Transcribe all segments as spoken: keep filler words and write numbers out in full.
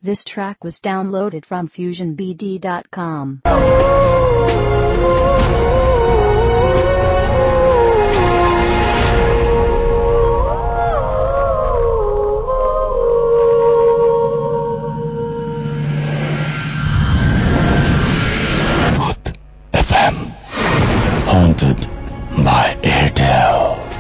This track was downloaded from fusion b d dot com. F M, haunted by Airtel.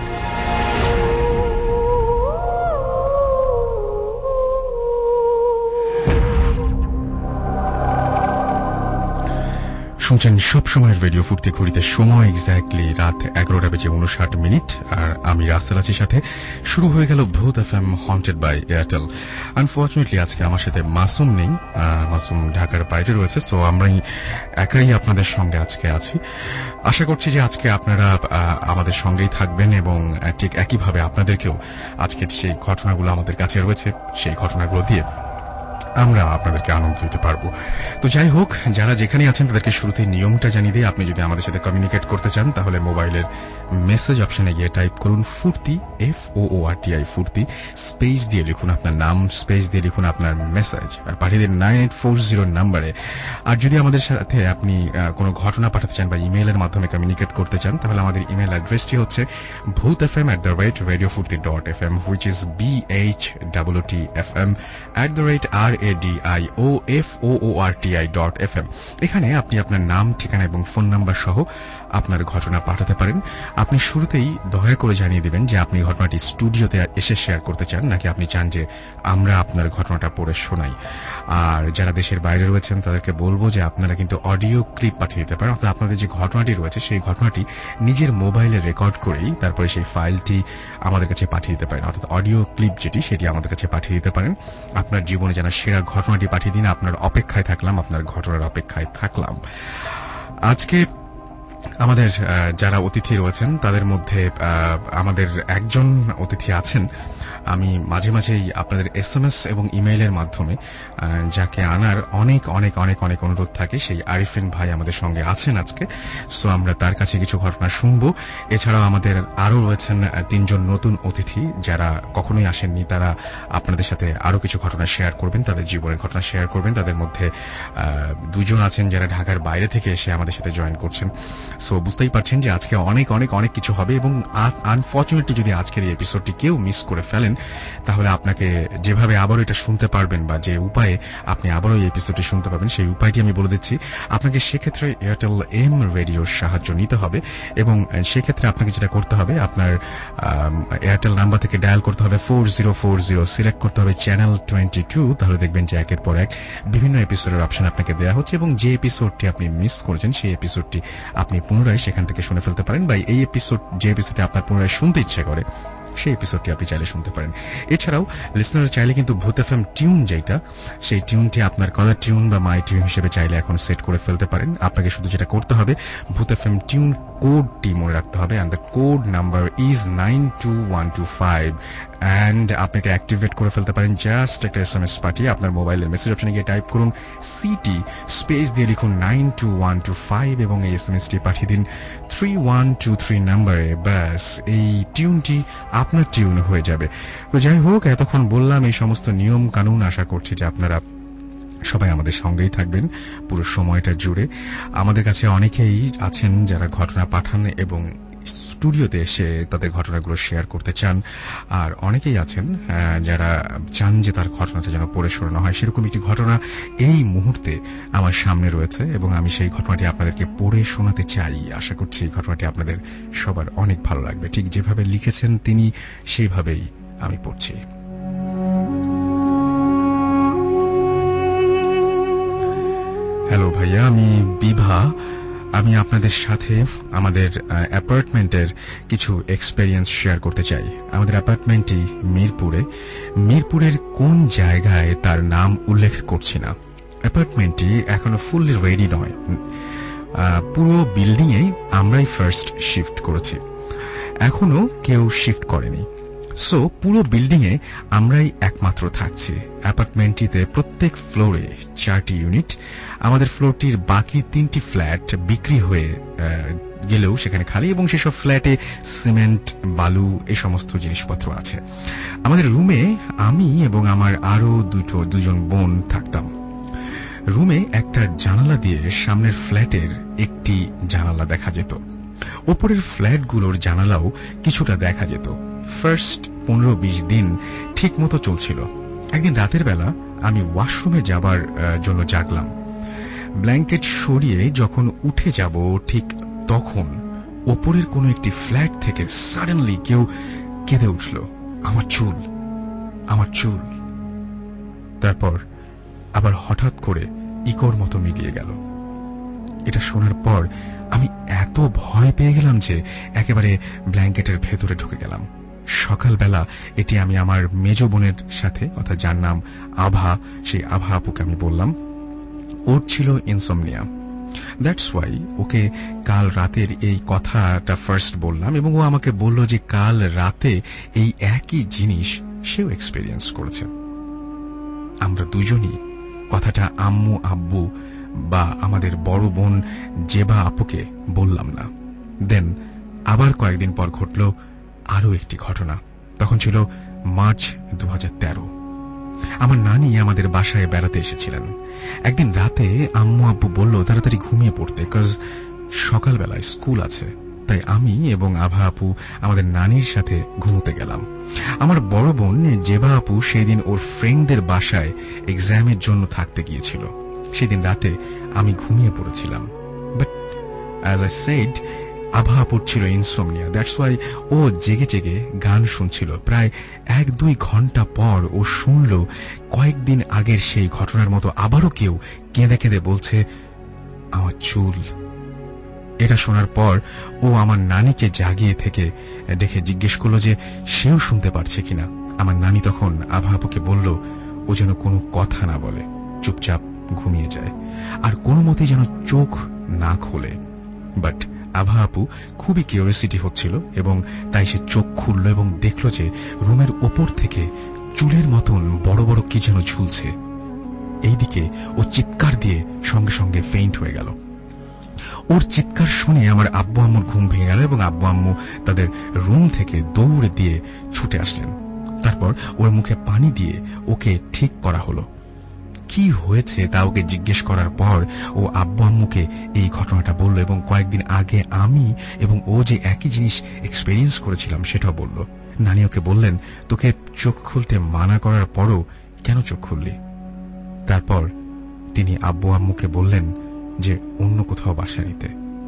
শুনছেন সব সময়ের radio ফুর্তি ঘড়িতে সময় এক্স্যাক্টলি রাত এগারোটা বেজে উনষাট মিনিট আর আমি রাসেল আছি সাথে। শুরু হয়ে গেল Bhoot FM haunted by Airtel. Unfortunately আজকে আমার সাথে মাসুম নেই, মাসুম ঢাকার বাইরে রয়েছে, সো আমরাই একাই আপনাদের সঙ্গে আজকে আছি। আশা করছি যে আজকে আপনারা আমাদের সঙ্গেই থাকবেন এবং ঠিক একইভাবে আপনাদেরকেও আজকের সেই ঘটনাগুলো আমাদের কাছে রয়েছে, সেই ঘটনাগুলো দিয়ে আমরা আপনাদেরকে আনন্দ দিতে পারবো। তো যাই হোক, যারা যেখানে আছেন তাদেরকে শুরুতেই নিয়মটা জানিয়ে দিই। আপনি যদি আমাদের সাথে কমিউনিকেট করতে চান তাহলে মোবাইলের মেসেজ অপশনে গিয়ে টাইপ করুন Foorti, F O O R T I Foorti, space দিয়ে লিখুন আপনার নাম, স্পেস দিয়ে লিখুন আপনার মেসেজ আর পাঠিয়ে দিন নাইন এইট ফোর জিরো নাম্বারে। আর যদি আমাদের সাথে আপনি কোনো ঘটনা পাঠাতে চান বা ইমেইলের মাধ্যমে কমিউনিকেট করতে চান তাহলে আমাদের ইমেইল অ্যাড্রেসটি হচ্ছে Bhoot F M at the rate radio Foorti dot F M, which is B H W T F M at the rate R A D I O F O O R T I dot F M. এখানে আপনি আপনার নাম, ঠিকানা এবং phone number সহ আপনার ঘটনা পাঠাতে পারেন। আপনি শুরুতেই দয়া করে জানিয়ে দিবেন যে আপনি ঘটনাটি স্টুডিওতে এসে শেয়ার করতে চান নাকি আপনি চান যে আমরা আপনার ঘটনাটা পড়ে শোনাই। আর যারা দেশের বাইরে রয়েছেন তাদেরকে বলবো যে আপনারা কিন্তু অডিও ক্লিপ পাঠিয়ে দিতে পারেন, অর্থাৎ আপনাদের যে ঘটনাটি রয়েছে সেই ঘটনাটি নিজের মোবাইলে রেকর্ড করেই তারপরে সেই ফাইলটি আমাদের কাছে পাঠিয়ে দিতে পারেন, অর্থাৎ অডিও ক্লিপ যেটি সেটি আমাদের কাছে পাঠিয়ে দিতে পারেন। আপনার জীবনে জানা সেরা ঘটনাটি পাঠিয়ে দিন। আপনার অপেক্ষায় থাকলাম, আপনার ঘটনার অপেক্ষায় থাকলাম। আজকে আমাদের যারা অতিথি রয়েছেন তাদের মধ্যে আমাদের একজন অতিথি আছেন, আমি মাঝে মাঝেই আপনাদের এসএমএস এবং ইমেইলের মাধ্যমে যাকে আনার অনেক অনেক অনেক অনেক অনুরোধ থাকে, সেই আরিফিন ভাই আমাদের সঙ্গে আছেন আজকে। সো আমরা তার কাছে কিছু ঘটনা শুনবো। এছাড়াও আমাদের আরো রয়েছেন তিনজন নতুন অতিথি যারা কখনোই আসেননি, তারা আপনাদের সাথে আরো কিছু ঘটনা শেয়ার করবেন, তাদের জীবনের ঘটনা শেয়ার করবেন। তাদের মধ্যে দুজন আছেন যারা ঢাকার বাইরে থেকে এসে আমাদের সাথে জয়েন করছেন। সো বুঝতেই পারছেন যে আজকে অনেক অনেক অনেক কিছু হবে এবং আনফর্চুনেটলি যদি আজকের এই এপিসোডটি কেউ মিস করে ফেলেন তাহলে আপনাকে যেভাবে আবারও এটা শুনতে পারবেন বা যে উপায়ে আপনি আবারও এই এপিসোডটি শুনতে পাবেন সেই উপায়টি আমি বলে দিচ্ছি। আপনাকে সেক্ষেত্রে এয়ারটেল এম রেডিওর সাহায্য নিতে হবে এবং সেক্ষেত্রে আপনাকে যেটা করতে হবে আপনার এয়ারটেল নাম্বার থেকে ডায়াল করতে হবে four zero four zero, select করতে হবে চ্যানেল টোয়েন্টি টু। তাহলে দেখবেন যে একের পর এক বিভিন্ন এপিসোডের অপশন আপনাকে দেওয়া হচ্ছে এবং যে এপিসোডটি আপনি মিস করেছেন সেই এপিসোডটি আপনি পুনরায় সেখান থেকে শুনে ফেলতে পারেন, বা এই এপিসোড যে এপিসোডে আপনার পুনরায় শুনতে ইচ্ছে করে সেই এপিসোডটি আপনি চাইলে শুনতে পারেন। এছাড়াও লিসনার চাইলে কিন্তু ভূত এফএম টিউন যেটা, সেই টিউনটি আপনার কলার টিউন বা মাই টিউন হিসেবে চাইলে এখন সেট করে ফেলতে পারেন। আপনাকে শুধু যেটা করতে হবে ভূত এফএম টিউন কোডটি মনে রাখতে হবে, and the code number is nine two one two five, and আপনি এটা অ্যাক্টিভেট করে ফেলতে পারেন জাস্ট একটা এসএমএস পাঠিয়ে। আপনার মোবাইলের মেসেজ অপশনে গিয়ে টাইপ করুন সিটি, স্পেস দিয়ে লিখুন nine two one two five এবং এই এসএমএসটি পাঠিয়ে দিন থ্রি ওয়ান টু থ্রি নাম্বারে। ব্যাস এই টিউনটি আপনার টিউন হয়ে যাবে। তো যাই হোক, এতক্ষণ বললাম এই সমস্ত নিয়ম কানুন, আশা করছি যে আপনারা সবাই আমাদের সঙ্গেই থাকবেন পুরো সময়টা জুড়ে। আমাদের কাছে অনেকেই আছেন যারা ঘটনা পাঠান এবং স্টুডিওতে এসে তাদের ঘটনাগুলো শেয়ার করতে চান, আর অনেকেই আছেন যারা চান যে তার ঘটনাটা যেন পড়ে শোনানো হয়। সেরকম একটি ঘটনা এই মুহূর্তে আমার সামনে রয়েছে এবং আমি সেই ঘটনাটি আপনাদেরকে পড়ে শোনাতে চাই। আশা করছি এই ঘটনাটি আপনাদের সবার অনেক ভালো লাগবে। ঠিক যেভাবে লিখেছেন তিনি সেইভাবেই আমি পড়ছি। হ্যালো ভাইয়া, আমি বিভা। আমি আপনাদের সাথে আমাদের অ্যাপার্টমেন্টের কিছু এক্সপেরিয়েন্স শেয়ার করতে চাই। আমাদের অ্যাপার্টমেন্টটি মিরপুরে। মিরপুরের কোন জায়গায় তার নাম উল্লেখ করছি না। অ্যাপার্টমেন্টটি এখনো ফুললি রেডি নয়, পুরো বিল্ডিংয়ে আমরাই ফার্স্ট শিফট করেছি, এখনো কেউ শিফট করেনি। সো পুরো বিল্ডিং এ আমরাই একমাত্র থাকছি। অ্যাপার্টমেন্টটিতে প্রত্যেক ফ্লোরে চারটি ইউনিট। আমাদের ফ্লোরটির বাকি তিনটি ফ্ল্যাট বিক্রি হয়ে গেলেও সেখানে খালি, এবং সেসব ফ্ল্যাটে সিমেন্ট, বালু এই সমস্ত জিনিসপত্র আছে। আমাদের রুমে আমি এবং আমার আরো দুটো দুজন বোন থাকতাম। রুমে একটা জানালা দিয়ে সামনের ফ্ল্যাটের একটি জানালা দেখা যেত। ওপরের ফ্ল্যাটগুলোর জানালাও কিছুটা দেখা যেত। ফার্স্ট পনেরো বিশ দিন ঠিক মতো চলছিল। একদিন রাতের বেলা আমি ওয়াশরুমে যাবার জন্য জাগলাম। ব্ল্যাঙ্কেট সরিয়ে যখন উঠে যাব ঠিক তখন ওপরের কোনো একটি ফ্ল্যাট থেকে সাডেনলি কেউ কেঁদে উঠল, আমার চুল, আমার চুল। তারপর আবার হঠাৎ করে ইকোর মতো মিলিয়ে গেল। এটা শোনার পর আমি এত ভয় পেয়ে গেলাম যে একেবারে ব্ল্যাঙ্কেটের ভেতরে ঢুকে গেলাম। সকালবেলা এটি আমি আমার মেজ বোনের সাথে, অর্থাৎ যার নাম আভা, সেই আভা আপুকে আমি বললাম। ওর ছিল ইনসমনিয়া। দ্যাটস ওয়াই ওকে কাল রাতের এই কথাটা ফার্স্ট বললাম, এবং ও আমাকে বলল যে কাল রাতে এই একই জিনিস সেও এক্সপেরিয়েন্স করেছে। আমরা দুজনই কথাটা আম্মু, আব্বু বা আমাদের বড় বোন জেবা আপুকে বললাম না। দেন আবার কয়েকদিন পর ঘটল আরো একটি ঘটনা। তখন ছিল মার্চ দু হাজার তেরো। আমার নানি আমাদের বাসায় বেড়াতে এসেছিলেন। একদিন রাতে আম্মু আব্বু বলল তাড়াতাড়ি ঘুমিয়ে পড়তে, কাজ সকালবেলায় স্কুল আছে। তাই আমি এবং আভা আপু আমাদের নানির সাথে ঘুমোতে গেলাম। আমার বড় বোন জেবা আপু সেদিন ওর ফ্রেন্ডদের বাসায় এক্সামের জন্য থাকতে গিয়েছিল। সেদিন রাতে আমি ঘুমিয়ে পড়েছিলাম। বাট অ্যাজ আই সেড, আভা আপুর ছিল ইনসমনিয়া। দ্যাটস ওয়াই ও জেগে জেগে গান শুনছিল। প্রায় এক দুই ঘন্টা পর ও শুনল কয়েকদিন আগের সেই ঘটনার মতো আবারও কেউ কেঁদে কেঁদে বলছে, আমার চুল। এটা শোনার পর ও আমার নানিকে জাগিয়ে থেকে দেখে জিজ্ঞেস করলো যে সেও শুনতে পারছে কিনা। আমার নানি তখন আভা আপুকে বলল ও যেন কোনো কথা না বলে, চুপচাপ ঘুমিয়ে যায়, আর কোনো মতে যেন চোখ না খোলে। বাট আভা আপু খুবই কিউরিওসিটি হচ্ছিল, এবং তাই সে চোখ খুলল এবং দেখল যে রুমের ওপর থেকে চুলের মতন বড় বড় কি যেন ঝুলছে। এইদিকে ও চিৎকার দিয়ে সঙ্গে সঙ্গে ফেইন্ট হয়ে গেল। ওর চিৎকার শুনে আমার আব্বু আম্মুর ঘুম ভেঙে গেল, এবং আব্বু আম্মু তাদের রুম থেকে দৌড়ে দিয়ে ছুটে আসলেন। তারপর ওর মুখে পানি দিয়ে ওকে ঠিক করা হলো। কি হয়েছে তা ওকে জিজ্ঞেস করার পর ও আব্বু আম্মুকে এই ঘটনাটা বলল, এবং কয়েকদিন আগে আমি এবং ও যে একই জিনিস এক্সপেরিয়েন্স করেছিলাম সেটাও বলল। নানি ওকে বললেন, তোকে চোখ খুলতে মানা করার পরও কেন চোখ খুললি? তারপর তিনি আব্বু আম্মুকে বললেন যে অন্য কোথাও বাসা নিতে।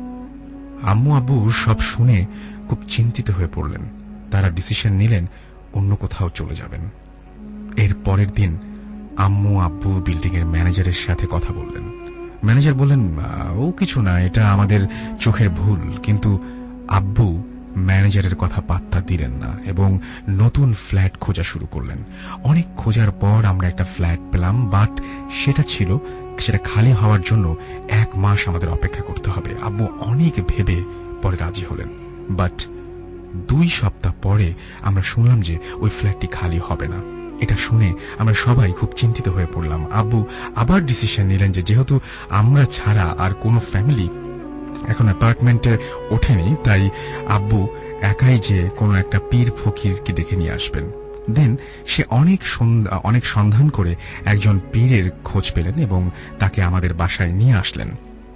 আম্মু আব্বু সব শুনে খুব চিন্তিত হয়ে পড়লেন। তারা ডিসিশন নিলেন অন্য কোথাও চলে যাবেন। এর পরের দিন আম্মু আব্বু বিল্ডিং এর ম্যানেজারের সাথে কথা বললেন। ম্যানেজার বললেন, ও কিছু না, এটা আমাদের চোখের ভুল। কিন্তু আব্বু ম্যানেজারের কথা পাত্তা দিলেন না এবং নতুন ফ্ল্যাট খোঁজা শুরু করলেন। অনেক খোঁজার পর আমরা একটা ফ্ল্যাট পেলাম, বাট সেটা ছিল সেটা খালি হওয়ার জন্য এক মাস আমাদের অপেক্ষা করতে হবে। আব্বু অনেক ভেবে পরে রাজি হলেন, বাট দুই সপ্তাহ পরে আমরা শুনলাম যে ওই ফ্ল্যাটটি খালি হবে না। এটা শুনে আমরা সবাই খুব চিন্তিত হয়ে পড়লাম। আব্বু আবার ডিসিশন নিলেন যে যেহেতু আমরা ছাড়া আর কোনো ফ্যামিলি এখন অ্যাপার্টমেন্টে ওঠেনি, তাই আব্বু একাই যে কোনো একটা পীর ফকিরকে দেখে নিয়ে আসবেন। দেন সে অনেক অনেক সন্ধান করে একজন পীরের খোঁজ পেলেন এবং তাকে আমাদের বাসায় নিয়ে আসলেন।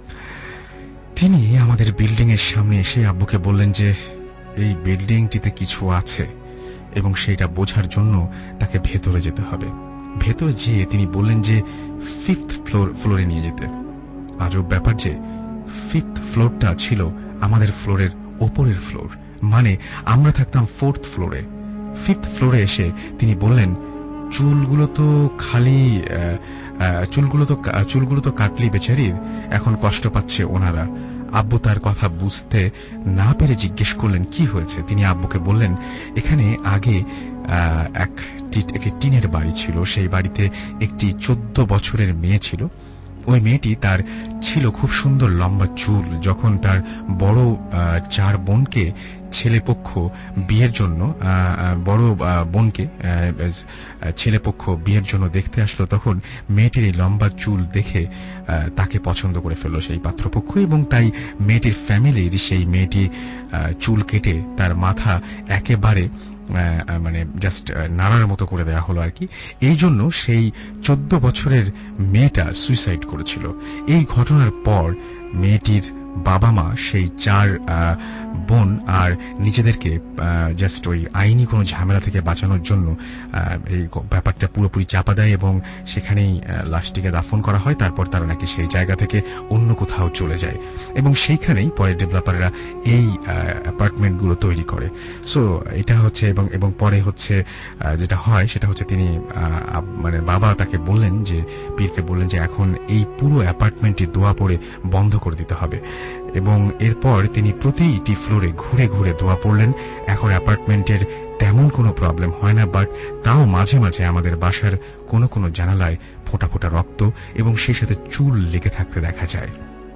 তিনি আমাদের বিল্ডিং এর সামনে এসে আব্বুকে বললেন যে এই বিল্ডিংটিতে কিছু আছে এবং সেটা বোঝার জন্য তাকে ভেতরে যেতে হবে। ভেতরে যেয়ে তিনি বললেন যে ফিফথ ফ্লোর ফ্লোরে নিয়ে যেতে। আজব ব্যাপার যে ফিফথ ফ্লোরটা ছিল আমাদের ফ্লোরের ওপরের ফ্লোর, মানে আমরা থাকতাম ফোর্থ ফ্লোরে। ফিফথ ফ্লোরে এসে তিনি বললেন, চুলগুলো তো খালি চুলগুলো তো চুলগুলো তো কাটলি বেচারির, এখন কষ্ট পাচ্ছে ওনারা। আব্বু তার কথা বুঝতে না পেরে জিজ্ঞেস করলেন কি হয়েছে। তিনি আব্বুকে বললেন, এখানে আগে এক টিনের বাড়ি ছিল, সেই বাড়িতে একটি চোদ্দ বছরের মেয়ে ছিল। ওই মেয়েটি তার ছিল খুব সুন্দর লম্বা চুল। যখন তার বড় চার বোনকে ছেলেপক্ষ বিয়ের জন্য বড় বোনকে ছেলেপক্ষ বিয়ের জন্য দেখতে আসলো, তখন মেয়েটির এই লম্বা চুল দেখে তাকে পছন্দ করে ফেললো সেই পাত্রপক্ষ, এবং তাই মেয়েটির ফ্যামিলির সেই মেয়েটি চুল কেটে তার মাথা একেবারে মানে জাস্ট নাড়ার মতো করে দেওয়া হলো আর কি। এই জন্য সেই চোদ্দ বছরের মেয়েটা সুইসাইড করেছিল। এই ঘটনার পর মেয়েটির বাবা মা সেই চার বোন আর নিজেদেরকে জাস্ট ওই আইনি কোনো ঝামেলা থেকে বাঁচানোর জন্য এই ব্যাপারটা পুরোপুরি চাপা দেয় এবং সেখানেই লাশটিকে দাফন করা হয়। তারপর তারা নাকি সেই জায়গা থেকে অন্য কোথাও চলে যায় এবং সেইখানেই পরে ডেভেলপাররা এই অ্যাপার্টমেন্টগুলো তৈরি করে। সো এটা হচ্ছে এবং এবং পরে হচ্ছে যেটা হয় সেটা হচ্ছে তিনি মানে বাবা তাকে বললেন যে পীরকে বললেন যে এখন এই পুরো অ্যাপার্টমেন্টটি দোয়া পড়ে বন্ধ করে দিতে হবে, এবং এরপর তিনি প্রতিটি ফ্লোরে ঘুরে ঘুরে দোয়া পড়লেন। এখন অ্যাপার্টমেন্টের তেমন কোনো প্রবলেম হয় না, বাট তাও মাঝে মাঝে আমাদের বাসার কোনো কোনো জানালায় ফোঁটা ফোঁটা রক্ত এবং সেই সাথে চুল লেগে থাকতে দেখা যায়।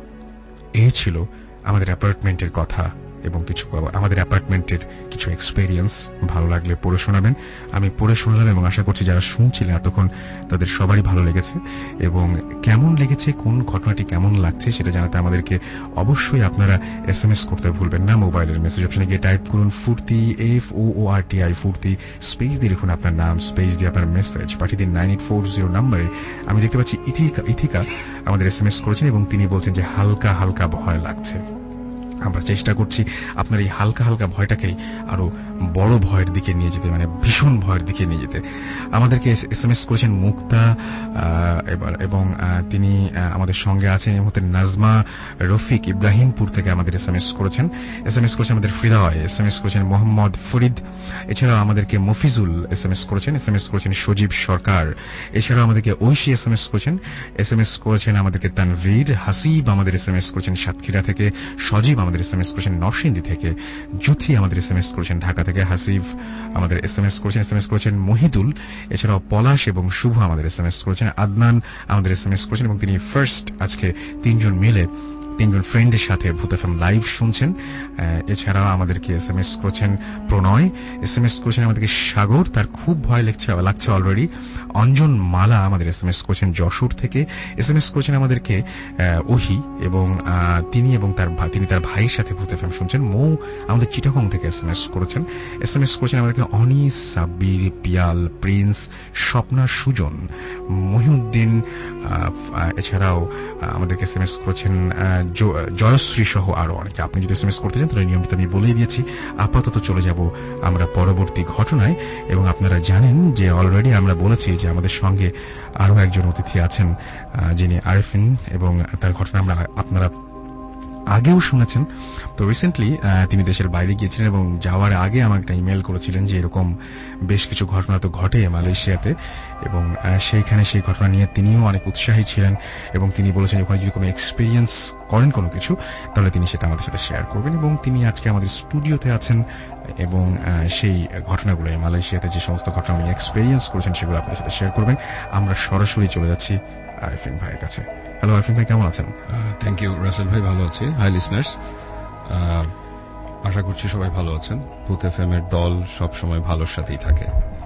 এই ছিল আমাদের অ্যাপার্টমেন্টের কথা এবং কিছু আমাদের অ্যাপার্টমেন্টের কিছু এক্সপেরিয়েন্স। ভালো লাগলে পড়ে শোনাবেন। আমি পড়ে শোনালাম এবং আশা করছি যারা শুনছিলেন এতক্ষণ তাদের সবারই ভালো লেগেছে, এবং কেমন লেগেছে, কোন ঘটনাটি কেমন লাগছে সেটা জানাতে আমাদেরকে অবশ্যই আপনারা এস এম এস করতে ভুলবেন না। মোবাইলের মেসেজ অপশনে গিয়ে টাইপ করুন Foorti, F O O R T I Foorti, space দিয়ে লিখুন আপনার নাম, স্পেস দিয়ে আপনার মেসেজ পাঠিয়ে দিন নাইন এইট ফোর জিরো নাম্বারে। আমি দেখতে পাচ্ছি ইথিকা ইথিকা আমাদের এস এম এস করেছেন এবং তিনি বলছেন যে হালকা হালকা ভয় লাগছে। আমরা চেষ্টা করছি আপনার এই হালকা হালকা ভয়টাকেই আরো বড় ভয়ের দিকে নিয়ে যেতে, মানে ভীষণ ভয়ের দিকে নিয়ে যেতে। আমাদেরকে এস এম এস করেছেন মুক্তা এবার এবং তিনি আমাদের সঙ্গে আছেন এই মুহূর্তে নাজমা রফিক ইব্রাহিমপুর থেকে আমাদের এস এম এস করেছেন। এস এম এস করেছেন আমাদের ফ্রিদয়, এস এম এস করেছেন মোহাম্মদ ফরিদ, এছাড়াও আমাদেরকে মফিজুল এস এম এস করেছেন, এস এম এস করেছেন সজীব সরকার, এছাড়াও আমাদেরকে ঐশী এস এম এস করেছেন, এস এম এস করেছেন আমাদেরকে তানভীর, হাসিব আমাদের এস এম এস করেছেন সাতক্ষীরা থেকে, সজীব আমাদের এস এম এস করেছেন নরসিংদী থেকে, জুথি আমাদের এস এম এস করেছেন ঢাকা থেকে, হাসিব আমাদের এস এম এস করেছেন, এস এম এস করেছেন মহিদুল, এছাড়াও পলাশ এবং শুভ আমাদের এস এম এস করেছেন, আদনান আমাদের এস এম এস করেছেন এবং তিনি ফার্স্ট আজকে তিনজন মিলে তিনজন ফ্রেন্ডের সাথে ভূত এফএম লাইভ শুনছেন। এছাড়াও আমাদেরকে এস এম এস করেছেন প্রণয়, এস এম এস করেছেন আমাদেরকে সাগর, তার খুব ভয় লাগছে লাগছে অলরেডি। অঞ্জন মালা আমাদের এস এম এস করেছেন যশোর থেকে, এস এম এস করেছেন আমাদেরকে ওহি এবং তিনি এবং তার তিনি তার ভাইয়ের সাথে ভূত এফএম শুনছেন। মৌ আমাদের চিটাগং থেকে এস এম এস করেছেন, এস এম এস করেছেন আমাদেরকে অনিস, সাব্বির, পিয়াল, প্রিন্স, স্বপ্না, সুজন, মহিউদ্দিন, এছাড়াও আমাদেরকে এস এম এস করেছেন জয়শ্রী সহ আরো অনেকে। আপনি যদি এস এম এস করতে চান তাহলে নিয়মিত আমি বলেই দিয়েছি। আপাতত চলে যাব আমরা পরবর্তী ঘটনায়, এবং আপনারা জানেন যে অলরেডি আমরা বলেছি যে আমাদের সঙ্গে আরো একজন অতিথি আছেন যিনি আরিফিন, এবং তার ঘটনা আমরা আপনারা আগেও শুনেছেন। তো রিসেন্টলি তিনি দেশের বাইরে গিয়েছিলেন এবং যাওয়ার আগে আমাকে একটা ইমেল করেছিলেন যে এরকম বেশ কিছু ঘটনা তো ঘটে মালয়েশিয়াতে, এবং সেইখানে সেই ঘটনা নিয়ে তিনিও অনেক উৎসাহী ছিলেন এবং তিনি বলেছেন ওখানে যদি কোনো এক্সপিরিয়েন্স করেন কোনো কিছু তাহলে তিনি সেটা আমাদের সাথে শেয়ার করবেন, এবং তিনি আজকে আমাদের স্টুডিওতে আছেন এবং সেই ঘটনাগুলো মালয়েশিয়াতে যে সমস্ত ঘটনা উনি এক্সপিরিয়েন্স করেছেন সেগুলো আপনাদের সাথে শেয়ার করবেন। আমরা সরাসরি চলে যাচ্ছি আরিফিন ভাইয়ের কাছে। হ্যালো আরিফিন ভাই, কেমন আছেন? থ্যাংক ইউ রাসেল ভাই, ভালো আছি। হাই লিসনার্স, আশা করছি সবাই ভালো আছেন। ভূত এফএম এর দল সব সময় ভালোর সাথেই থাকে।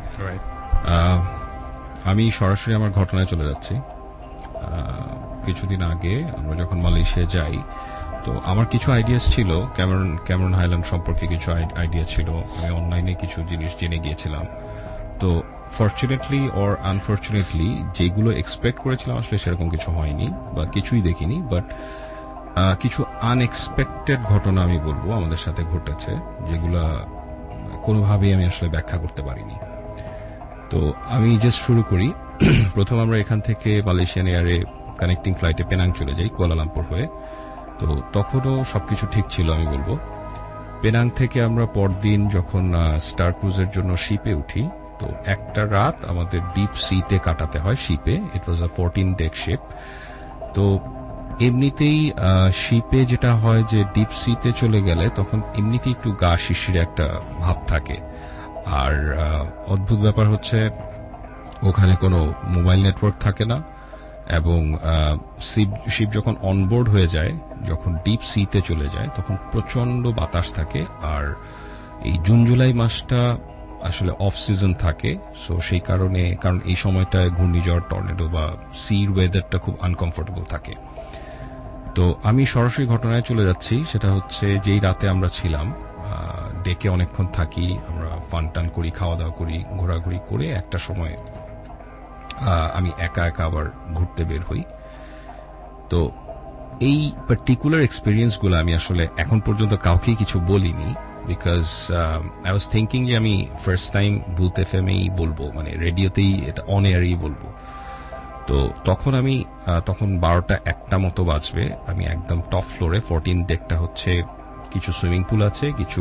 আমি সরাসরি আমার ঘটনায় চলে যাচ্ছি। কিছুদিন আগে আমরা যখন মালয়েশিয়া যাই, তো আমার কিছু আইডিয়াস ছিল, ক্যামেরন ক্যামেরন হাইল্যান্ড সম্পর্কে কিছু আইডিয়া ছিল, আমি অনলাইনে কিছু জিনিস জেনে গিয়েছিলাম। তো ফরচুনেটলি অর আনফরচুনেটলি যেগুলো এক্সপেক্ট করেছিলাম আসলে সেরকম কিছু হয়নি বা কিছুই দেখিনি, বাট কিছু আনএক্সপেক্টেড ঘটনা আমি বলবো আমাদের সাথে ঘটেছে, যেগুলা কোনোভাবেই আমি আসলে ব্যাখ্যা করতে পারিনি। তো আমি জাস্ট শুরু করি। প্রথম আমরা এখান থেকে মালয়েশিয়ান এয়ারে কানেক্টিং ফ্লাইটে পেনাং চলে যাই কুয়ালালামপুর হয়ে। তো তখনও সবকিছু ঠিক ছিল আমি বলবো। পেনাং থেকে আমরা পরদিন যখন স্টার ক্রুজের জন্য শিপে উঠি, তো একটা রাত আমাদের ডিপ সিতে কাটাতে হয় শিপে। It was a fourteen deck ship. তো এমনিতেই শিপে যেটা হয় যে ডিপ সিতে চলে গেলে তখন এমনিতেই একটু গা শিরশিরে একটা ভাব থাকে। আর অদ্ভুত ব্যাপার হচ্ছে ওখানে কোনো মোবাইল নেটওয়ার্ক থাকে না, এবং শিপ শিপ যখন অনবোর্ড হয়ে যায়, যখন ডিপ সিতে চলে যায়, তখন প্রচন্ড বাতাস থাকে। আর এই জুন জুলাই মাসটা আসলে অফ সিজন থাকে, সো সেই কারণে, কারণ এই সময়টায় ঘূর্ণিঝড়, টর্নেডো বা সির ওয়েদারটা খুব আনকমফোর্টেবল থাকে। তো আমি সরাসরি ঘটনায় চলে যাচ্ছি। সেটা হচ্ছে যেই রাতে আমরা ছিলাম, ডেকে অনেকক্ষণ থাকি, আমরা ফান টান করি, খাওয়া দাওয়া করি, ঘোরাঘুরি করে একটা সময় আমি একা একা আবার ঘুরতে বের হই। তো এই পার্টিকুলার এক্সপিরিয়েন্সগুলো আমি আসলে এখন পর্যন্ত কাউকেই কিছু বলিনি, বিকজ আই ওয়াজ থিঙ্কিং যে আমি ফার্স্ট টাইম ভূত এফএমই বলবো, মানে রেডিওতেই এটা অন এয়ারেই বলবো। তো তখন আমি তখন বারোটা একটা মতো বাজবে, আমি একদম টপ ফ্লোরে, ফোরটিন ডেকটা হচ্ছে কিছু সুইমিং পুল আছে, কিছু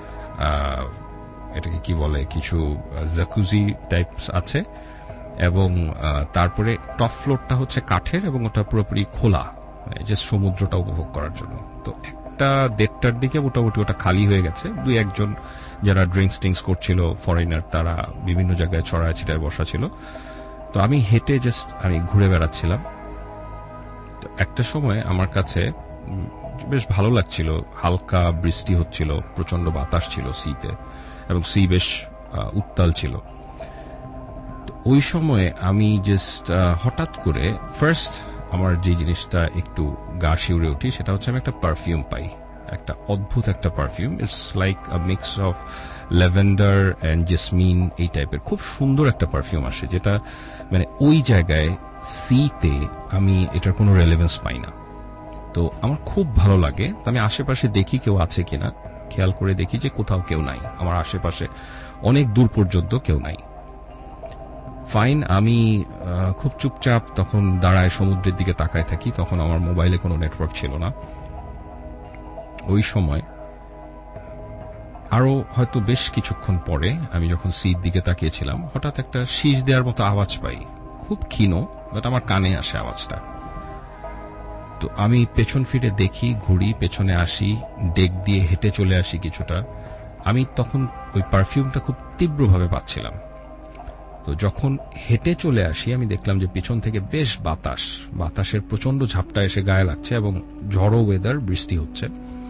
এটাকে কি বলে, কিছু জাকুজি টাইপস আছে, এবং তারপরে টপ ফ্লোরটা হচ্ছে কাঠের এবং ওটা পুরোপুরি খোলা, যে সমুদ্রটা উপভোগ করার জন্য। তো একটা দেড়টার দিকে মোটামুটি ওটা খালি হয়ে গেছে, দুই একজন যারা ড্রিঙ্কস টিঙ্কস করছিল ফরেনার, তারা বিভিন্ন জায়গায় ছড়ায় ছিটায় বসা ছিল। তো আমি হেঁটে জাস্ট আমি ঘুরে বেড়াচ্ছিলাম। তো একটা সময় আমার কাছে বেশ ভালো লাগছিল, হালকা বৃষ্টি হচ্ছিল, প্রচন্ড বাতাস ছিল সিতে, এবং সি বেশ উত্তাল ছিল। ওই সময়ে আমি জাস্ট হঠাৎ করে ফার্স্ট আমার যে জিনিসটা একটু গা শিউরে উঠি, সেটা হচ্ছে আমি একটা পারফিউম পাই, একটা অদ্ভুত একটা perfume. It's like a mix of lavender and jasmine, এই টাইপের খুব সুন্দর একটা পারফিউম আসে, যেটা মানে ওই জায়গায় সিতে আমি এটার কোনো রেলেভেন্স পাই না। তো আমার খুব ভালো লাগে। আমি আশেপাশে দেখি কেউ আছে কিনা, খেয়াল করে দেখি যে কোথাও কেউ নাই, আমার আশেপাশে অনেক দূর পর্যন্ত কেউ নাই। ফাইন, আমি খুব চুপচাপ তখন দাঁড়ায় সমুদ্রের দিকে তাকায় থাকি। তখন আমার মোবাইলে কোনো নেটওয়ার্ক ছিল না। ওই সময় আরো হয়তো বেশ কিছুক্ষণ পরে আমি যখন সির দিকে তাকিয়েছিলাম, হঠাৎ একটা শীষ দেওয়ার মতো আওয়াজ পাই, খুব ক্ষীণ, বাট আমার কানে আসে আওয়াজটা। তো আমি পেছন ফিরে দেখি, ঘুরি, পেছনে আসি, ডেক দিয়ে হেঁটে চলে আসি কিছুটা। আমি তখন ওই পারফিউমটা খুব তীব্রভাবে পাচ্ছিলাম। তো যখন হেঁটে চলে আসি, আমি দেখলাম যে পিছন থেকে বেশ বাতাস, বাতাসের প্রচন্ড ঝাপটা এসে গায়ে লাগছে, এবং ঝড়ো ওয়েদার, বৃষ্টি হচ্ছে।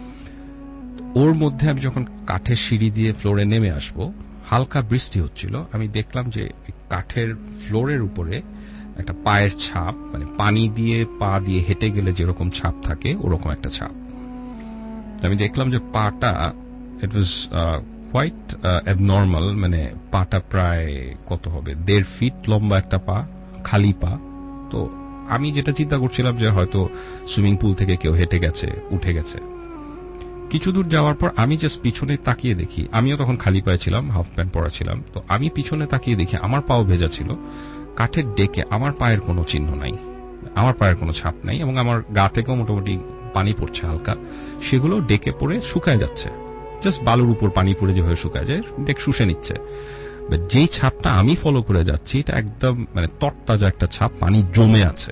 ওর মধ্যে আমি যখন কাঠের সিঁড়ি দিয়ে ফ্লোরে নেমে আসবো, হালকা বৃষ্টি হচ্ছিল, আমি দেখলাম যে কাঠের ফ্লোরের উপরে একটা পায়ের ছাপ, মানে পানি দিয়ে পা দিয়ে হেঁটে গেলে যেরকম ছাপ থাকে ওরকম একটা ছাপ। আমি দেখলাম যে পাটা, ইট ওয়াজ কোয়াইট অ্যাবনর্মাল, মানে পাটা প্রায় কত হবে, দেড় ফিট লম্বা একটা পা, খালি পা। তো আমি যেটা চিন্তা করছিলাম যে হয়তো সুইমিং পুল থেকে কেউ হেঁটে গেছে, উঠে গেছে। কিছু দূর যাওয়ার পর আমি জাস্ট পিছনে তাকিয়ে দেখি, আমিও তখন খালি পায়ে ছিলাম, হাফ প্যান্ট পরা ছিলাম। তো আমি পিছনে তাকিয়ে দেখি আমার পাও ভেজা ছিল, কাঠের ডেকে আমার পায়ের কোনো চিহ্ন নাই, আমার পায়ের কোনো ছাপ নাই, এবং আমার গা থেকেও মোটামুটি পানি পড়ছে হালকা, সেগুলো ডেকে পড়ে শুকায় যাচ্ছে, জাস্ট বালুর উপর পানি পড়ে যেভাবে শুকায় যায়, ডেক শুষে নিচ্ছে। যেই ছাপটা আমি ফলো করে যাচ্ছি, এটা একদম মানে তরতাজা একটা ছাপ, পানি জমে আছে।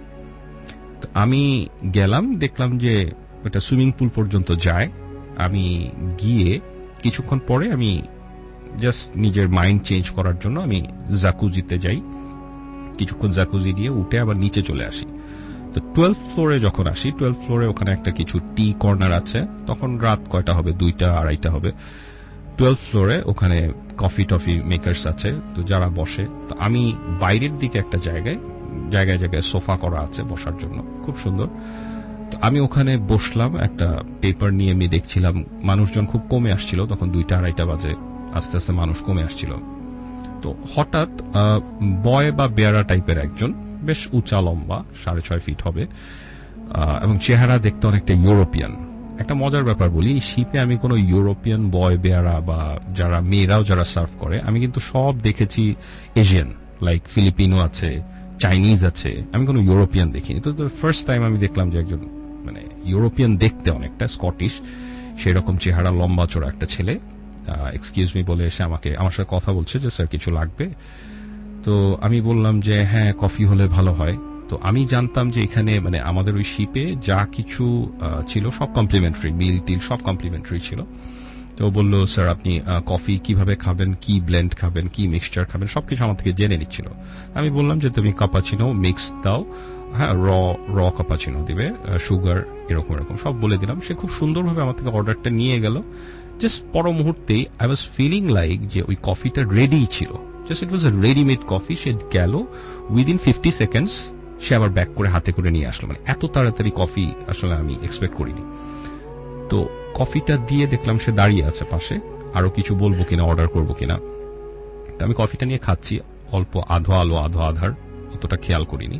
আমি গেলাম, দেখলাম যে এটা সুইমিং পুল পর্যন্ত যায়। আমি গিয়ে কিছুক্ষণ পরে আমি জাস্ট নিজের মাইন্ড চেঞ্জ করার জন্য আমি জাকুজিতে যাই, কিছুক্ষণ জাকুজি দিয়ে উঠে আবার নিচে চলে আসি। তো টুয়েলভ ফ্লোরে যখন আসি, টুয়েলভ ফ্লোরে ওখানে একটা কিছু টি কর্নার আছে, তখন রাত কয়টা হবে, দুইটা আড়াইটা হবে। টুয়েলভ ফ্লোরে ওখানে কফি টফি মেকার্স আছে, তো যারা বসে। তো আমি বাইরের দিকে একটা জায়গায় জায়গায় জায়গায় সোফা করা আছে বসার জন্য, খুব সুন্দর। তো আমি ওখানে বসলাম, একটা পেপার নিয়ে আমি দেখছিলাম। মানুষজন খুব কমে আসছিল, তখন দুইটা আড়াইটা বাজে, আস্তে আস্তে মানুষ কমে আসছিল। তো হঠাৎ বয় বা বেয়ারা টাইপের একজন, বেশ উঁচা লম্বা, সাড়ে ছয় ফিট হবে, এবং চেহারা দেখতে অনেকটা ইউরোপিয়ান। একটা মজার ব্যাপার বলি, এই শিপে আমি কোনো ইউরোপিয়ান বয় বেয়ারা বা যারা মেয়েরাও যারা সার্ভ করে, আমি কিন্তু সব দেখেছি এশিয়ান, লাইক ফিলিপিনো আছে, চাইনিজ আছে, আমি কোনো ইউরোপিয়ান দেখিনি। তো ফার্স্ট টাইম আমি দেখলাম যে একজন মানে ইউরোপিয়ান দেখতে, অনেকটা স্কটিশ, সেরকম চেহারা, লম্বা চড়া একটা ছেলে এক্সকিউজ মি বলে এসে আমাকে আমার সাথে কথা বলছে যে স্যার কিছু লাগবে। তো আমি বললাম যে হ্যাঁ, কফি হলে ভালো হয়। তো আমি জানতাম যে এখানে মানে আমাদের ওই শিপে যা কিছু ছিল সব কমপ্লিমেন্টারি, মিল টিল সব কমপ্লিমেন্টারি ছিল, তো বললো স্যার আপনি কফি কিভাবে খাবেন, কি ব্লেন্ড খাবেন, কি মিক্সচার খাবেন, সবকিছু আমার থেকে জেনে নিচ্ছিল। আমি বললাম যে তুমি কাপাচিনো মিক্স দাও, হ্যাঁ র র কাপাচিনো দিবে, সুগার এরকম এরকম সব বলে দিলাম। সে খুব সুন্দরভাবে আমার থেকে অর্ডারটা নিয়ে গেল। জাস্ট পর মুহূর্তেই আই ওয়াজ ফিলিং লাইক যে ওই কফিটা রেডি ছিল, just it was a readymade coffee. সে গেল উইদিন ফিফটি সেকেন্ডস সে আবার ব্যাক করে হাতে করে নিয়ে আসলো। মানে এত তাড়াতাড়ি কফি আসলে আমি এক্সপেক্ট করিনি। তো কফিটা দিয়ে দেখলাম সে দাঁড়িয়ে আছে পাশে, আরো কিছু বলবো কিনা, অর্ডার করবো কিনা। তো আমি কফিটা নিয়ে খাচ্ছি, অল্প আধো আলো আধো আধার, অতটা খেয়াল করিনি।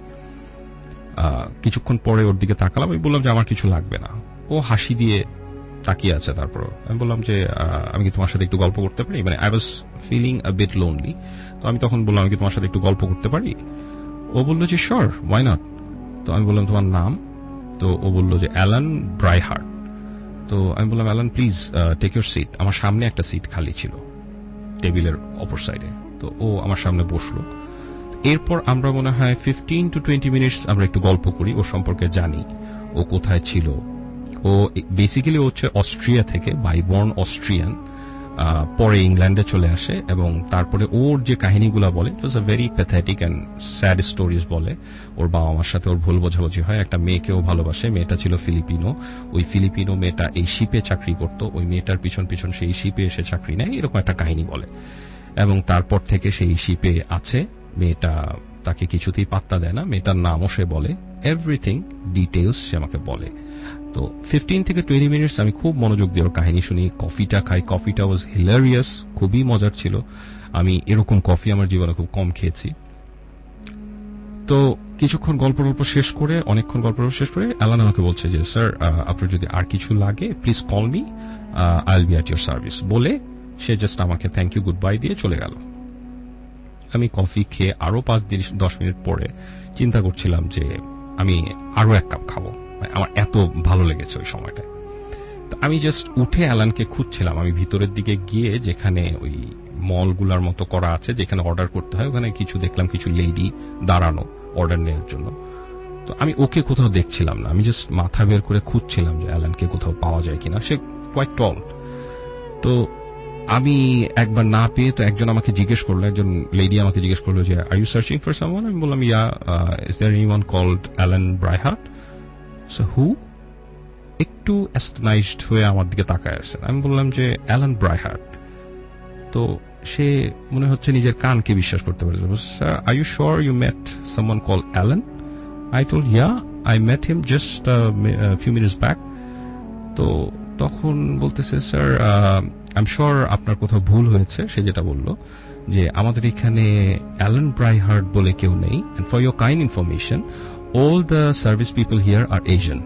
কিছুক্ষণ পরে ওর দিকে তাকালাম, আমি বললাম যে আমার কিছু লাগবে না। ও হাসি দিয়ে তাকিয়ে আছে। তারপর আমি বললাম যে আমি কি তোমার সাথে একটু গল্প করতে পারি, মানে I was feeling a bit lonely. তো আমি তখন বললাম আমি কি তোমার সাথে একটু গল্প করতে পারি। ও বললো যে শিওর, ওয়াই নট। তো আমি বললাম তোমার নাম। তো ও বললো যে অ্যালান ব্রাইহার্ট। তো আমি বললাম Alan please take your seat. আমার সামনে একটা সিট খালি ছিল টেবিলের অপর সাইডে। তো ও আমার সামনে বসলো। এরপর আমরা মনে হয় ফিফটিন টু টোয়েন্টি মিনিটস আমরা একটু গল্প করি, ও সম্পর্কে জানি, ও কোথায় ছিল। ও বেসিক্যালি হচ্ছে অস্ট্রিয়া থেকে, বাই বর্ন অস্ট্রিয়ান, পরে ইংল্যান্ডে চলে আসে এবং তারপরে ওর যে কাহিনীগুলো বলে it was a very pathetic and sad stories বলে। ওর বাবা মার সাথে ওর ভুল বোঝাবুঝি হয়, একটা মেয়েকেও ভালোবাসে, মেয়েটা ছিল ফিলিপিনো। ওই ফিলিপিনো মেয়েটা এই শিপে চাকরি করত, ওই মেয়েটার পিছন পিছন সেই শিপে এসে চাকরি নেয়, এরকম একটা কাহিনী বলে। এবং তারপর থেকে সেই শিপে আছে, মেয়েটা তাকে কিছুতেই পাত্তা দেয় না, মেয়েটার নামও সে বলে, এভরিথিং ডিটেলস সে আমাকে বলে। তো ফিফটিন থেকে টোয়েন্টি মিনিটস আমি খুব মনোযোগ দিয়ে ওর কাহিনী শুনি, কফিটা খাই। কফিটা ওয়াজ হিলারিয়াস, খুবই মজার ছিল। আমি এরকম কফি আমার জীবনে খুব কম খেয়েছি। তো কিছুক্ষণ গল্প গল্প শেষ করে, অনেকক্ষণ গল্প শেষ করে অ্যালান আমাকে বলছে যে স্যার আপনার যদি আর কিছু লাগে please call me, I will be at your service. বলে সে জাস্ট আমাকে থ্যাংক ইউ গুড বাই দিয়ে চলে গেল। আমি কফি খেয়ে আরো পাঁচ দশ মিনিট পরে চিন্তা করছিলাম যে আমি আরো এক কাপ খাবো, আমার এত ভালো লেগেছে ওই সময়টা। তো আমি জাস্ট উঠে অ্যালানকে খুঁজছিলাম। আমি ভিতরের দিকে গিয়ে যেখানে ওই মলগুলার মতো করা আছে যেখানে অর্ডার করতে হয়, ওখানে কিছু দেখলাম কিছু লেডি দাঁড়ানো অর্ডার নেওয়ার জন্য। তো আমি ওকে কোথাও দেখছিলাম না, আমি জাস্ট মাথা বের করে খুঁজছিলাম যে অ্যালানকে কোথাও পাওয়া যায় কিনা। সে কোয়াইট টল। তো আমি একবার না পেয়ে তো একজন আমাকে জিজ্ঞেস করলো, একজন লেডি আমাকে জিজ্ঞেস করলো যে are you searching for someone. আমি বললাম yeah, is there anyone called Alan Brayhart? So who? একটু অ্যাস্টনাইজড হয়ে আমার দিকে তাকায় আসেন। আমি বললাম যে অ্যালান ব্রাইহার্ট। তো সে মনে হচ্ছে নিজের কানকে বিশ্বাস করতে পারে। Sir are you sure you met someone called Alan? I told yeah, I met him just few minutes back. তো তখন বলতেছে স্যার আই এম শিওর আপনার কোথাও ভুল হয়েছে। সে যেটা বলল যে আমাদের এখানে অ্যালান ব্রাইহার্ট বলে কেউ নেই, and for your kind information all the service people here are Asian.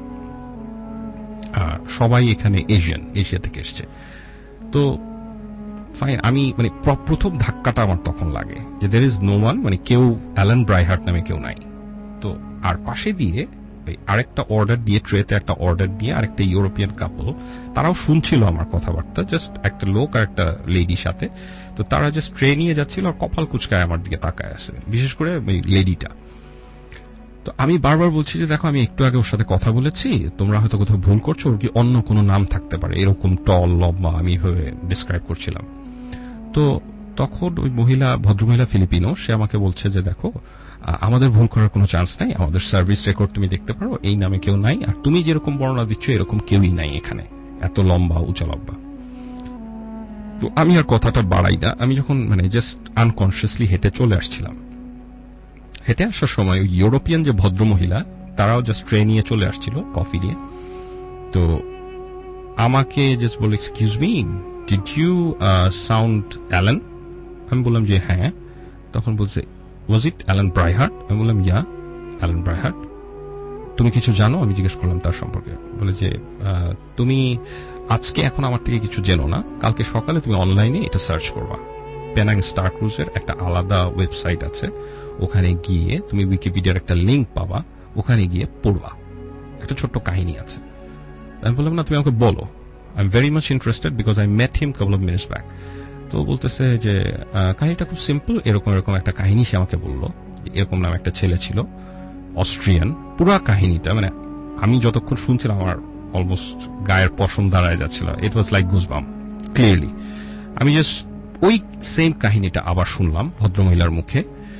সবাই এখানে এশিয়ান, এশিয়া থেকে এসছে। তো ফাইন, আমি মানে প্রথম ধাক্কাটা আমার তখন লাগে যে there is no one, মানে কেউ অ্যালান ব্রাইহার্ট নামে কেউ নাই। তো আর পাশে দিয়ে আরেকটা অর্ডার দিয়ে, ট্রেতে একটা অর্ডার দিয়ে আরেকটা ইউরোপিয়ান কাপল, তারাও শুনছিল আমার কথাবার্তা, জাস্ট একটা লোক আর একটা লেডির সাথে। তো তারা জাস্ট ট্রে নিয়ে যাচ্ছিল আর কপাল কুচকায় আমার দিকে তাকায় আসে, বিশেষ করে ওই লেডিটা। তো আমি বারবার বলছি যে দেখো আমি একটু আগে ওর সাথে কথা বলেছি, তোমরা হয়তো কোথাও ভুল করছো, ওর কি অন্য কোনো নাম থাকতে পারে, এরকম টল লম্বা আমি ভাবে ডিসক্রাইব করছিলাম। তো তখন ওই মহিলা, ভদ্রমহিলা ফিলিপিনো, সে আমাকে বলছে যে দেখো আমাদের ভুল করার কোনো চান্স নাই, আমাদের সার্ভিস রেকর্ড তুমি দেখতে পারো, এই নামে কেউ নাই, আর তুমি যেরকম বর্ণনা দিচ্ছ এরকম কেউই নাই এখানে, এত লম্বা উঁচা লম্বা। তো আমি আর কথাটা বাড়াই না, আমি যখন মানে জাস্ট আনকনসিয়াসলি হেঁটে চলে আসছিলাম, হেঁটে আসার সময় ওই ইউরোপিয়ান যে ভদ্রমহিলা তারাও জাস্ট ট্রে নিয়ে চলে আসছিল কফি দিয়ে। তো আমাকে জাস্ট বলে excuse me, did you sound Alan? আমি বললাম যে হ্যাঁ। তখন বলছে ওয়াজ ইট অ্যালান ব্রাইহার্ট? আমি বললাম ইয়া, অ্যালান ব্রাইহার্ট। তুমি কিছু জানো? আমি জিজ্ঞেস করলাম তার সম্পর্কে। বলে যে তুমি আজকে এখন আমার থেকে কিছু জেনো না, কালকে সকালে তুমি অনলাইনে এটা সার্চ করবা, পেনাং স্টার ক্রুজের একটা আলাদা ওয়েবসাইট আছে, ওখানে গিয়ে তুমি উইকিপিডিয়ার একটা লিঙ্ক পাবা, ওখানে গিয়ে পড়বা, একটা ছোট্ট কাহিনী আছে। আমি বললাম না তুমি আমাকে বলো, I am very much interested because I met him couple of minutes back. তো বলতেছে যে কাহিনীটা খুব সিম্পল, এরকম এরকম একটা কাহিনী সে আমাকে বললো, এরকম নাম একটা ছেলে ছিল অস্ট্রিয়ান। পুরো কাহিনীটা মানে আমি যতক্ষণ শুনছিলাম আমার অলমোস্ট গায়ের পশম দাঁড়ায় যাচ্ছিল, it was like goosebump. Clearly. আমি জাস্ট ওই সেম কাহিনীটা আবার শুনলাম ভদ্রমহিলার মুখে।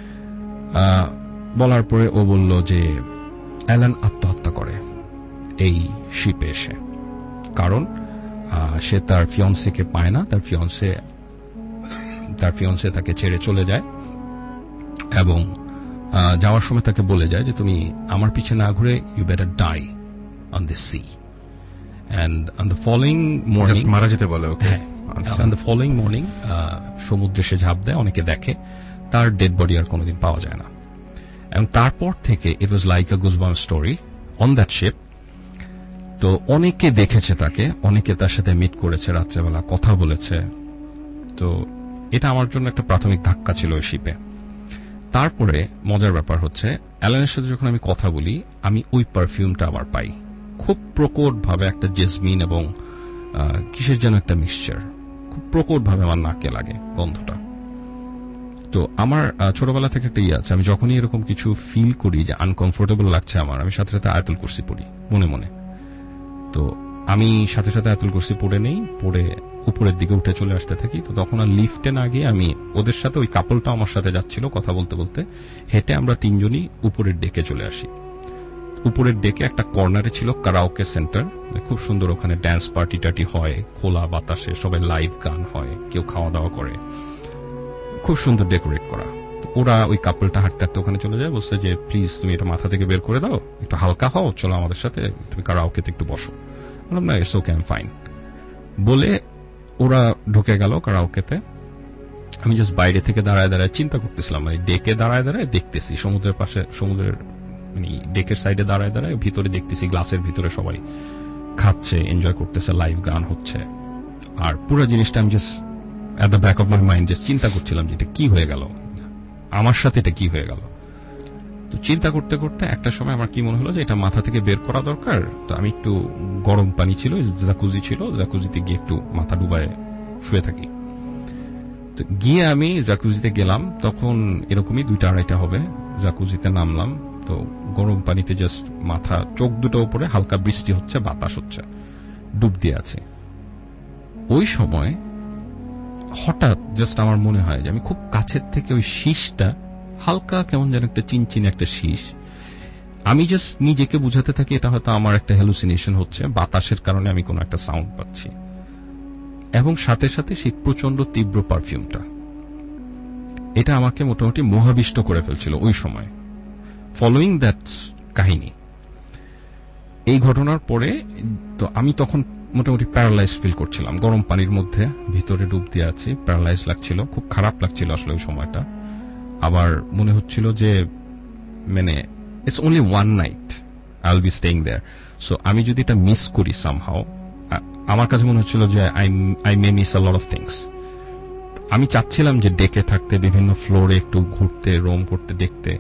বলার পরে ও বলল যে অ্যালান আত্মহত্যা করে এই শিপে এসে, কারণ সে তার ফিয়ন্সেকে পায় না, তার ফিয়ন্সে তার ফিয়ন্সে তাকে ছেড়ে চলে যায় এবং যাওয়ার সময় তাকে বলে যায় যে তুমি আমার পিছে না ঘুরে you better die on this sea. And on the following morning মারা যেতে বলে ওকে। অন দ্য ফলোইং মর্নিং সমুদ্রে সে ঝাঁপ দেয়, অনেকে দেখে, তার ডেড বডি আর কোনোদিন পাওয়া যায় না। এবং তারপর থেকে it was like a goosebump story on that ship. তো অনেকে দেখেছে তাকে, অনেকে তার সাথে মিট করেছে, রাত্রেবেলা কথা বলেছে। তো এটা আমার জন্য একটা প্রাথমিক ধাক্কা ছিল ওই শিপে। তারপরে মজার ব্যাপার হচ্ছে, অ্যালানের সাথে যখন আমি কথা বলি আমি ওই পারফিউমটা আবার পাই, খুব প্রকট ভাবে একটা জেসমিন এবং কিসের যেন একটা মিক্সচার, খুব প্রকট ভাবে আমার নাকে লাগে গন্ধটা। তো আমার ছোটবেলা থেকে একটা ইয়ে আছে, আমি যখনই এরকম কিছু ফিল করি যে আনকমফোর্টেবল লাগছে আমার, আমি সাথে সাথে আয়াতুল কুরসি পড়ি মনে মনে। তো আমি সাথে সাথে আয়াতুল কুরসি পড়ে নেই, পড়ে উপরের দিকে উঠে চলে আসতে থাকি। তো তখন আর লিফটে না গিয়ে আমি ওদের সাথে, ওই কাপলটা আমার সাথে যাচ্ছিল কথা বলতে বলতে, হেঁটে আমরা তিনজনই উপরের ডেকে চলে আসি। উপরের ডেকে একটা কর্নারে ছিল কারাওকে সেন্টার, খুব সুন্দর, ওখানে ড্যান্স পার্টি টাটি হয়, খোলা বাতাসে সবাই লাইভ গান হয়, কেউ খাওয়া দাওয়া করে, খুব সুন্দর ডেকোরেট করা। ওরা ওই কাপলটা হাঁটতে হাঁটতে ওখানে চলে যায়, বলছে যে প্লিজ তুমি এটা মাথা থেকে বের করে দাও, একটু হালকা হও, চলো আমাদের সাথে, তুমি কারাওকেতে একটু বসো। বললাম না, it's okay, I am fine বলে ওরা ঢুকে গেল কারাওকেতে। আমি জাস্ট বাইরে থেকে দাঁড়ায় দাঁড়ায় চিন্তা করতেছিলাম, মানে ডেকে দাঁড়ায় দাঁড়ায় দেখতেছি সমুদ্রের পাশে, সমুদ্রের মানে ডেকের সাইডে দাঁড়ায় দাঁড়ায় ভিতরে দেখতেছি গ্লাসের ভিতরে সবাই খাচ্ছে, এনজয় করতেছে, লাইভ গান হচ্ছে। আর পুরো জিনিসটা আমি just at the back of my mind just চিন্তা করছিলাম যে এটা কি হয়ে গেল, আমার সাথে এটা কি হয়ে গেল। তো চিন্তা করতে করতে একটা সময় আমার কি মনে হলো যে এটা মাথা থেকে বের করা দরকার। তো আমি একটু গরম পানি ছিল, জাকুজি ছিল, জাকুজিতে গিয়ে একটু মাথা ডুবায় শুয়ে থাকি। তো গিয়ে আমি জাকুজিতে গেলাম, তখন এরকমই দুইটা আড়াইটা হবে, জাকুজিতে নামলাম। তো গরম পানিতে জাস্ট মাথা, চোখ দুটো উপরে, হালকা বৃষ্টি হচ্ছে, বাতাস হচ্ছে, ডুব দিয়ে আছে। ওই সময় হঠাৎ জাস্ট আমার মনে হয় যে আমি খুব কাছের থেকে ওই শীষটা, হালকা কেমন যেন একটা চিনচিন একটা শীষ, আমি জাস্ট নিজেকে বুঝাতে থাকি এটা হয়তো আমার একটা হ্যালুসিনেশন হচ্ছে, বাতাসের কারণে আমি কোনো একটা সাউন্ড পাচ্ছি। এবং সাথে সাথে সেই প্রচন্ড তীব্র পারফিউমটা, এটা আমাকে মোটামুটি মোহাবিষ্ট করে ফেলছিল ওই সময়। ফলোইং দ্যাট কাহিনী, এই ঘটনার পরে তো আমি তখন মোটামুটি প্যারালাইজ ফিল করছিলাম, গরম পানির মধ্যে ভিতরে ডুব দিয়ে আছি, প্যারালাইজ লাগছিল, খুব খারাপ লাগছিল আসলে ওই সময়টা। আবার মনে হচ্ছিল যে মানে it's only one night, I will be staying there, so আমি যদি এটা মিস করি সামহাও, আমার কাছে মনে হচ্ছিল যে I I may miss a lot of things. আমি চাচ্ছিলাম যে ডেকে থাকতে, বিভিন্ন ফ্লোরে একটু ঘুরতে, রোম করতে, দেখতে।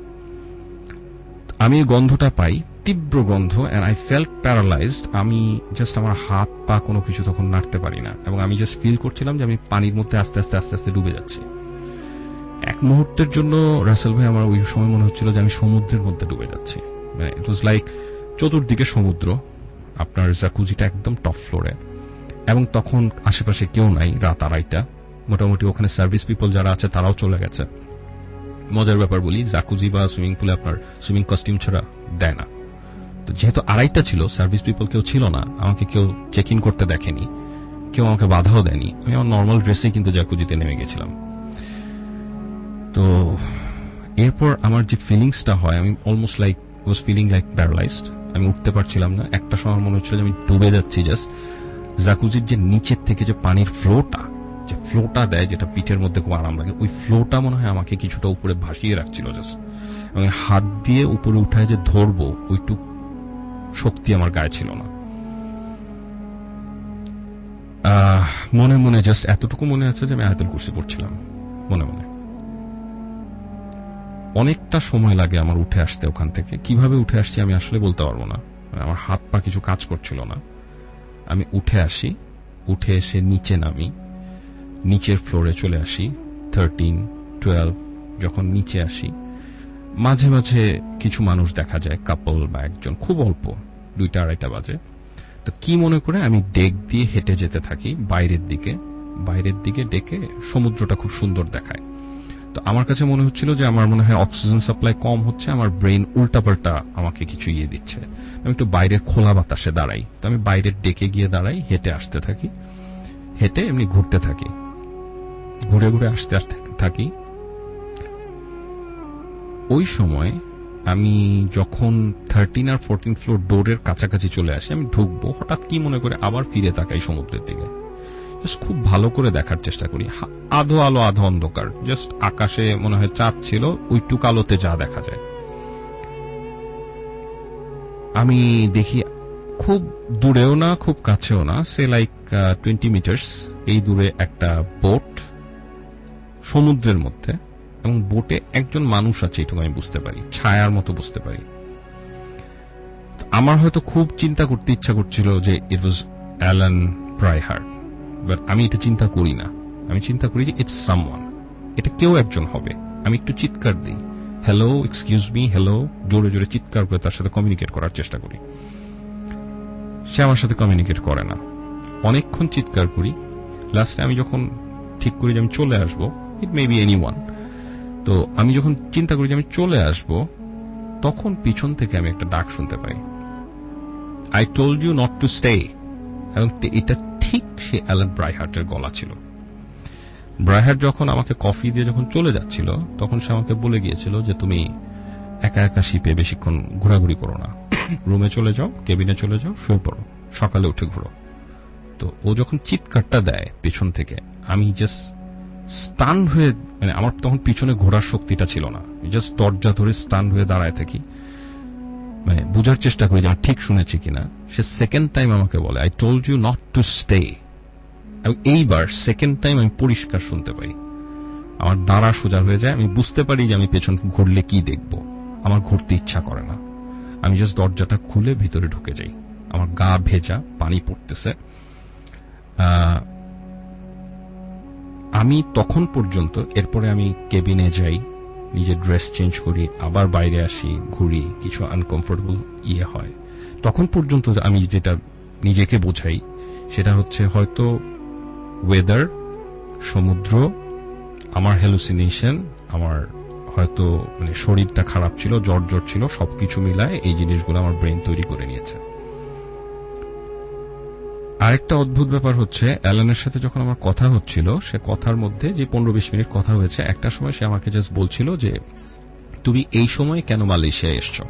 আমি গন্ধটা পাই, তীব্র গন্ধ, এন্ড আই ফেল্ট প্যারালাইজড। আমি জাস্ট আমার হাত পা কোনো কিছু তখন নাড়তে পারি না, এবং আমি জাস্ট ফিল করছিলাম যে আমি পানির মধ্যে আস্তে আস্তে আস্তে আস্তে ডুবে যাচ্ছি। এক মুহূর্তের জন্য রাসেল ভাই আমার ওই সময় মনে হচ্ছিল যে আমি সমুদ্রের মধ্যে ডুবে যাচ্ছি। মানে ইট ওয়াজ লাইক চতুর্দিকে সমুদ্র, আপনার জাকুজিটা একদম টপ ফ্লোরে, এবং তখন আশেপাশে কেউ নাই, রাত আড়াইটা মোটামুটি। ওখানে সার্ভিস পিপল যারা আছে তারাও চলে গেছে। মজার ব্যাপার বলি, জাকুজি বা সুইমিং পুলে আপনার সুইমিং কস্টিউম ছাড়া দেয় না। তো যেহেতু আড়াইটা ছিল, সার্ভিস পিপল কেউ ছিল না, আমাকে কেউ চেক ইন করতে দেখেনি, কেউ আমাকে বাধাও দেয়নি। আমি আমার নর্মাল ড্রেসে কিন্তু জাকুজিতে নেমে গেছিলাম। তো এরপর আমার যে ফিলিংসটা হয়, আমি almost like was feeling like paralysed. আমি উঠতে পারছিলাম না। একটা সময় মনে হচ্ছিল যে আমি ডুবে যাচ্ছি। জাস্ট জাকুজির যে নিচের থেকে যে পানির ফ্লোটা, যে ফ্লোটা দেয়, যেটা পিঠের মধ্যে খুব আরাম লাগে, ওই ফ্লোটা মনে হয় আমাকে কিছুটা উপরে ভাসিয়ে রাখছিল জাস্ট। এবং হাত দিয়ে উপরে উঠায় যে ধরবো, ওইটুক শক্তি আমার গায়ে ছিল না। মনে মনে জাস্ট এতটুকু মনে আছে যে আমি আয়াতুল কুরসি পড়ছিলাম মনে মনে। অনেকটা সময় লাগে আমার উঠে আসতে ওখান থেকে। কিভাবে উঠে আসছি আমি আসলে বলতে পারবো না, আমার হাত পা কিছু কাজ করছিল না। আমি উঠে আসি, উঠে এসে নিচে নামি, নিচের ফ্লোরে চলে আসি, থার্টিন টুয়েলভ। যখন নিচে আসি, মাঝে মাঝে কিছু মানুষ দেখা যায়, কাপল বা একজন, খুব অল্প, দুইটা আড়াইটা বাজে। তো কি মনে করে আমি ডেক দিয়ে হেঁটে যেতে থাকি বাইরের দিকে, বাইরের দিকে ডেকে সমুদ্রটা খুব সুন্দর দেখায়। তো আমার কাছে মনে হচ্ছিল যে আমার মনে হয় অক্সিজেন সাপ্লাই কম হচ্ছে, আমার ব্রেন উল্টাপাল্টা আমাকে কিছু ইয়ে দিচ্ছে। আমি একটু বাইরের খোলা বাতাসে দাঁড়াই। তো আমি বাইরের ডেকে গিয়ে দাঁড়াই, হেঁটে আসতে থাকি, হেঁটে এমনি ঘুরতে থাকি, ঘুরে ঘুরে আসতে আসতে থাকি। ওই সময় আমি যখন থার্টিন আর ফোরটিন ফ্লোর ডোরের কাছাকাছি চলে আসি, আমি ঢুকবো, হঠাৎ কি মনে করে আবার ফিরে তাকাই সমুদ্রের দিকে। জাস্ট খুব ভালো করে দেখার চেষ্টা করি। আধো আলো আধো অন্ধকার, জাস্ট আকাশে মনে হয় চাঁদ ছিল, ওইটুক আলোতে যা দেখা যায়। আমি দেখি খুব দূরেও না খুব কাছেও না, সে লাইক টোয়েন্টি মিটার্স এই দূরে একটা বোট সমুদ্রের মধ্যে, এবং বোটে একজন মানুষ আছে, এটুকু আমি বুঝতে পারি, ছায়ার মতো বুঝতে পারি। আমার হয়তো খুব চিন্তা করতে ইচ্ছা করছিল যে ইট ওয়াজ অ্যালান ব্রাইহার্ট, বাট আমি এটা চিন্তা করি না। আমি চিন্তা করি যে ইটস সামওয়ান, এটা কেউ একজন হবে। আমি একটু চিৎকার দিই, হ্যালো, এক্সকিউজ মি, হ্যালো, জোরে জোরে চিৎকার করে তার সাথে কমিউনিকেট করার চেষ্টা করি। সে আমার সাথে কমিউনিকেট করে না। অনেকক্ষণ চিৎকার করি। লাস্টে আমি যখন ঠিক করি যে আমি চলে আসবো, ইট মে বি এনিওয়ান, তো আমি যখন চিন্তা করি যে আমি চলে আসবো, তখন পিছন থেকে আমি একটা ডাক শুনতে পাই, I told you not to stay. এবং এটা ঠিক সে অ্যালান ব্রাইহার্টের গলা ছিল। ব্রাইহার্ট যখন আমাকে কফি দিয়ে যখন চলে যাচ্ছিল, তখন সে আমাকে বলে গিয়েছিল যে তুমি একা একা শিপে বেশিক্ষণ ঘোরাঘুরি করো না, রুমে চলে যাও, কেবিনে চলে যাও, শুয়ে পড়ো, সকালে উঠে ঘুরো। তো ও যখন চিৎকারটা দেয় পেছন থেকে, আমি জাস্ট স্টান হয়ে, মানে আমার তখন পিছনে ঘোরার শক্তিটা ছিল না, জাস্ট দরজা ধরে স্টান হয়ে দাঁড়ায় থাকি, মানে বুঝার চেষ্টা করি যে আমি ঠিক শুনেছি কিনা। সে সেকেন্ড টাইম আমাকে বলে, I told you not to stay. এবং এইবার সেকেন্ড টাইম আমি পরিষ্কার শুনতে পাই, আমার দাঁড়া সোজা হয়ে যায়। আমি বুঝতে পারি যে আমি পেছন ঘুরলে কি দেখব, আমার ঘুরতে ইচ্ছা করে না। আমি জাস্ট দরজাটা খুলে ভিতরে ঢুকে যাই। আমার গা ভেজা, পানি পড়তেছে। আমি তখন পর্যন্ত, এরপরে আমি কেবিনে যাই, নিজের ড্রেস চেঞ্জ করি, আবার বাইরে আসি, ঘুরি, কিছু আনকমফোর্টেবল ইয়ে হয়। তখন পর্যন্ত আমি যেটা নিজেকে বোঝাই সেটা হচ্ছে হয়তো ওয়েদার, সমুদ্র, আমার হ্যালুসিনেশন, আমার হয়তো মানে শরীরটা খারাপ ছিল, জ্বর জ্বর ছিল, সবকিছু মিলায় এই জিনিসগুলো আমার ব্রেন তৈরি করে নিয়েছে। আরেকটা অদ্ভুত ব্যাপার হচ্ছে, অ্যালানের সাথে যখন আমার কথা হচ্ছিল, সে কথার মধ্যে যে পনেরো বিশ মিনিট কথা হয়েছে, একটা সময় সে আমাকে জাস্ট বলছিল যে তুমি এই সময় কেন মালয়েশিয়া এসছো।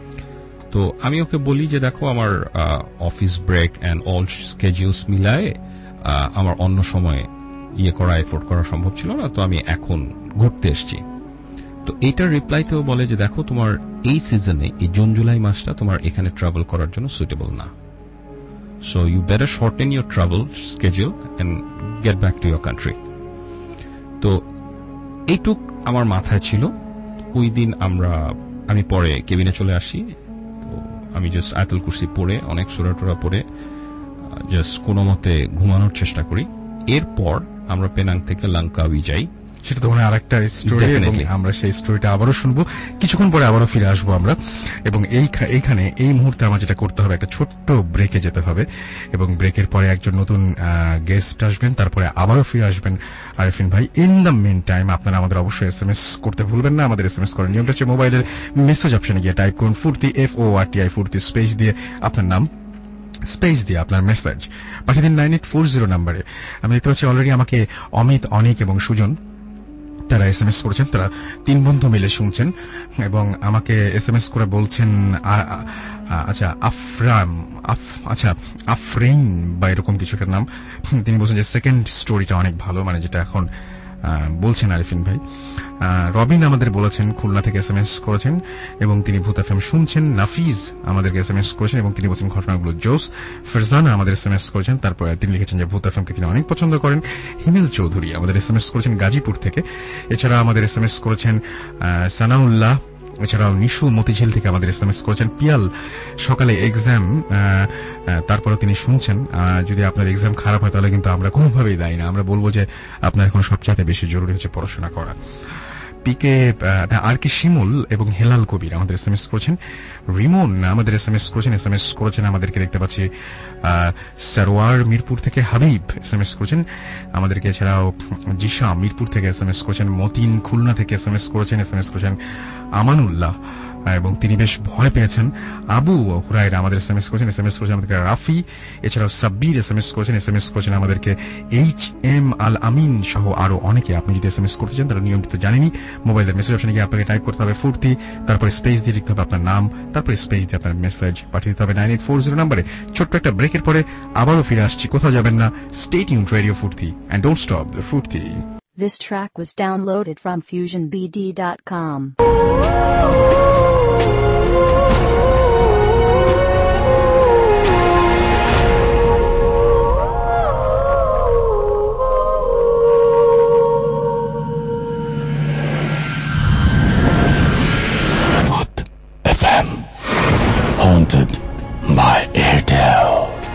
তো আমি ওকে বলি যে দেখো, আমার office break and all schedules মিলায় আমার অন্য সময় ইয়ে করা, এফোর্ড করা সম্ভব ছিল না, তো আমি এখন ঘুরতে এসছি। তো এইটার রিপ্লাইতেও বলে যে দেখো, তোমার এই সিজনে, এই জুন জুলাই মাসটা তোমার এখানে ট্রাভেল করার জন্য সুইটেবল না, so you better shorten your travel schedule and get back to your country. তো এইটুক আমার মাথায় ছিল। ওই দিন আমরা আমি পরে কেবিনে চলে আসি। তো আমি জাস্ট আয়াতুল কুরসি পড়ে, অনেক সূরা টুরা পড়ে জাস্ট কোনো মতে ঘুমানোর চেষ্টা করি। এরপর আমরা পেনাং থেকে লঙ্কাউই যাই। সেটা তো মানে আরেকটা স্টোরি, এবং আমরা সেই স্টোরিটা আবারও শুনবো কিছুক্ষণ পরে, আবারও ফিরে আসবো আমরা। এবং এইখানে এই মুহূর্তে আমার যেটা করতে হবে, একটা ছোট্ট ব্রেকে যেতে হবে, এবং ব্রেকের পরে একজন নতুন গেস্ট আসবেন, তারপরে আবারও ফিরে আসবেন আরিফিন ভাই। ইন দ্য মেন টাইম আপনারা আমাদের অবশ্যই এস এম এস করতে ভুলবেন না। আমাদের এস এম এস করার নিয়মটা হচ্ছে, মোবাইলের মেসেজ অপশনে গিয়ে টাইপ করুন Foorti, F O R T I, Foorti, space দিয়ে আপনার নাম, স্পেস দিয়ে আপনার মেসেজ পাঠিয়ে দিন নাইন এইট ফোর জিরো নাম্বারে। আমি দেখতে পাচ্ছি অলরেডি আমাকে অমিত, অনিক এবং সুজন তারা এস এম এস করেছেন। তারা তিন বন্ধু মিলে শুনছেন এবং আমাকে এস এম এস করে বলছেন, আচ্ছা আফরাম, আচ্ছা আফরিন বা এরকম কিছু একটা নাম। তিনি বলছেন যে সেকেন্ড স্টোরিটা অনেক ভালো, মানে যেটা এখন বলছেন আরিফিন ভাই। রবিন আমাদের বলেছেন, খুলনা থেকে এস এম এস করেছেন এবং তিনি ভূত এফএম শুনছেন। নাফিজ আমাদেরকে এস এম এস করেছেন এবং তিনি বলছেন ঘটনাগুলো জোস। ফেরজানা আমাদের এস এম এস করেছেন, তারপরে তিনি লিখেছেন যে ভূত এফএমকে তিনি অনেক পছন্দ করেন। হিমেল চৌধুরী আমাদের এস এম এস করেছেন গাজীপুর থেকে। এছাড়া আমাদের এস এম এস করেছেন সানাউল্লাহ। এছাড়াও নিশু মতিঝিল থেকে আমাদের এস এম এস করেছেন। পিয়াল সকালে এক্সাম, তারপরে তিনি শুনছেন। যদি আপনার এক্সাম খারাপ হয় তাহলে কিন্তু আমরা কোনোভাবেই দায়ী না, আমরা বলবো যে আপনার এখন সবচেয়ে বেশি জরুরি হচ্ছে পড়াশোনা করা। পিকে আর কে শিমুল এবং হেলাল কবির আমাদের এসএমএস করেছেন। রিমন আমাদের এসএমএস করেছেন এসএমএস করেছেন আমাদেরকে দেখতে পাচ্ছি। সারোয়ার মিরপুর থেকে হাবিব এসএমএস করেছেন আমাদেরকে। এছাড়াও জিশা মিরপুর থেকে এসএমএস করেছেন। মতিন খুলনা থেকে এসএমএস করেছেন এসএমএস করেছেন আমানুল্লাহ এবং তিনি বেশ ভয় পেয়েছেন। আবু হুরায়রা আমাদের এসএমএস করেছেন এসএমএস করেছেন আমাদেরকে রাফি। এছাড়াও সাব্বির এসএমএস করেছেন এসএমএস করেছেন আমাদেরকে এইচ এম আল আমিন সহ আরো অনেকে। আপনি যদি এসএমএস করতে চান তাহলে নিয়মটি তো জানেনই, মোবাইলের মেসেজ অপশনে গিয়ে আপনাকে টাইপ করতে হবে ফুর্তি, তারপরে স্পেস দিয়ে লিখতে হবে আপনার নাম, তারপরে স্পেস দিয়ে আপনার মেসেজ পাঠিয়ে দিতে হবে নাইন এইট ফোর জিরো নাম্বারে। ছোট্ট একটা ব্রেকের পরে আবারও ফিরে আসছি, কোথাও যাবেন না, stay tuned radio Foorti and don't stop the Foorti. This track was downloaded from fusion b d dot com. F M, haunted by Airtel.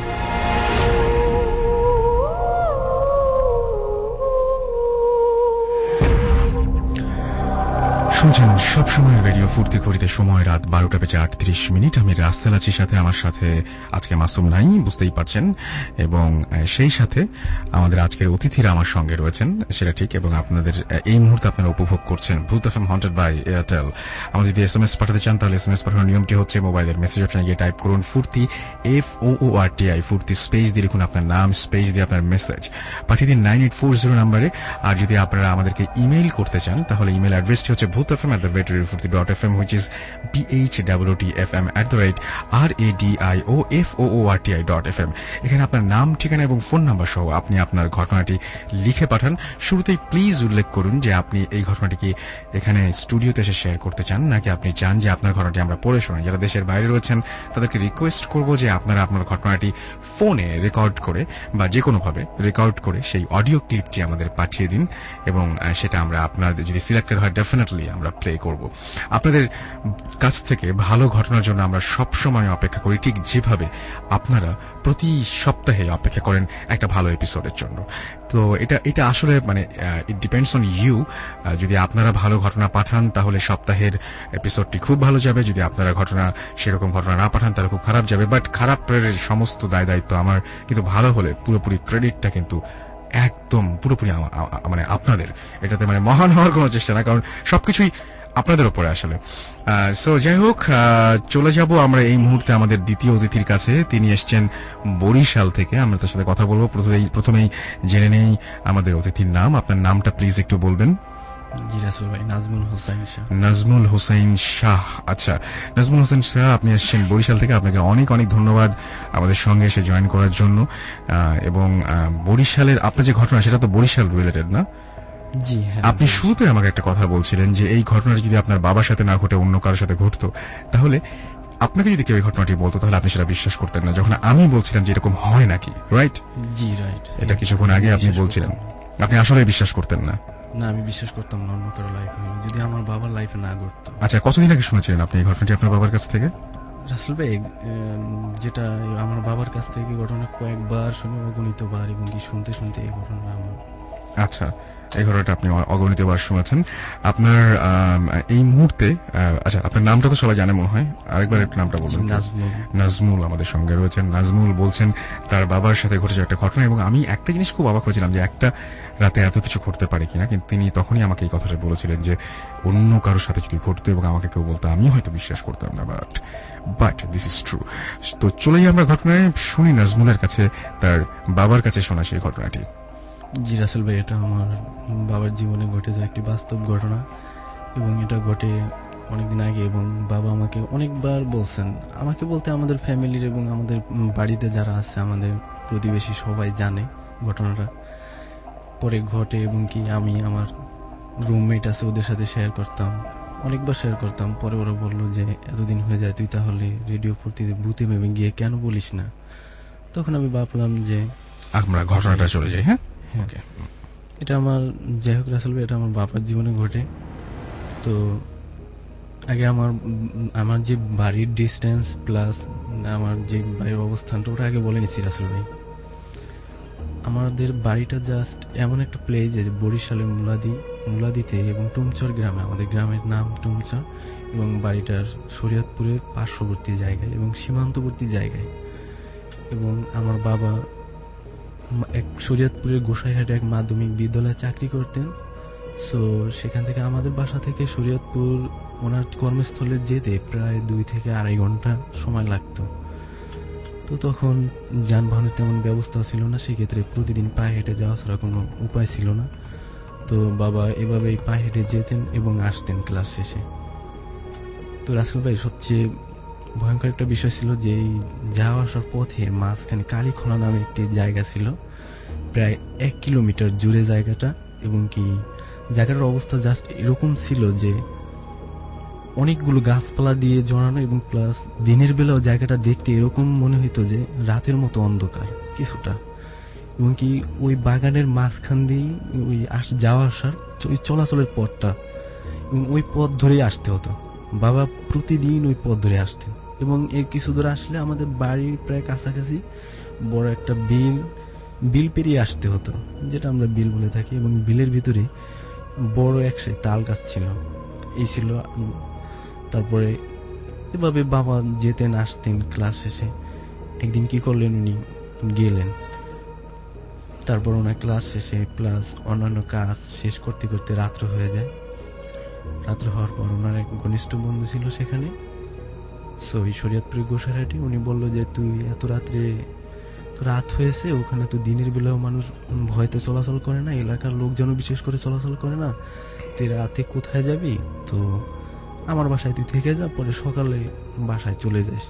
শুনছেন সবসময় রেডিও ফুর্তি করিতে, সময় রাত বারোটা বেজে আটত্রিশ মিনিট। আমি রাস্তাল আছি, সাথে আমার সাথে আজকে মাসুম নাই, বুঝতেই পারছেন, এবং সেই সাথে আমাদের আজকের অতিথিরা আমার সঙ্গে রয়েছেন, সেটা ঠিক। এবং আপনাদের এই মুহূর্তে আপনারা উপভোগ করছেন ভূত এফএম হন্টেড বাই এয়ারটেল। আমাদের যদি এসএমএস পাঠাতে চান তাহলে এসএমএস পাঠানোর নিয়মটি হচ্ছে মোবাইলের মেসেজ অপশনে গিয়ে টাইপ করুন Foorti, F O O R T I, Foorti, space দিয়ে লিখুন আপনার নাম, স্পেস দিয়ে আপনার মেসেজ পাঠিয়ে দিন নাইন এইট ফোর জিরো নাম্বারে। আর যদি আপনারা আমাদেরকে ইমেইল করতে চান তাহলে ইমেল অ্যাড্রেসটি হচ্ছে Bhoot FM at the rate radio furti dot f m, which is b h o o t f m at the rate r a d i o f o o r t i dot f m। এখানে আপনার নাম, ঠিকানা এবং phone number সহ আপনি আপনার ঘটনাটি লিখে পাঠান। শুরুতেই প্লিজ উল্লেখ করুন যে আপনি এই ঘটনাটি কি এখানে স্টুডিওতে এসে শেয়ার করতে চান, নাকি আপনি চান যে আপনার ঘটনাটি আমরা পড়ে শোনাই। যারা দেশের বাইরে রয়েছেন তাদেরকে রিকোয়েস্ট করব যে আপনারা আপনার ঘটনাটি ফোনে রেকর্ড করে বা যে কোনোভাবে রেকর্ড করে সেই অডিও ক্লিপটি আমাদের পাঠিয়ে দিন, এবং সেটা আমরা আপনাদের যদি সিলেক্টেড হয় ডেফিনেটলি আমরা প্লে করব। আপনাদের কাছ থেকে ভালো ঘটনার জন্য আমরা সব সময় অপেক্ষা করি, ঠিক যেভাবে আপনারা প্রতি সপ্তাহে অপেক্ষা করেন একটা ভালো এপিসোডের জন্য। তো এটা এটা আসলে মানে ইট ডিপেন্ডস অন ইউ। যদি আপনারা ভালো ঘটনা পাঠান তাহলে সপ্তাহের এপিসোডটি খুব ভালো যাবে, যদি আপনারা ঘটনা সেরকম ঘটনা না পাঠান তাহলে খুব খারাপ যাবে। বাট খারাপের সমস্ত দায় দায়িত্ব আমার, কিন্তু ভালো হলে পুরোপুরি ক্রেডিটটা কিন্তু একদম পুরোপুরি মানে আপনাদের। এটাতে মানে মহান হওয়ার কোনো চেষ্টা না, কারণ সবকিছুই আপনাদের উপরে আসলে। সো যাই হোক, চলে যাব আমরা এই মুহূর্তে আমাদের দ্বিতীয় অতিথির কাছে। তিনি এসছেন বরিশাল থেকে, আমরা তার সাথে কথা বলবো। প্রথমেই জেনে নেই আমাদের অতিথির নাম। আপনার নামটা প্লিজ একটু বলবেন। জি রাসেল ভাই, নাজমুল হোসেন শাহ। নাজমুল হোসেন শাহ, আচ্ছা নাজমুল হোসেন শাহ, আপনি এসেছেন বরিশাল থেকে। আপনাকে অনেক অনেক ধন্যবাদ আমাদের সঙ্গে এসে জয়েন করার জন্য। এবং বরিশালের আপনার যে ঘটনা সেটা তো বরিশাল রিলেটেড না? জি হ্যাঁ। আপনি শুরুতে আমাকে একটা কথা বলছিলেন যে এই ঘটনাটি যদি আপনার বাবার সাথে না ঘটে অন্য কারোর সাথে ঘটতো, তাহলে আপনাকে যদি কেউ এই ঘটনাটি বলতো তাহলে আপনি সেটা বিশ্বাস করতেন না, যখন আমি বলছিলাম যে এরকম হয় নাকি, রাইট? জি রাইট। এটা কিছুক্ষণ আগে আপনি বলছিলেন, আপনি আসলে বিশ্বাস করতেন না? না, আমি বিশ্বাস করতাম না অন্য কারো লাইফে যদি আমার বাবার লাইফে না ঘটতো। আচ্ছা, কতদিন আগে শুনেছিলেন আপনি এই ঘটনাটি আপনার বাবার কাছ থেকে? রাসেল ভাই, যেটা আমার বাবার কাছ থেকে ঘটনা কয়েকবার শুনে অগণিত বার, এবং কি শুনতে শুনতে এই ঘটনা আমার। আচ্ছা, এই ঘটনাটা আপনি অগণিত বার শুনেছেন। আপনার এই মুহূর্তে, আচ্ছা আপনার নামটা তো সবাই জানে মনে হয়, আরেকবার একটু নামটা বলুন। নাজমুল। নাজমুল আমাদের সঙ্গে রয়েছেন। নাজমুল বলছেন তার বাবার সাথে ঘটেছে একটা ঘটনা, এবং আমি একটা জিনিস খুব অবাক হয়েছিলাম যে একটা রাতে এত কিছু ঘটতে পারে কিনা, কিন্তু তিনি তখনই আমাকে এই কথাটা বলেছিলেন যে অন্য কারোর সাথে যদি ঘটতো এবং আমাকে কেউ বলতো আমি হয়তো বিশ্বাস করতাম না, but but this is true. তো চলেই আমরা ঘটনায় শুনি নাজমুলের কাছে, তার বাবার কাছে শোনা সেই ঘটনাটি। জি রাসেল ভাই, এটা আমার বাবার জীবনে ঘটে যায় একটি বাস্তব ঘটনা, এবং এটা ঘটে অনেকদিন আগে, এবং বাবা আমাকে অনেকবার বলছেন। আমাকে বলতে আমাদের ফ্যামিলির এবং আমাদের বাড়িতে যারা আছে, আমাদের প্রতিবেশী সবাই জানে ঘটনাটা। পরে ঘটে, এবং কি আমি আমার রুমমেট আছে ওদের সাথে শেয়ার করতাম, অনেকবার শেয়ার করতাম। পরে ওরা বললো যে এতদিন হয়ে যায়, তুই তাহলে রেডিও ফুর্তিতে ভূতে মেমে গিয়ে কেন বলিস না? তখন আমি ভাবলাম যে আমরা ঘটনাটা চলে যাই। হ্যাঁ, এটা আমার, যাই হোক রাসেল ভাই, এটা আমার বাবার জীবনে ঘটে। তো আগে আমার আমার যে বাড়ির ডিস্টেন্স প্লাস আমার যে বাড়ির অবস্থানটা ওটা আগে বলে নিচ্ছি রাসেল ভাই। আমাদের বাড়িটা জাস্ট এমন একটা প্লেস যে বরিশালের মুলাদি মুলাদিতে এবং টুমচর গ্রামে, আমাদের গ্রামের নাম টুমচর, এবং বাড়িটার শরীয়তপুরের পার্শ্ববর্তী জায়গায় এবং সীমান্তবর্তী জায়গায়। এবং আমার বাবা এক শরীয়তপুরের গোসাইহাটে এক মাধ্যমিক বিদ্যালয়ে চাকরি করতেন। সো সেখান থেকে আমাদের বাসা থেকে শরীয়তপুর ওনার কর্মস্থলে যেতে প্রায় দুই থেকে আড়াই ঘন্টা সময় লাগতো। তো তখন যানবাহনের তেমন ব্যবস্থা ছিল না, সেক্ষেত্রে প্রতিদিন পায়ে হেঁটে যাওয়া ছাড়া কোনো উপায় ছিল না। তো বাবা এভাবেই পায়ে হেঁটে যেতেন এবং আসতেন ক্লাস শেষে। তো রাসেল ভাই, সবচেয়ে ভয়ঙ্কর একটা বিষয় ছিল যে এই যাওয়া আসার পথে মাঝখানে কালীখোলা নামে একটি জায়গা ছিল, প্রায় এক কিলোমিটার জুড়ে জায়গাটা, এবং কি জায়গাটার অবস্থা জাস্ট এরকম ছিল যে অনেকগুলো গাছপালা দিয়ে জড়ানো, এবং প্লাস দিনের বেলাও জায়গাটা দেখতে এরকম মনে হইতো যে রাতের মতো অন্ধকার কিছুটা, এবং কি ওই বাগানের মাঝখান দিয়ে ওই যাওয়া আসার চলাচলের পথটা, এবং ওই পথ ধরেই আসতে হতো। বাবা প্রতিদিন ওই পথ ধরে আসতেন, এবং এর কিছু দূর আসলে আমাদের বাড়ির প্রায় কাছাকাছি বড় একটা বিল বিল পেরিয়ে আসতে হতো, যেটা আমরা বিল বলে থাকি, এবং বিলের ভিতরে বড় একসাথে তাল গাছ ছিল। এই ছিল। তারপরে এভাবে বাবা যেতেন আসতেন ক্লাস শেষে। একদিন কি করলেন, উনি গেলেন, তারপর ওনার ক্লাস শেষে প্লাস অন্যান্য কাজ শেষ করতে করতে রাত্র হয়ে যায়। রাত্র হওয়ার পর ওনার এক ঘনিষ্ঠ বন্ধু ছিল সেখানে, সো ওই শরীয়তপুরের গোসাইহাটে। উনি বলল যে তুই এত রাত্রে, রাত হয়েছে, ওখানে তো দিনের বেলাও মানুষ ভয়তে চলাচল করে না, এলাকার লোকজন বিশেষ করে চলাচল করে না, তুই রাতে কোথায় যাবি, তো আমার বাসায় তুই থেকে যা, পরে সকালে বাসায় চলে যাস।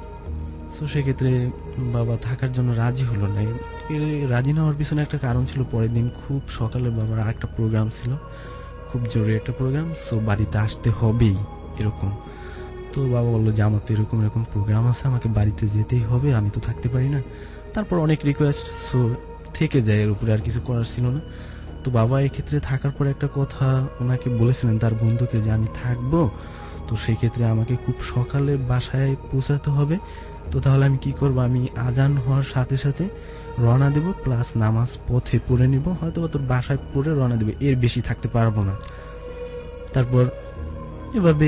তো সেক্ষেত্রে বাবা থাকার জন্য রাজি হলো না। রাজি না হওয়ার পিছনে একটা কারণ ছিল, পরের দিন খুব সকালে বাবার আরেকটা প্রোগ্রাম ছিল, খুব জরুরি একটা প্রোগ্রাম, সো বাড়িতে আসতে হবেই এরকম। তো বাবা বললো যে আমার তো এরকম এরকম প্রোগ্রাম আছে, আমাকে বাড়িতে যেতেই হবে, আমি তো থাকতে পারি না। তারপর অনেক রিকোয়েস্ট, সো থেকে যায়, এর উপরে আর কিছু করার ছিল না। তো বাবা এক্ষেত্রে থাকার পর একটা কথা ওনাকে বলেছিলেন তার বন্ধুকে, যে আমি থাকবো, তো সেই ক্ষেত্রে আমাকে খুব সকালে বাসায় পৌঁছাতে হবে। তো তাহলে আমি কি করবো, আমি আজান হওয়ার সাথে সাথে রওনা দেব, প্লাস নামাজ পথে পড়ে নিব, হয়তো তোর বাসায় পড়ে রওনা দেবে, এর বেশি থাকতে পারবো না। তারপর এভাবে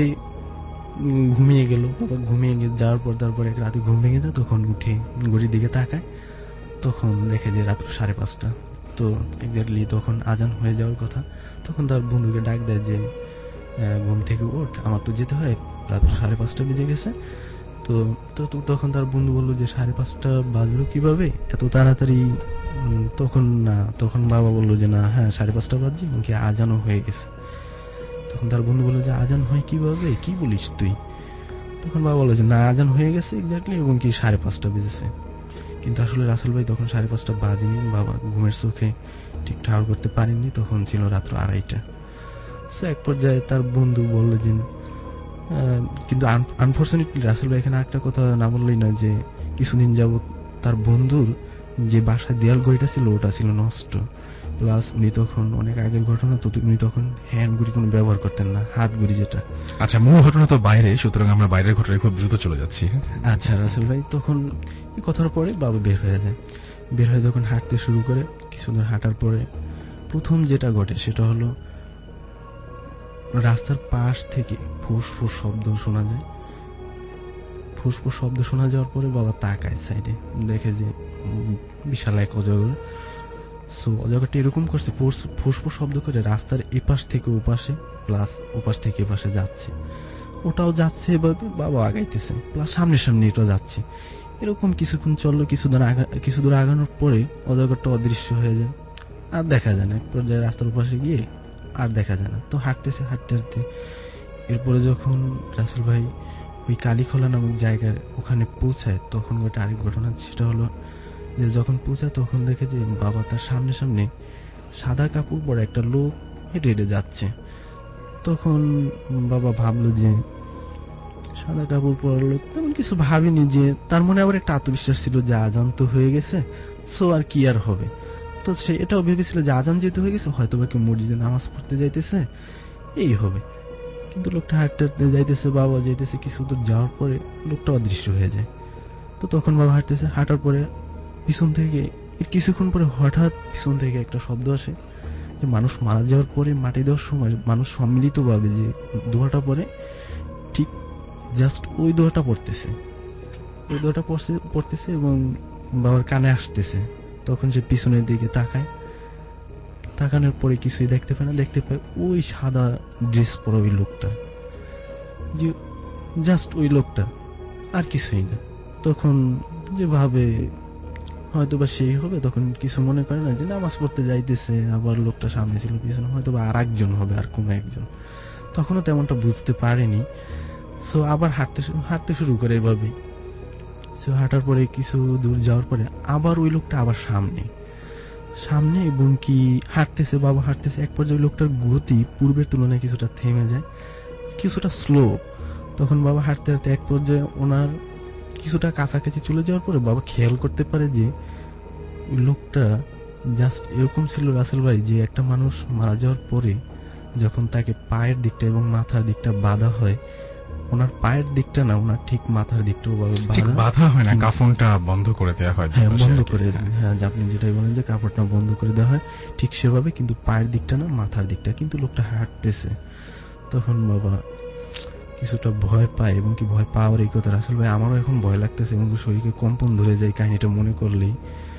ঘুমিয়ে গেল বাবা। ঘুমিয়ে যাওয়ার পর তারপর এক রাতে ঘুম ভেঙে যায়, তখন উঠে ঘড়ির দিকে তাকায়, তখন দেখে যে রাত্র সাড়ে পাঁচটা। তো এক্স্যাক্টলি তখন আজান হয়ে যাওয়ার কথা। তখন তার বন্ধুকে ডাক দেয় যে ঘুম থেকে ওঠ, আমার তো যেতে হয়, রাত্র সাড়ে পাঁচটা বেজে গেছে। তো তখন তার বন্ধু বললো যে সাড়ে পাঁচটা বাজলো কিভাবে এত তাড়াতাড়ি? তখন না তখন বাবা বললো যে না, হ্যাঁ সাড়ে পাঁচটা বাজছে, এমনকি আজানও হয়ে গেছে। তখন তার বন্ধু বললো যে আজান হয় কিভাবে, কি বলিস তুই? তখন বাবা বললো যে না, আজান হয়ে গেছে এক্স্যাক্টলি, এবং কি সাড়ে পাঁচটা বেজেছে। কিন্তু আসলে রাসেল ভাই তখন সাড়ে পাঁচটা বাজেনি, বাবা ঘুমের চোখে ঠিক ঠাউর করতে পারেননি, তখন ছিল রাত্র আড়াইটা। সো এক পর্যায়ে তার বন্ধু বললো যে, কিন্তু আনফর্চুনেটলি রাসেল ভাই এখানে একটা কথা না বললেই নয়, যে কিছুদিন যাবত তার বন্ধুর যে বাসায় দেয়াল ঘড়িটা ছিল ওটা ছিল নষ্ট, প্লাস উনি তখন অনেক আগের ঘটনা, তো উনি তখন হ্যান্ড ঘড়ি কোনো ব্যবহার করতেন না, হাত ঘড়ি যেটা। আচ্ছা, মূল ঘটনা তো বাইরে, সুতরাং আমরা বাইরের ঘটনায় খুব দ্রুত চলে যাচ্ছি। আচ্ছা রাসেল ভাই, তখন এই কথার পরে বাবা বের হয়ে যায়। বের হয়ে যখন হাঁটতে শুরু করে, কিছু দূর হাঁটার পরে প্রথম যেটা ঘটে সেটা হলো রাস্তার পাশ থেকে ফুস ফুস শব্দ শোনা যায়। ফুস ফুস শব্দ শোনা যাওয়ার পরে বাবা তাকায় সাইডে, দেখে যে বিশাল এক অজগর। সো অজগরটা এরকম করছে, ফুস ফুস শব্দ করে রাস্তার এপাশ থেকে ওপাশে, প্লাস ওপাশ থেকে এপাশে যাচ্ছে, ওটাও যাচ্ছে এভাবে, বাবা আগাইতেছে, প্লাস সামনে সামনে এটাও যাচ্ছে। এরকম কিছুক্ষণ চললো। কিছু দূর আগা কিছু দূর আগানোর পরে অজগরটা অদৃশ্য হয়ে যায়, আর দেখা যায় না। এক পর্যায়ে রাস্তার ওপাশে গিয়ে আর দেখা যায় না। তো হাঁটতেছে হাঁটতে হাঁটতে এরপরে যখন রাসেল ভাই ওই কালীখোলা নামক জায়গায় ওখানে পৌঁছায়, তখন ওটা আরেক ঘটনা। সেটা হলো যে যখন পৌঁছায় তখন দেখে যে বাবা তার সামনে সামনে সাদা কাপড় পরে একটা লোক হেঁটে হেঁটে যাচ্ছে। তখন বাবা ভাবলো যে সাদা কাপড় পরা লোক, তেমন কিছু ভাবিনি, যে তার মনে আবার একটা আত্মবিশ্বাস ছিল যে আজান তো হয়ে গেছে, সো আর কি আর হবে। তো সে এটাও ভেবেছিল যে আজান যেহেতু হয়ে গেছে, হয়তো বা কেউ মসজিদে নামাজ পড়তে যাইতেছে, এই হবে। কিন্তু লোকটা হাঁটতে হাঁটতে যাইতেছে, বাবা যাইতেছে, কিছু দূর যাওয়ার পরে লোকটা অদৃশ্য হয়ে যায়। তো তখন বাবা হাঁটতেছে, হাঁটার পরে পিছন থেকে এর কিছুক্ষণ পরে হঠাৎ পিছন থেকে একটা শব্দ আসে যে মানুষ মারা যাওয়ার পরে মাটি দেওয়ার সময় মানুষ সম্মিলিত ভাবে যে দোয়াটা পড়ে, ঠিক জাস্ট ওই দোয়াটা পড়তেছে, ওই দোয়াটা পড়ছে পড়তেছে এবং বাবার কানে আসতেছে। তখন সে পিছনের দিকে তাকায়, তাকানোর পরে কিছুই দেখতে পায় না, দেখতে পায় ওই সাদা ড্রেস পরা ওই লোকটা, যে জাস্ট ওই লোকটা, আর কিছুই না। তখন যে ভাবে হয়তো বা সেই হবে, তখন কিছু মনে করে না, যে নামাজ পড়তে যাইতেছে, আবার লোকটা সামনে ছিল পিছনে, হয়তো বা আর একজন হবে, আর কোনো একজন। তখনও তেমনটা বুঝতে পারেনি। সো আবার হাঁটতে হাঁটতে শুরু করে এভাবে। সো হাঁটার পরে কিছু দূর যাওয়ার পরে আবার ওই লোকটা আবার সামনে সামনে এবং কি হাঁটতেছে, বাবা হাঁটতেছে। এক পর্যায়ে লোকটার গতি পূর্বের তুলনায় কিছুটা থেমে যায়, কিছুটা স্লো। তখন বাবা হাঁটতে হাঁটতে এক পর্যায়ে ওনার কিছুটা কাছাকাছি চলে যাওয়ার পরে বাবা খেয়াল করতে পারে যে লোকটা জাস্ট এরকম ছিল রাসেল ভাই, যে একটা মানুষ মারা যাওয়ার পরে যখন তাকে পায়ের দিকটা এবং মাথার দিকটা বাঁধা হয়, ওনার পায়ের দিকটা না, ওনার ঠিক মাথার দিকটাও বাঁধা হয় না, কাফনটা বন্ধ করে দেওয়া হয়। হ্যাঁ, বন্ধ করে, হ্যাঁ আপনি যেটাই বলেন যে কাপড়টা বন্ধ করে দেওয়া হয়, ঠিক সেভাবে, কিন্তু পায়ের দিকটা না, মাথার দিকটা। কিন্তু লোকটা হাঁটতেছে। তখন বাবা কিছুটা ভয় পায়, এবং কি ভয় পাওয়ার এই কথা রাসেল ভাই আমারও এখন ভয় লাগতেছে, এবং শরীরে কম্পন ধরে যায় কাহিনীটা মনে করলেই।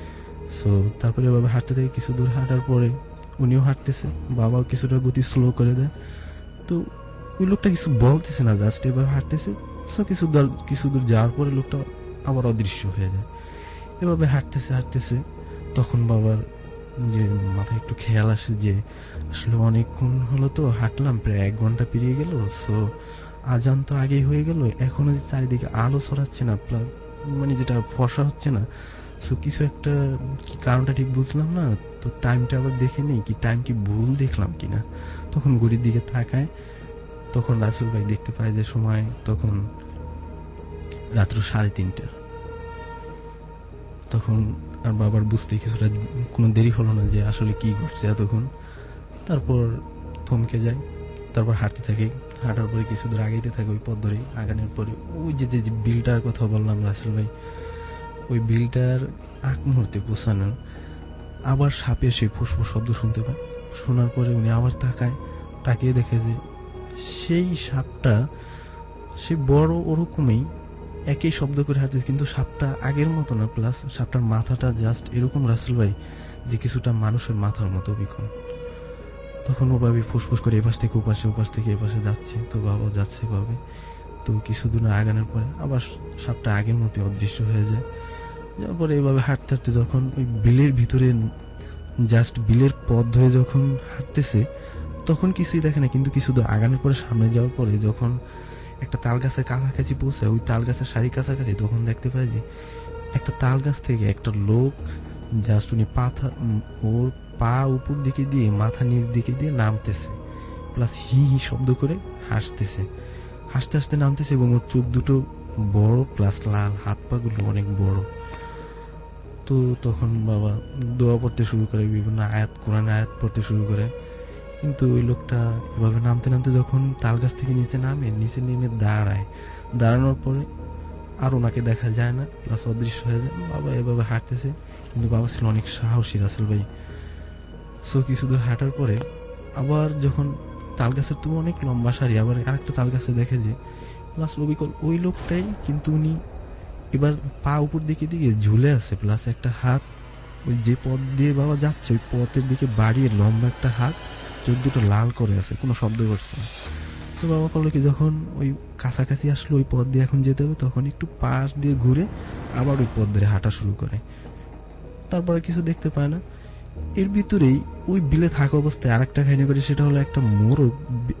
সো তারপরে বাবা হাঁটতে থাকে, কিছু দূর হাঁটার পরে উনিও হাঁটতেছে, বাবাও কিছুটা গতি স্লো করে দেয়। তো ওই লোকটা কিছু বলতেছে না, জাস্ট এভাবে হাঁটতেছে। সো কিছু দূর কিছু দূর যাওয়ার পরে লোকটা আবার অদৃশ্য হয়ে যায়। এভাবে হাঁটতেছে হাঁটতেছে তখন বাবার যে মাথায় একটু খেয়াল আসে যে আসলে অনেকক্ষণ হলো, তো হাঁটলাম, প্রায় এক ঘন্টা পেরিয়ে গেল। সো আজান তো আগেই হয়ে গেল, এখনো যে চারিদিকে আলো ছড়াচ্ছে না, মানে যেটা ফর্সা হচ্ছে না। সো কিছু একটা কারণটা ঠিক বুঝলাম না, তো টাইমটা আবার দেখে নেই, কি টাইম কি ভুল দেখলাম কিনা। তখন ঘড়ির দিকে তাকায়, তখন রাসেল ভাই দেখতে পায় যে সময় তখন রাত্র সাড়ে তিনটা। তখন আর বাবার বুঝতে কিছুটা কোনো দেরি হলো না যে আসলে কি ঘটছে এতক্ষণ। তারপর থমকে যায়, তারপর হাঁটতে থাকে। হাঁটার পরে কিছু দূর আগাইতে থাকে, ওই পথ ধরে আগানোর পরে ওই যে যে বিলটার কথা বললাম রাসেল ভাই, ওই বিলটার আগ মুহূর্তে পৌঁছানো আবার সাপের সেই ফুসফুস শব্দ শুনতে পায়। শোনার পরে উনি আবার তাকায়, তাকিয়ে দেখে যে সেই সাপটা সে বড় ওরকমই একই শব্দ করে হাঁটছে, কিন্তু সাপটা আগের মতো না, প্লাস সাপটার মাথাটা জাস্ট এরকম রাসেল ভাই যে কিছুটা মানুষের মাথার মতো বিকন। তখন ও ভাবি ফুসফুস করে এপাশ থেকে ওপাশে, ওপাশ থেকে এপাশে যাচ্ছে, তো বাবা যাচ্ছে ভাবে। তো কিছুদিন আগানোর পরে আবার সাপটা আগের মতো অদৃশ্য হয়ে যায়। যাওয়ার পরে এইভাবে হাঁটতে হাঁটতে যখন ওই বিলের ভিতরে জাস্ট বিলের পথ ধরে যখন হাঁটতেছে, তখন কিছুই দেখে না, কিন্তু কিছু দূর আগানোর পরে সামনে যাওয়ার পরে যখন একটা তাল গাছের কাছাকাছি পৌঁছায়, ওই তাল গাছের সারি কাছাকাছি, তখন দেখতে পায় যে একটা তাল গাছ থেকে একটা লোক জাস্ট উনি পাথা ওর পা উপর দিকে দিয়ে মাথা নিচ দিকে দিয়ে নামতেছে, প্লাস হি হি শব্দ করে হাসতেছে, হাসতে হাসতে নামতেছে, এবং ওর চোখ দুটো বড় প্লাস লাল, হাত পা গুলো অনেক বড়। তো তখন বাবা দোয়া পড়তে শুরু করে, বিভিন্ন আয়াত, কোরআন আয়াত পড়তে শুরু করে। কিন্তু ওই লোকটা এভাবে নামতে নামতে যখন তাল গাছ থেকে নিচে নামে, নিচে নেমে দাঁড়ায়, দাঁড়ানোর পরে আর ওনাকে দেখা যায় না, প্লাস অদৃশ্য হয়ে যায়। বাবা এভাবে হাঁটতেছে, কিন্তু বাবা ছিল অনেক সাহসী রাসেল ভাই। সো কিছু দূর হাঁটার পরে আবার যখন তাল গাছের তো অনেক লম্বা সারি, আবার আরেকটা তাল গাছে দেখে যে প্লাস অবিকল ওই লোকটাই, কিন্তু উনি এবার পা উপর দিকে দিকে ঝুলে আছে, প্লাস একটা হাত ওই যে পথ দিয়ে বাবা যাচ্ছে ওই পথের দিকে বাড়িয়ে লম্বা একটা হাত, চোখ দুটো লাল করে আছে, কোনো শব্দ করছে না। তো বাবা করলো কি, যখন ওই কাছাকাছি আসলো ওই পথ দিয়ে এখন যেতে হবে, তখন একটু পাশ দিয়ে ঘুরে আবার ওই পথ ধরে হাঁটা শুরু করে। তারপরে কিছু দেখতে পায় না। এর ভিতরেই ওই বিলে থাকা অবস্থায় আরেকটা কাহিনী করে, সেটা হলো একটা মোরগ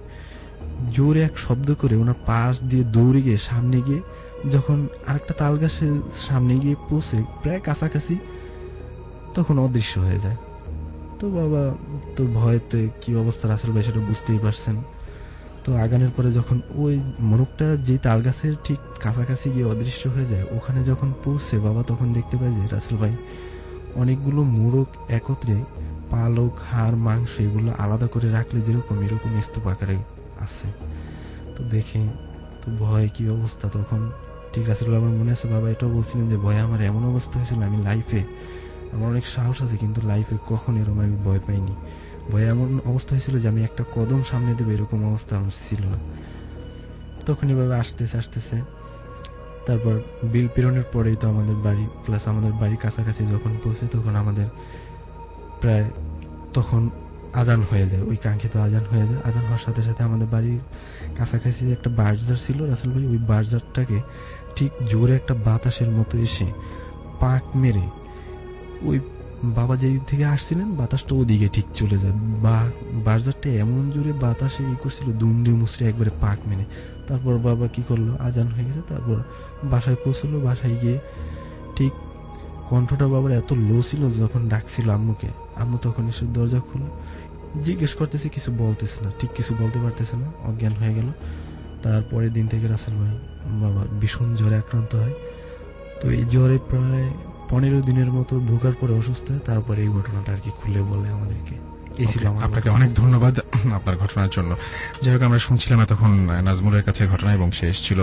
জোরে এক শব্দ করে ওনার পাশ দিয়ে দৌড়ে গিয়ে সামনে গিয়ে যখন আরেকটা তাল গাছের সামনে গিয়ে পৌঁছে প্রায় কাছাকাছি, তখন অদৃশ্য হয়ে যায়। তো বাবা তো ভয়তে কি অবস্থা রাসেল ভাই সেটা বুঝতেই পারছেন। তো আগানোর পরে যখন ওই মোরগটা যে তাল গাছের ঠিক কাছাকাছি গিয়ে অদৃশ্য হয়ে যায়, ওখানে যখন পৌঁছে বাবা তখন দেখতে পায় যে রাসেল ভাই অনেকগুলো মোরগ একত্রে পালক, হাড়, মাংস এগুলো আলাদা করে রাখলে যেরকম এরকম স্তূপ আকারে আছে। তো দেখে তো ভয় কি অবস্থা, তখন ঠিক রাসেল বাবার মনে আছে বাবা এটাও বলছিলেন যে ভয়ে আমার এমন অবস্থা হয়েছিল আমি লাইফে আমার অনেক সাহস আছে, কিন্তু লাইফে কখন এরকম আমি ভয় পাইনি। ভয় এমন অবস্থা হয়েছিল যে আমি একটা কদম সামনে দেবো এরকম অবস্থা আমার ছিল না। তখন এভাবে আসতেছে আসতেছে তারপর বিল পিরনের পরেই তো আমাদের বাড়ি, প্লাস আমাদের বাড়ির কাছাকাছি যখন পৌঁছে তখন আমাদের প্রায় তখন আজান হয়ে যায়, ওই কাঙ্ক্ষিত আজান হয়ে যায়। আজান হওয়ার সাথে সাথে আমাদের বাড়ির কাছাকাছি একটা বার্জার ছিল রাসেল ভাই, ওই বার্জারটাকে ঠিক জোরে একটা বাতাসের মতো এসে পাক মেরে ওই বাবা যেই থেকে আসছিলেন বাতাসটা ওদিকে ঠিক চলে যায়। বা বার্জারটা এমন জোরে বাতাসে ই করছিল দুমড়ে মুচড়ে একবারে পাক মেরে। তারপর বাবা কি করলো, আজান হয়ে গেছে, তারপর বাসায় পৌঁছলো। বাসায় গিয়ে ঠিক কণ্ঠটা বাবার এত লো ছিল, যখন ডাকছিল আম্মুকে, আম্মু তখন এসে দরজা খুললো, জিজ্ঞেস করতেছে, কিছু বলতেছে না, ঠিক কিছু বলতে পারতেছে না, অজ্ঞান হয়ে গেল। তারপরের দিন থেকে রাসেল ভাই বাবা ভীষণ জ্বরে আক্রান্ত হয়। তো এই জ্বরে প্রায় পনেরো দিনের মতো ভোগার পরে অসুস্থ হয়। তারপরে এই ঘটনাটা আর কি খুলে বলে আমাদেরকে। এই ছিল আমার। আপনাকে অনেক ধন্যবাদ আপনার ঘটনার জন্য। যাই হোক, আমরা শুনছিলাম তখন নাজমুলের কাছে ঘটনা, এবং সে এসেছিল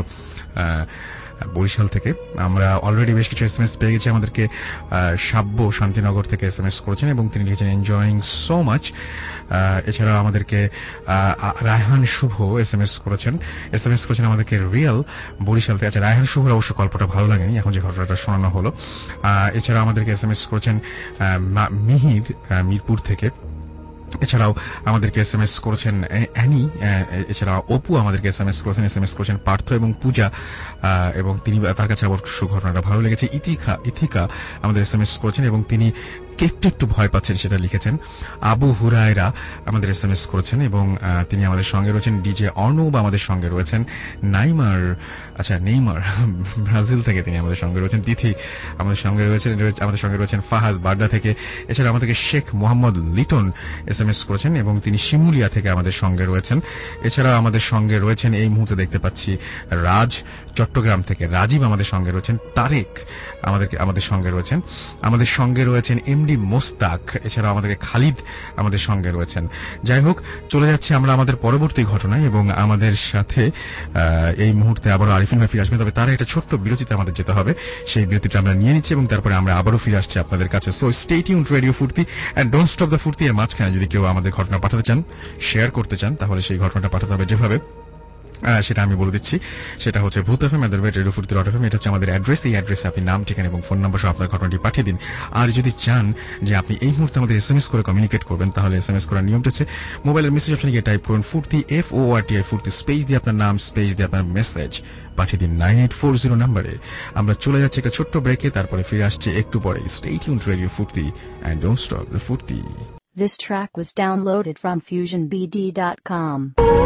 বরিশাল থেকে। আমরা অলরেডি বেশ কিছু এস এম এস পেয়ে গেছি। আমাদেরকে সাব্য শান্তিনগর থেকে এস এম এস করেছেন এবং তিনি লিখেছেন এনজয়িং সো মাচ। এছাড়া আমাদেরকে Raihan Shuvo S M S করেছেন এস এম এস করেছেন আমাদেরকে রিয়াল বরিশাল থেকে। আচ্ছা, রায়হান শুভর অবশ্য গল্পটা ভালো লাগেনি, এখন যে ঘটনাটা শোনানো হলো। এছাড়া আমাদেরকে এস এম এস করেছেন মিহির মিরপুর থেকে। এছাড়াও আমাদেরকে এস এম এস করেছেন অ্যানি। এছাড়া অপু আমাদেরকে এস এম এস করেছেন এস এম এস করেছেন পার্থ এবং পূজা, এবং তিনি তার কাছে আবার ঘটনাটা ভালো লেগেছে। ইথিকা ইথিকা আমাদের এস এম এস করেছেন এবং তিনি একটু একটু ভয় পাচ্ছেন সেটা লিখেছেন। আবু হুরায়রা আমাদের এস এম এস করেছেন এবং তিনি আমাদের সঙ্গে রয়েছেন। ডিজে অর্ণব আমাদের সঙ্গে রয়েছেন। নাইমার, আচ্ছা নেইমার ব্রাজিল থেকে তিনি আমাদের সঙ্গে রয়েছেন। তিথি আমাদের সঙ্গে রয়েছেন আমাদের সঙ্গে রয়েছেন ফাহাদ বাড্ডা থেকে। এছাড়া আমাদেরকে Sheikh Mohammad Liton S M S করেছেন এবং তিনি শিমুলিয়া থেকে আমাদের সঙ্গে রয়েছেন। এছাড়া আমাদের সঙ্গে রয়েছেন এই মুহূর্তে দেখতে পাচ্ছি রাজ চট্টগ্রাম থেকে, রাজীব আমাদের সঙ্গে রয়েছেন, তারেক আমাদেরকে আমাদের সঙ্গে রয়েছেন, আমাদের সঙ্গে রয়েছেন এমডি মোস্তাক। এছাড়া আমাদেরকে খালিদ আমাদের সঙ্গে রয়েছেন। যাই হোক, চলে যাচ্ছে আমরা আমাদের পরবর্তী ঘটনায়, এবং আমাদের সাথে এই মুহূর্তে আবারও আরিফিন ভাই ফিরে আসবেন। তবে তারা একটা ছোট্ট বিরতিতে আমাদের যেতে হবে, সেই বিরতিটা আমরা নিয়ে নিচ্ছি এবং তারপরে আমরা আবারও ফিরে আসছি আপনাদের কাছে। So stay tuned radio Foorti and don't stop the Foorti. এর মাঝখানে যদি কেউ আমাদের ঘটনা পাঠাতে চান, শেয়ার করতে চান, তাহলে সেই ঘটনাটা পাঠাতে হবে যেভাবে, সেটা আমি বলে দিচ্ছি। সেটা হচ্ছে Bhoot FM at the rate radio Foorti dot FM. এটা হচ্ছে আমাদের অ্যাড্রেস। এই অ্যাড্রেসে আপনি নাম, ঠিকানা এবং ফোন নাম্বার সহ আপনার ঘটনাটি পাঠিয়ে দিন। আর যদি চান যে আপনি এই মুহূর্তে আমাদের এস এম এস করে কমিউনিকেট করবেন, তাহলে এস এম এস করার নিয়মটা হচ্ছে মোবাইলের মেসেজ অপশনে গিয়ে টাইপ করুন Foorti, F O R T I Foorti, space দিয়ে আপনার নাম, স্পেস দিয়ে আপনার মেসেজ পাঠিয়ে দিন নাইন এইট ফোর জিরো নাম্বারে। আমরা চলে যাচ্ছি একটা ছোট্ট ব্রেকে, তারপরে ফিরে আসছি একটু পরে। Stay tuned radio Foorti and don't stop the Foorti. This track was downloaded from fusion b d dot com.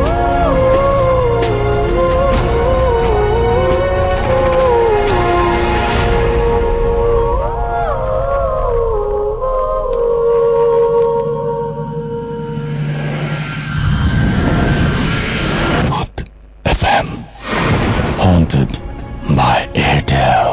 F M Haunted by Airtel.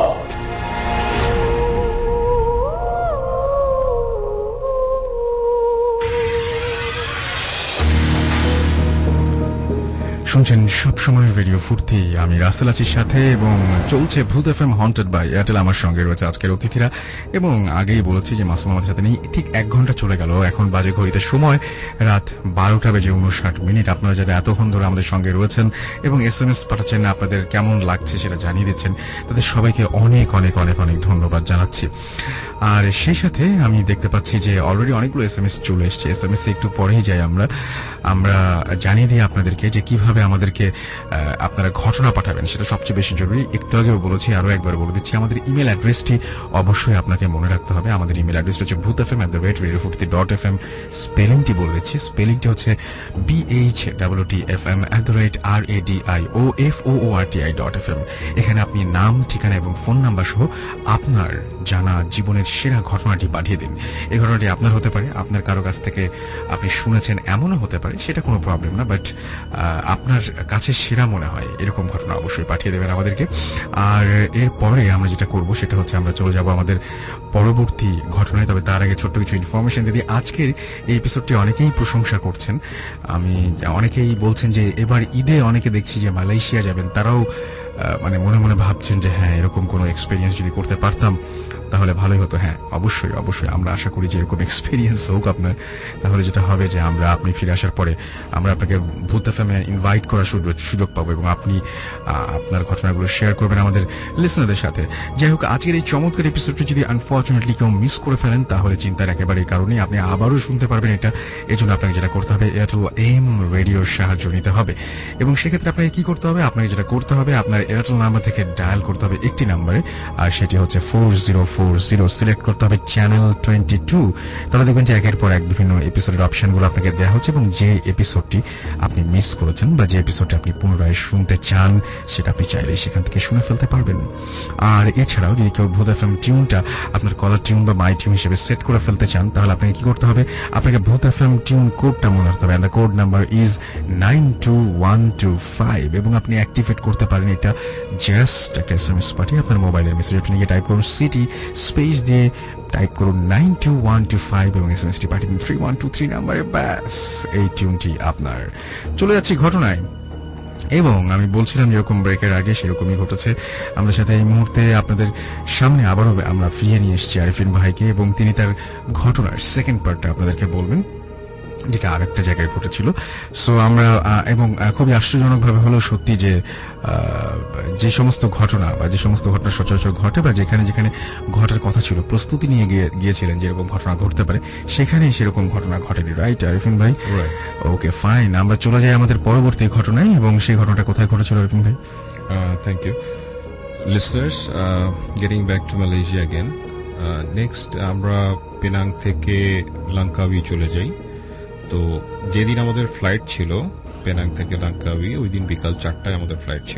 শুনছেন সবসময় রেডিও ফুর্তি, আমি রাসেল আছির সাথে, এবং চলছে ভূত এফএম হন্টেড বাই এয়ারটেল। আমার সঙ্গে রয়েছে আজকের অতিথিরা, এবং আগেই বলেছি যে মাসুম আমাদের সাথে নেই। ঠিক এক ঘন্টা চলে গেল, এখন বাজে ঘড়িতে সময় রাত বারোটা বেজে উনষাট মিনিট। আপনারা যারা এতক্ষণ ধরে আমাদের সঙ্গে রয়েছেন এবং এস এম এস পাঠাচ্ছেন, আপনাদের কেমন লাগছে সেটা জানিয়ে দিচ্ছেন, তাদের সবাইকে অনেক অনেক অনেক অনেক ধন্যবাদ জানাচ্ছি। আর সেই সাথে আমি দেখতে পাচ্ছি যে অলরেডি অনেকগুলো এস এম এস চলে এসছে। এস এম এস একটু পরেই যাই আমরা আমরা জানিয়ে দিই আপনাদেরকে যে কিভাবে আমাদেরকে আপনারা ঘটনা পাঠাবেন, সেটা সবচেয়ে বেশি জরুরি। একটু আগেও বলেছি, আরো একবার বলে দিচ্ছি, আমাদের ইমেল অ্যাড্রেসটি অবশ্যই আপনাকে মনে রাখতে হবে। আমাদের ইমেল অ্যাড্রেস হচ্ছে Bhoot FM at the rate radio Foorti dot F M. স্পেলিংটি বলে দিচ্ছি, স্পেলিংটি হচ্ছে B H W T F M at the rate R A D I O F O O R T I dot F M. এখানে আপনি নাম, ঠিকানা এবং ফোন নাম্বার সহ আপনার জানা জীবনের সেরা ঘটনাটি পাঠিয়ে দিন। এই ঘটনাটি আপনার হতে পারে, আপনার কারো কাছ থেকে আপনি শুনেছেন এমনও হতে পারে, সেটা কোনো প্রবলেম না, বাট আপনার কাছে সেরা মনে হয় এরকম ঘটনা অবশ্যই পাঠিয়ে দেবেন আমাদেরকে। আর এরপরে আমরা যেটা করব সেটা হচ্ছে আমরা চলে যাব আমাদের পরবর্তী ঘটনায়। তবে তার আগে ছোট্ট কিছু ইনফরমেশন দিদি। আজকের এই এপিসোডটি অনেকেই প্রশংসা করছেন, আমি অনেকেই বলছেন যে এবার ঈদে অনেকে দেখছি যে মালয়েশিয়া যাবেন, তারাও মানে মনে মনে ভাবছেন যে হ্যাঁ এরকম কোনো এক্সপেরিয়েন্স যদি করতে পারতাম তাহলে ভালোই হতো, হ্যাঁ অবশ্যই অবশ্যই আমরা আশা করি যে এরকম এক্সপেরিয়েন্স হোক আপনার। তাহলে যেটা হবে যে আমরা আপনি ফিরে আসার পরে আমরা আপনাকে ভূত এফএমে ইনভাইট করার সুযোগ পাবো এবং আপনি আপনার ঘটনাগুলো শেয়ার করবেন আমাদের লিসনারদের সাথে। যাই হোক, আজকের এই চমৎকার এপিসোডটি যদি আনফর্চুনেটলি কেউ মিস করে ফেলেন তাহলে চিন্তার একেবারে কারণে আপনি আবারও শুনতে পারবেন এটা। এই জন্য আপনাকে যেটা করতে হবে এয়ারটেল এম রেডিওর সাহায্য নিতে হবে এবং সেক্ষেত্রে আপনাকে কি করতে হবে, আপনাকে যেটা করতে হবে আপনার এয়ারটেল নাম্বার থেকে ডায়াল করতে হবে একটি নাম্বারে, আর সেটি হচ্ছে four zero four zero, select করতে হবে চ্যানেল টোয়েন্টি টু। তাহলে দেখবেন যে একের পর এক বিভিন্ন এপিসোডের অপশনগুলো আপনাকে দেওয়া হচ্ছে এবং যে এপিসোডটি আপনি মিস করেছেন বা যে এপিসোডটি আপনি পুনরায় শুনতে চান সেটা আপনি চাইলে সেখান থেকে শুনে ফেলতে পারবেন। আর এছাড়াও যদি কেউ ভূত এফএম টিউনটা আপনার কলার টিউন বা মাই টিউন হিসেবে সেট করে ফেলতে চান তাহলে আপনাকে কি করতে হবে, আপনাকে ভূত এফএম টিউন কোডটা মনে রাখতে হবে। Code number is nine two one two five এবং আপনি অ্যাক্টিভেট করতে পারেন এটা জাস্ট একটা এস এম এস পাঠিয়ে আপনার মোবাইলের মেসেজ আপনি টাইপ করুন সিটি স্পেস দিয়ে টাইপ করুন nine two one two five এবং এস এম এসটি পাঠিয়ে দিন থ্রি ওয়ান টু থ্রি নাম্বারে। ব্যাস এই টিউনটি আপনার। চলে যাচ্ছি ঘটনায় এবং আমি বলছিলাম যেরকম ব্রেকের আগে সেরকমই ঘটেছে আমাদের সাথে। এই মুহূর্তে আপনাদের সামনে আবারও আমরা ফিরিয়ে নিয়ে এসেছি আরিফিন ভাইকে এবং তিনি তার ঘটনার সেকেন্ড পার্টটা আপনাদেরকে বলবেন যেটা আরেকটা জায়গায় ঘটেছিল। সো আমরা এবং খুবই আশ্চর্যজনক ভাবে হলো সত্যি যে যে সমস্ত ঘটনা বা যে সমস্ত ঘটনা সচরাচর ঘটে বা যেখানে যেখানে ঘটার কথা ছিল প্রস্তুতি নিয়ে গিয়েছিলেন যেরকম ঘটনা ঘটতে পারে সেখানেই সেরকম ঘটনা ঘটেনি, রাইট আরিফিন ভাই? ওকে ফাইন, আমরা চলে যাই আমাদের পরবর্তী ঘটনায় এবং সেই ঘটনাটা কোথায় ঘটেছিল আরিফিন ভাই? Thank you listeners, getting back to Malaysia again. Next আমরা পেনাং থেকে লঙ্কাবি চলে যাই। তো যেদিন আমাদের ফ্লাইট ছিল পেনাং থেকে লঙ্কাবি ওই দিন বিকাল চারটায় আমাদের ফ্লাইট ছিল।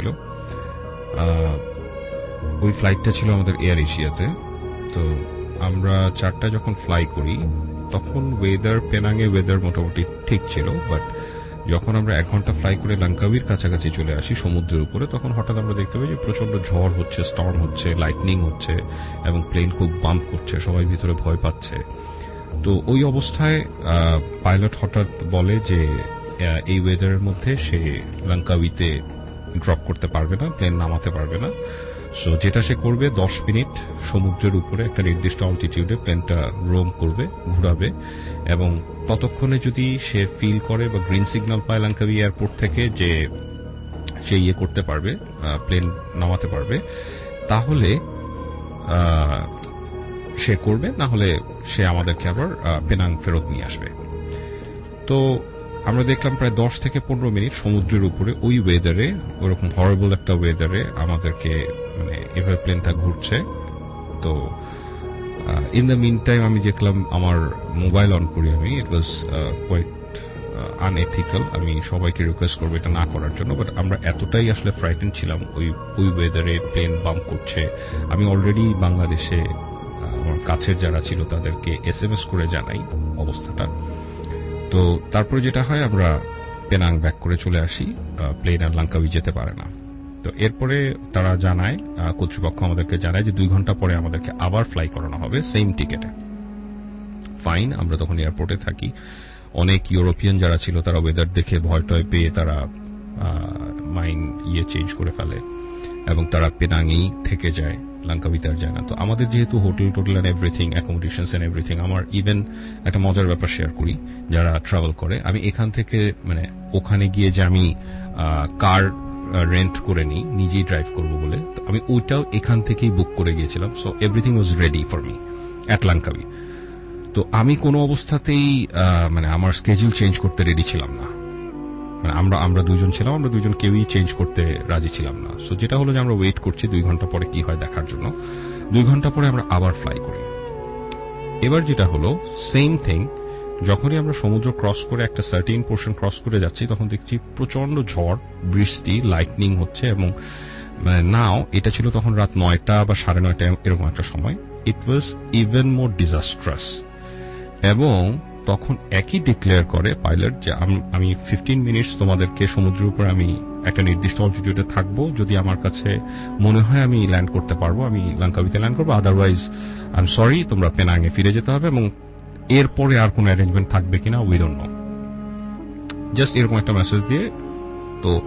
ওই ফ্লাইটটা ছিল আমাদের এয়ার এশিয়াতে। তো আমরা চারটায় যখন ফ্লাই করি তখন ওয়েদার পেনাংয়ে ওয়েদার মোটামুটি ঠিক ছিল, বাট যখন আমরা এক ঘন্টা ফ্লাই করে লঙ্কাবির কাছাকাছি চলে আসি সমুদ্রের উপরে তখন হঠাৎ আমরা দেখতে পাই যে প্রচন্ড ঝড় হচ্ছে, স্টর্ম হচ্ছে, লাইটনিং হচ্ছে এবং প্লেন খুব বাম্প করছে, সবাই ভিতরে ভয় পাচ্ছে। তো ওই অবস্থায় পাইলট হঠাৎ বলে যে এই ওয়েদারের মধ্যে সে লঙ্কাবিতে ড্রপ করতে পারবে না, প্লেন নামাতে পারবে না। সো যেটা সে করবে দশ মিনিট সমুদ্রের উপরে একটা নির্দিষ্ট অল্টিটিউডে প্লেনটা রোম করবে, ঘুরাবে এবং ততক্ষণে যদি সে ফিল করে বা গ্রিন সিগন্যাল পায় লঙ্কাবি এয়ারপোর্ট থেকে যে সে ইয়ে করতে পারবে, প্লেন নামাতে পারবে, তাহলে সে করবে, না হলে সে আমাদেরকে আবার পেনাং ফেরত নিয়ে আসবে। তো আমরা দেখলাম প্রায় দশ থেকে পনেরো মিনিট সমুদ্রের উপরে ওই ওয়েদারে, ওরকম হরেবল একটা ওয়েদারে আমাদেরকে মানে এভাবে প্লেনটা ঘুরছে। তো ইন দ্য মিন টাইম আমি দেখলাম আমার মোবাইল অন করি আমি, ইট ওয়াজ কোয়াইট আনএথিক্যাল। আমি সবাইকে রিকোয়েস্ট করবো এটা না করার জন্য, বাট আমরা এতটাই আসলে ফ্রাইটেন ছিলাম ওই ওই ওয়েদারে প্লেন বাম্প করছে। আমি অলরেডি বাংলাদেশে আমার কাছের যারা ছিল তাদেরকে এস এম এস করে জানাই অবস্থাটা। তো তারপরে যেটা হয় আমরা পেনাং ব্যাক করে চলে আসি, প্লেন আর লঙ্কাবি যেতে পারে না। তো এরপরে তারা জানায়, কর্তৃপক্ষ আমাদেরকে জানায় যে দুই ঘন্টা পরে আমাদেরকে আবার ফ্লাই করানো হবে সেম টিকেটে। ফাইন, আমরা তখন এয়ারপোর্টে থাকি। অনেক ইউরোপিয়ান যারা ছিল তারা ওয়েদার দেখে ভয় টয় পেয়ে তারা মাইন্ড ইয়ে চেঞ্জ করে ফেলে এবং তারা পেনাংই থেকে যায়, লঙ্কাবিতে আর যায় না। তো আমাদের যেহেতু hotel total and everything, accommodations and everything, আমার ইভেন একটা মজার ব্যাপার শেয়ার করি, যারা ট্রাভেল করে, আমি এখান থেকে মানে ওখানে গিয়ে যে আমি কার রেন্ট করে নিই নিজেই ড্রাইভ করবো বলে, তো আমি ওইটাও এখান থেকেই বুক করে গিয়েছিলাম। So everything was ready for me at Langkawi. তো আমি কোনো অবস্থাতেই মানে আমার স্কেডিউল চেঞ্জ করতে রেডি ছিলাম না। মানে আমরা আমরা দুইজন ছিলাম, আমরা দুইজন কেউই চেঞ্জ করতে রাজি ছিলাম না। সো যেটা হলো যে আমরা ওয়েট করছি দুই ঘন্টা পরে কি হয় দেখার জন্য। দুই ঘন্টা পরে আমরা আবার ফ্লাই করি। এবার যেটা হলো সেম থিং, যখনই আমরা সমুদ্র ক্রস করে একটা সার্টিন পোর্শন ক্রস করে যাচ্ছি তখন দেখছি প্রচন্ড ঝড়, বৃষ্টি, লাইটনিং হচ্ছে এবং মানে নাও এটা ছিল তখন রাত নয়টা বা সাড়ে নয়টা এরকম একটা সময়। It was even more disastrous. এবং তখন একই ডিক্লেয়ার করে পাইলট যে আমি ফিফটিন মিনিটস তোমাদেরকে সমুদ্রের উপর আমি একটা নির্দিষ্ট অল্টিটিউডে থাকবো, যদি আমার কাছে মনে হয় আমি ল্যান্ড করতে পারবো আমি লঙ্কাবিতে ল্যান্ড করবো, আদারওয়াইজ আই এম সরি তোমরা পেনাংয়ে ফিরে যেতে হবে এবং এরপরে আর কোনো অ্যারেঞ্জমেন্ট থাকবে কিনা উই ডোন্ট নো। জাস্ট এরকম একটা মেসেজ দিয়ে তো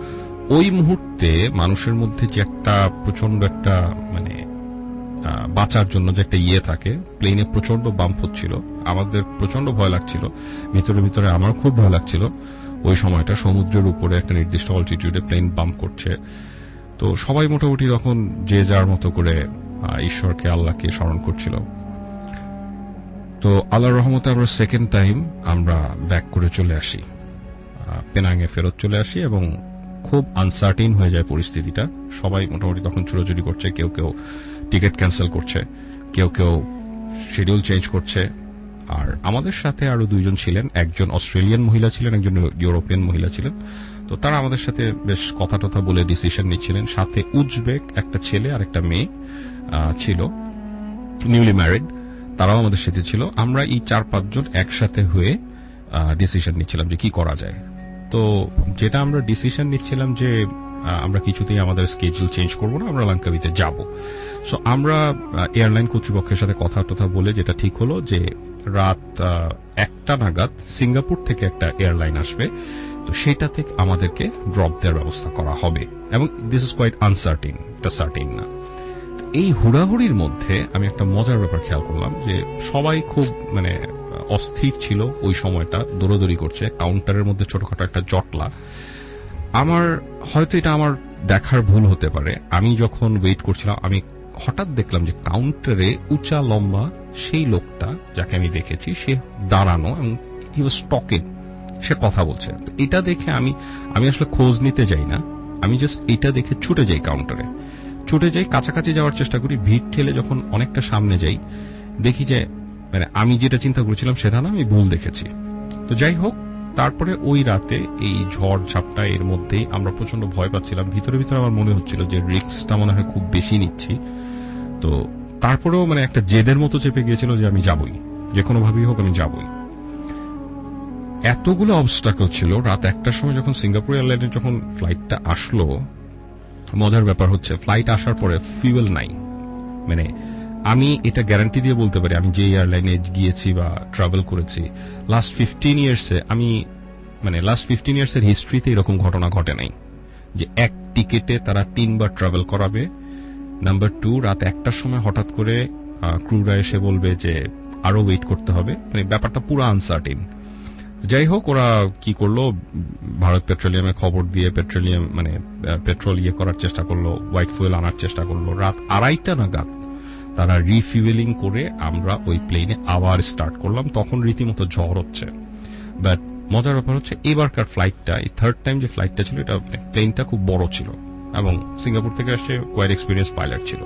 ওই মুহূর্তে মানুষের মধ্যে যে একটা প্রচন্ড একটা মানে বাঁচার জন্য যে একটা ইয়ে থাকে, প্লেনে প্রচন্ড বাম্প হচ্ছিল, আমাদের প্রচন্ড ভয় লাগছিল, ভিতরে ভিতরে আমার খুব ভয় লাগছিল ওই সময়টা। সমুদ্রের উপরে একটা নির্দিষ্ট অল্টিটিউডে প্লেন বাম্প করছে, তো সবাই মোটামুটি তখন যে যার মতো করে ঈশ্বরকে আল্লাহকে স্মরণ করছিল। তো আল্লাহর রহমতে আমরা সেকেন্ড টাইম আমরা ব্যাক করে চলে আসি, পেনাঙ্গে ফেরত চলে আসি, এবং খুব আনসার্টিন হয়ে যায় পরিস্থিতিটা। সবাই মোটামুটি তখন ছুটোছুটি করছে, কেউ কেউ টিকিট ক্যান্সেল করছে, কেউ কেউ শিডিউল চেঞ্জ করছে। আর আমাদের সাথে আরো দুইজন ছিলেন, একজন অস্ট্রেলিয়ান মহিলা ছিলেন, একজন ইউরোপিয়ান মহিলা ছিলেন। তো তারা আমাদের সাথে বেশ কথা টথা বলে ডিসিশন নিচ্ছিলেন। সাথে উজবেক একটা ছেলে আর একটা মেয়ে ছিল, নিউলি ম্যারিড, তারাও আমাদের সাথে ছিল। আমরা এই চার পাঁচজন একসাথে হয়ে ডিসিশন নিচ্ছিলাম যে কি করা যায়। তো যেটা আমরা ডিসিশন নিচ্ছিলাম যে আমরা কিছুতেই আমাদের স্কেডিউল চেঞ্জ করব না, আমরা লাঙ্কাবিতে যাব। সো আমরা এয়ারলাইন কর্তৃপক্ষের সাথে কথা টথা বলে যেটা ঠিক হলো যে রাত একটা নাগাদ সিঙ্গাপুর থেকে একটা এয়ারলাইন আসবে, তো সেটা থেকে আমাদেরকে ড্রপ দেওয়ার ব্যবস্থা করা হবে, এবং দিস ইজ কোয়াইট আনসার্টিন, এটা সার্টিন না। এই হুড়াহুড়ির মধ্যে আমি একটা মজার ব্যাপার খেয়াল করলাম যে সবাই খুব মানে অস্থির ছিল ওই সময়টা, দৌড়দৌড়ি করছে। কাউন্টারের মধ্যে ছোটখাটো একটা জটলা। আমার হয়তো এটা আমার দেখার ভুল হতে পারে, আমি যখন ওয়েট করছিলাম আমি হঠাৎ দেখলাম যে কাউন্টারে উঁচা লম্বা সেই লোকটা যাকে আমি দেখেছি সে দাঁড়ানো, এবং হি ওয়াজ টকিং, সে কথা বলছে। তো এটা দেখে আমি আমি আসলে খোঁজ নিতে যাই না, আমি জাস্ট এটা দেখে ছুটে যাই, কাউন্টারে ছুটে যাই, কাছাকাছি যাওয়ার চেষ্টা করি। ভিড় ঠেলে যখন অনেকটা সামনে যাই, দেখি যে মানে আমি যেটা চিন্তা করেছিলাম সেটা না, আমি ভুল দেখেছি। তো যাই হোক, তারপরে ওই রাতে এই ঝড় ঝাপটা এর মধ্যেই আমরা প্রচন্ড ভয় পাচ্ছিলাম। ভিতরে ভিতরে আমার মনে হচ্ছিল যে রিস্কটা মনে হয় খুব বেশি নিচ্ছি। তো তারপরেও মানে একটা জেদের মতো চেপে গিয়েছিল যে আমি যাবই, যে কোনো ভাবেই হোক আমি যাবই। এতগুলো অবস্টাকল ছিল। রাত একটার সময় যখন সিঙ্গাপুর এয়ারলাইনের যখন ফ্লাইটটা আসলো, মজার ব্যাপার হচ্ছে ফ্লাইট আসার পরে ফিউয়েল নাই। মানে আমি এটা গ্যারান্টি দিয়ে বলতে পারি, আমি যে এয়ারলাইনে গিয়েছি বা ট্রাভেল করেছি লাস্ট ফিফটিন ইয়ার্সে, আমি মানে লাস্ট ফিফটিন ইয়ার্সের হিস্ট্রিতে এরকম ঘটনা ঘটে নাই যে এক টিকেটে তারা তিনবার ট্রাভেল করাবে। নাম্বার টু, রাত একটার সময় হঠাৎ করে ক্রুরা এসে বলবে যে আরো ওয়েট করতে হবে। মানে ব্যাপারটা পুরো আনসার্টিন। যাই হোক, ওরা কি করলো, ভারত পেট্রোলিয়ামে খবর দিয়ে পেট্রোলিয়াম মানে পেট্রোল ইয়ে করার চেষ্টা করলো, হোয়াইট ফুয়েল আনার চেষ্টা করলো। রাত আড়াইটা নাগাদ তারা রিফিউয়েলিং করে আমরা ওই প্লেনে আবার স্টার্ট করলাম। তখন রীতিমতো ঝড় হচ্ছে। বাট মজার ব্যাপার হচ্ছে এবারকার ফ্লাইটটা, এই থার্ড টাইম যে ফ্লাইটটা ছিল, এটা প্লেনটা খুব বড় ছিল এবং সিঙ্গাপুর থেকে আসে কোয়াইট এক্সপিরিয়েন্স পাইলট ছিল।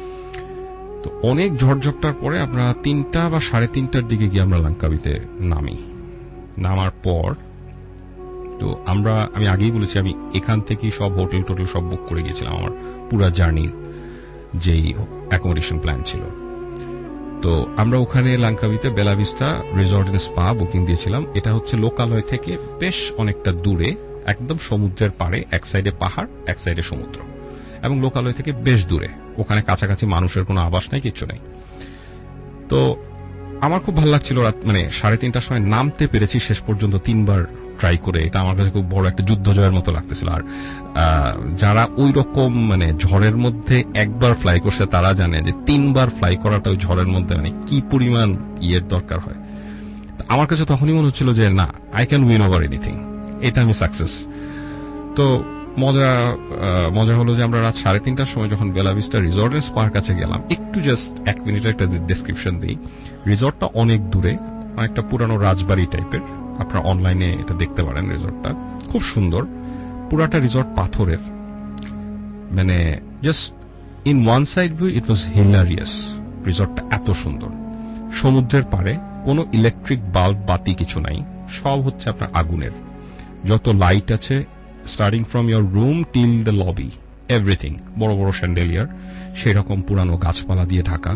তো অনেক ঝড়ঝপটার পরে আমরা তিনটা বা সাড়ে তিনটার দিকে গিয়ে আমরা লাঙ্কাবিতে নামি। নামার পর তো আমরা, আমি আগেই বলেছি, আমি এখান থেকেই সব হোটেল টোটেল সব বুক করে গিয়েছিলাম, আমার পুরা জার্নির যেই অ্যাকোমোডেশন প্ল্যান ছিল। তো আমরা ওখানে লাঙ্কাবিতে Bella Vista resort and spa booking দিয়েছিলাম। এটা হচ্ছে লোকালয় থেকে বেশ অনেকটা দূরে, একদম সমুদ্রের পাড়ে, এক সাইডে পাহাড় এক সাইডে সমুদ্র, এবং লোকালয় থেকে বেশ দূরে। ওখানে কাছাকাছি মানুষের কোনো আবাস নাই, কিচ্ছু নেই। তো আমার খুব ভালো লাগছিল, রাত মানে সাড়ে তিনটার সময় নামতে পেরেছি শেষ পর্যন্ত তিনবার ট্রাই করে। এটা আমার কাছে খুব বড় একটা যুদ্ধ জয়ের মতো লাগতেছিল। আর যারা ওই রকম মানে ঝড়ের মধ্যে একবার ফ্লাই করছে তারা জানে যে তিনবার ফ্লাই করাটা ওই ঝড়ের মধ্যে মানে কি পরিমাণ ইয়ের দরকার হয়। আমার কাছে তখনই মনে হচ্ছিল যে না, I can win over anything, এটা আমি সাকসেস। তো মজা মজা হলো যে আমরা রাত সাড়ে তিনটার সময় যখন বেলাভিস্টা রিসর্ট এন্ড স্পার কাছে গেলাম, একটু জাস্ট এক মিনিটের একটা ডেসক্রিপশন দিই। রিসর্টটা অনেক দূরে, অনেকটা পুরানো রাজবাড়ি টাইপের, আপনারা অনলাইনে এটা দেখতে পারেন। রিসর্টটা খুব সুন্দর, পুরাটা রিসর্ট পাথরের। মানে just in one side view it was hilarious. রিসর্টটা এত সুন্দর, সমুদ্রের পাড়ে, কোনো ইলেকট্রিক বাল্ব বাতি কিছু নাই, সব হচ্ছে আপনার আগুনের। যত লাইট আছে starting from your room till the lobby, everything, বড় বড় স্যান্ডেলিয়ার, সেরকম পুরানো গাছপালা দিয়ে ঢাকা।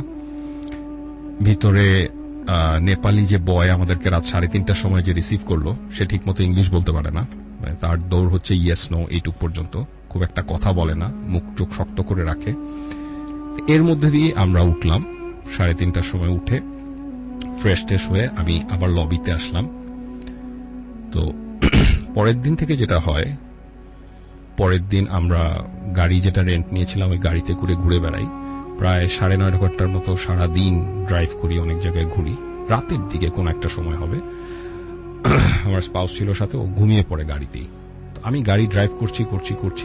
ভিতরে নেপালি যে বয় আমাদেরকে রাত সাড়ে তিনটার সময় যে রিসিভ করলো, সে ঠিক মতো ইংলিশ বলতে পারে না, তার দৌড় হচ্ছে ইয়েস নো এইটুক পর্যন্ত, খুব একটা কথা বলে না, মুখ চোখ শক্ত করে রাখে। এর মধ্যে দিয়ে আমরা উঠলাম সাড়ে তিনটার সময়। উঠে ফ্রেশ ট্রেশ হয়ে আমি আবার লবিতে আসলাম। তো পরের দিন থেকে যেটা হয়, পরের দিন আমরা গাড়ি যেটা রেন্ট নিয়েছিলাম ওই গাড়িতে করে ঘুরে বেড়াই, প্রায় সাড়ে নয় ঘন্টার মতো সারা দিন ড্রাইভ করি, অনেক জায়গায় ঘুরি। রাতের দিকে কোন একটা সময় হবে, আমার স্পাউস ছিল সাথে, ও ঘুমিয়ে পড়ে গাড়িতেই। তো আমি গাড়ি ড্রাইভ করছি করছি করছি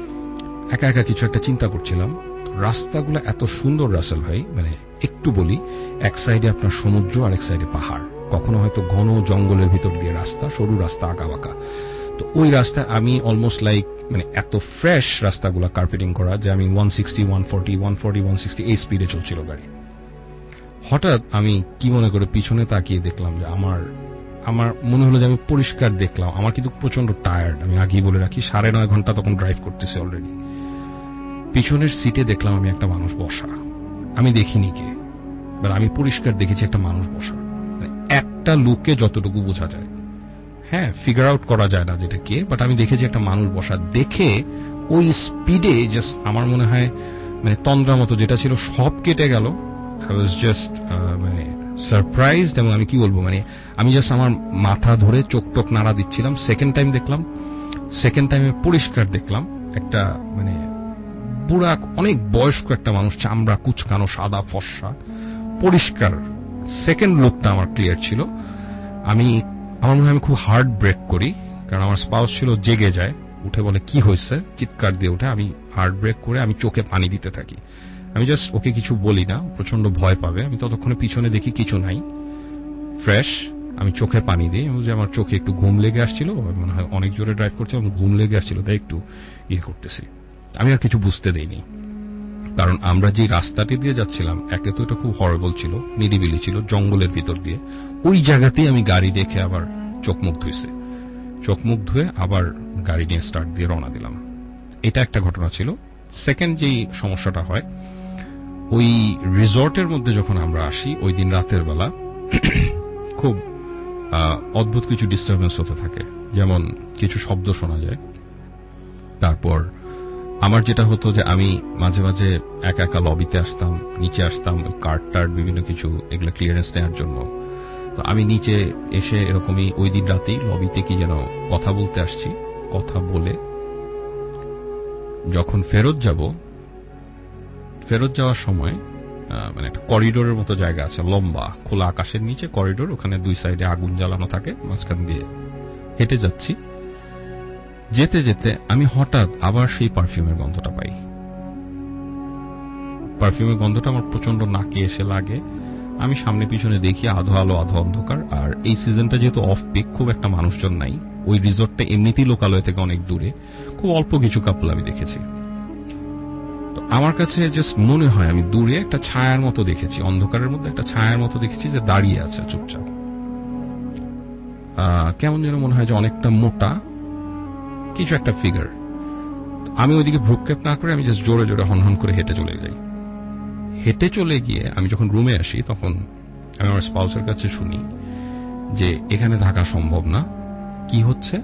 একা একা কিছু একটা চিন্তা করছিলাম। রাস্তাগুলো এত সুন্দর রাসেল ভাই, মানে একটু বলি, এক সাইডে আপনার সমুদ্র আর এক সাইডে পাহাড়, কখনো হয়তো ঘন জঙ্গলের ভিতর দিয়ে রাস্তা, সরু রাস্তা, আঁকা বাঁকা। তো ওই রাস্তায় আমি অলমোস্ট লাইক মানে এত ফ্রেশ রাস্তাগুলো কার্পেটিং করা যে আমি one sixty one forty one forty one sixty এই স্পিডে চলছিল গাড়ি। হঠাৎ আমি কি মনে করে পিছনে তাকিয়ে দেখলাম যে আমার আমার মনে হলো যে আমি পরিষ্কার দেখলাম, আমার কিন্তু প্রচন্ড টায়ার্ড, আমি আগেই বলে রাখি, সাড়ে নয় ঘন্টা তখন ড্রাইভ করতেছি অলরেডি। পিছনের সিটে দেখলাম আমি একটা মানুষ বসা, আমি দেখিনি কে, আমি পরিষ্কার দেখেছি একটা মানুষ বসা, একটা লুকে যতটুকু বোঝা যায়, হ্যাঁ ফিগার আউট করা যায় না যেটা কে, বাট আমি দেখেছি একটা মানুষ বসা। দেখে ওই স্পিডে জাস্ট আমার মনে হয় মানে তন্দ্রা মতো যেটা ছিল সব কেটে গেল। আই ওয়াজ জাস্ট মানে সারপ্রাইজড, এবং আমি কি বলবো, মানে আমি জাস্ট আমার মাথা ধরে চোখ টোক নাড়া দিচ্ছিলাম। সেকেন্ড টাইম দেখলাম, সেকেন্ড টাইমে পরিষ্কার দেখলাম একটা মানে পুরা অনেক বয়স্ক একটা মানুষ, চামড়া কুচকানো, সাদা ফর্সা, পরিষ্কার। সেকেন্ড লুকটা আমার ক্লিয়ার ছিল। আমি আমার মনে হয় আমি খুব হার্ড ব্রেক করি, কারণ আমার স্পাউস ছিল জেগে যায়, উঠে বলে কি হয়েছে, চিৎকার দিয়ে উঠে। আমি হার্ড ব্রেক করে আমি চোখে পানি দিতে থাকি। আমি জাস্ট ওকে কিছু বলি না, প্রচন্ড ভয় পাবে। আমি ততক্ষণে পিছনে দেখি কিছু নাই, ফ্রেশ। আমি চোখে পানি দিই, যে আমার চোখে একটু ঘুম লেগে আসছিল, মনে হয় অনেক জোরে ড্রাইভ করছে, ঘুম লেগে আসছিল, তাই একটু ইয়ে করতেছি। আমি আর কিছু বুঝতে দেইনি, কারণ আমরা যে রাস্তাটি দিয়ে যাচ্ছিলাম একে তো এটা খুব হরেবল ছিল, নিরিবিলি ছিল, জঙ্গলের ভিতর দিয়ে। ওই জায়গাতেই আমি গাড়ি রেখে আবার চোখ মুখ ধুইছে, চোখ মুখ ধুয়ে আবার গাড়ি নিয়ে স্টার্ট দিয়ে রওনা দিলাম। এটা একটা ঘটনা ছিল। সেকেন্ড যেই সমস্যাটা হয়, ওই রিসর্টের মধ্যে যখন আমরা আসি ওই দিন রাতের বেলা খুব অদ্ভুত কিছু ডিস্টারবেন্স হতে থাকে, যেমন কিছু শব্দ শোনা যায়। তারপর আমার যেটা হতো যে আমি মাঝে মাঝে একা একা লবিতে আসতাম, নিচে আসতাম ওই কার্ড টার্ড বিভিন্ন কিছু এগুলো ক্লিয়ারেন্স নেওয়ার জন্য। তো আমি নিচে এসে এরকমই ওই দিন রাতেই লবিতে কি যেন কথা বলতে আসছি, কথা বলে যখন ফেরত যাব, ফেরত যাওয়ার সময় মানে একটা করিডোরের মতো জায়গা আছে, লম্বা খোলা আকাশের নিচে করিডোর, ওখানে দুই সাইডে আগুন জ্বালানো থাকে, মাঝখান দিয়ে হেঁটে যাচ্ছি। যেতে যেতে আমি হঠাৎ আবার সেই পারফিউমের গন্ধটা পাই। পারফিউমের গন্ধটা আমার প্রচন্ড নাকে এসে লাগে। আমি সামনে পিছনে দেখি, আধো আলো আধো অন্ধকার। আর এই সিজনটা যেহেতু অফ পিক, খুব একটা মানুষজন নাই, ওই রিসোর্টটা এমনিতেই লোকালয় থেকে অনেক দূরে, খুব অল্প কিছু কাপল আমি দেখেছি। তো আমার কাছে জাস্ট মনে হয় আমি দূরে একটা ছায়ার মতো দেখেছি, অন্ধকারের মধ্যে একটা ছায়ার মতো দেখেছি যে দাঁড়িয়ে আছে চুপচাপ। কেমন যেন মনে হয় যে অনেকটা মোটা কিছু একটা ফিগার। আমি ওইদিকে ভ্রুক্ষেপ না করে আমি জাস্ট জোরে জোরে হনহন করে হেঁটে চলে যাই। হেঁটে চলে গিয়ে আমি যখন রুমে আসি তখন আমি আমার স্পাউসের কাছে শুনি যে এখানে থাকা সম্ভব না, কি হচ্ছে,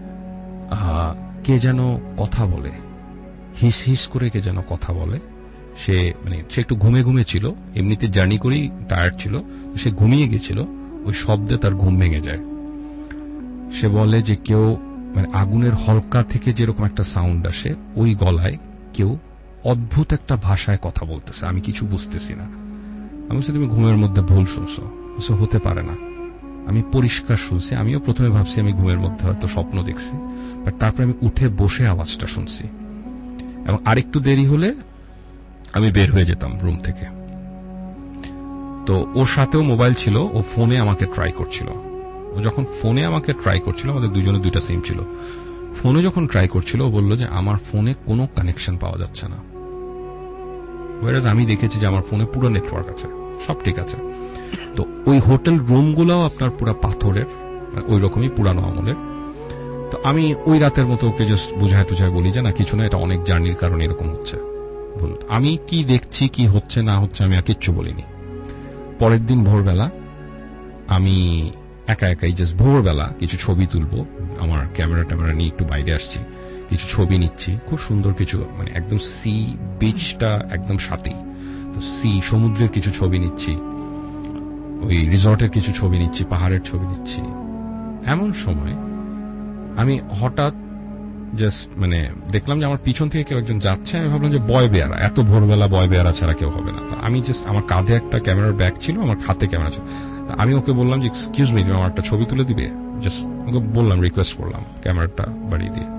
কে যেন কথা বলে, হিস হিস করে কে যেন কথা বলে। সে মানে সে একটু ঘুমে ঘুমে ছিল, এমনিতে জার্নি করেই টায়ার্ড ছিল, সে ঘুমিয়ে গেছিল। ওই শব্দে তার ঘুম ভেঙে যায়। সে বলে যে কেউ মানে আগুনের হলকা থেকে যেরকম একটা সাউন্ড আসে, ওই গলায় কেউ অদ্ভুত একটা ভাষায় কথা বলতেছে, আমি কিছু বুঝতেছি না। আমি বলছি তুমি ঘুমের মধ্যে ভুল শুনছো, হতে পারে না, আমি পরিষ্কার শুনছি। আমিও প্রথমে ভাবছি আমি ঘুমের মধ্যে হয়তো স্বপ্ন দেখছি, বাট তারপরে আমি উঠে বসে আওয়াজটা শুনছি, এবং আরেকটু দেরি হলে আমি বের হয়ে যেতাম রুম থেকে। তো ওর সাথেও মোবাইল ছিল, ও ফোনে আমাকে ট্রাই করছিল। ও যখন ফোনে আমাকে ট্রাই করছিল, আমাদের দুজনে দুইটা সিম ছিল, ফোনে যখন ট্রাই করছিল ও বলল যে আমার ফোনে কোনো কানেকশন পাওয়া যাচ্ছে না। ওয়ারাজ আমি দেখেছি যে আমার ফোনে পুরো নেটওয়ার্ক আছে, সব ঠিক আছে। তো ওই হোটেল রুমগুলোও আপনার পুরো পাথরের, ওই রকমই পুরানো আমলের। তো আমি ওই রাতের মতো ওকে জাস্ট বুঝায় টুঝায় বলি যে না কিছু না, এটা অনেক জার্নির কারণে এরকম হচ্ছে। আমি কি দেখছি কি হচ্ছে না হচ্ছে আমি আর কিচ্ছু বলিনি। পরের দিন ভোরবেলা আমি একা একাই জাস্ট ভোরবেলা কিছু ছবি তুলবো, আমার ক্যামেরা ট্যামেরা নিয়ে একটু বাইরে আসছি, কিছু ছবি নিচ্ছি, খুব সুন্দর কিছু, মানে একদম সি বিচটা একদম সাথেই, তো সি সমুদ্রের কিছু ছবি নিচ্ছি, ওই রিসর্টের কিছু ছবি নিচ্ছি, পাহাড়ের ছবি নিচ্ছি। এমন সময় আমি হঠাৎ জাস্ট মানে দেখলাম যে আমার পিছন থেকে কেউ একজন যাচ্ছে, আমি ভাবলাম যে বয় বেয়ারা, এত ভোরবেলা বয় বেয়ারা ছাড়া কেউ হবে না। আমি জাস্ট, আমার কাঁধে একটা ক্যামেরার ব্যাগ ছিল, আমার হাতে ক্যামেরা ছিল, আমি ওকে বললাম যে এক্সকিউজ মি, তুমি আমার একটা ছবি তুলে দিবে? জাস্ট ওকে বললাম, রিকোয়েস্ট করলাম ক্যামেরাটা বাড়িয়ে দিয়ে।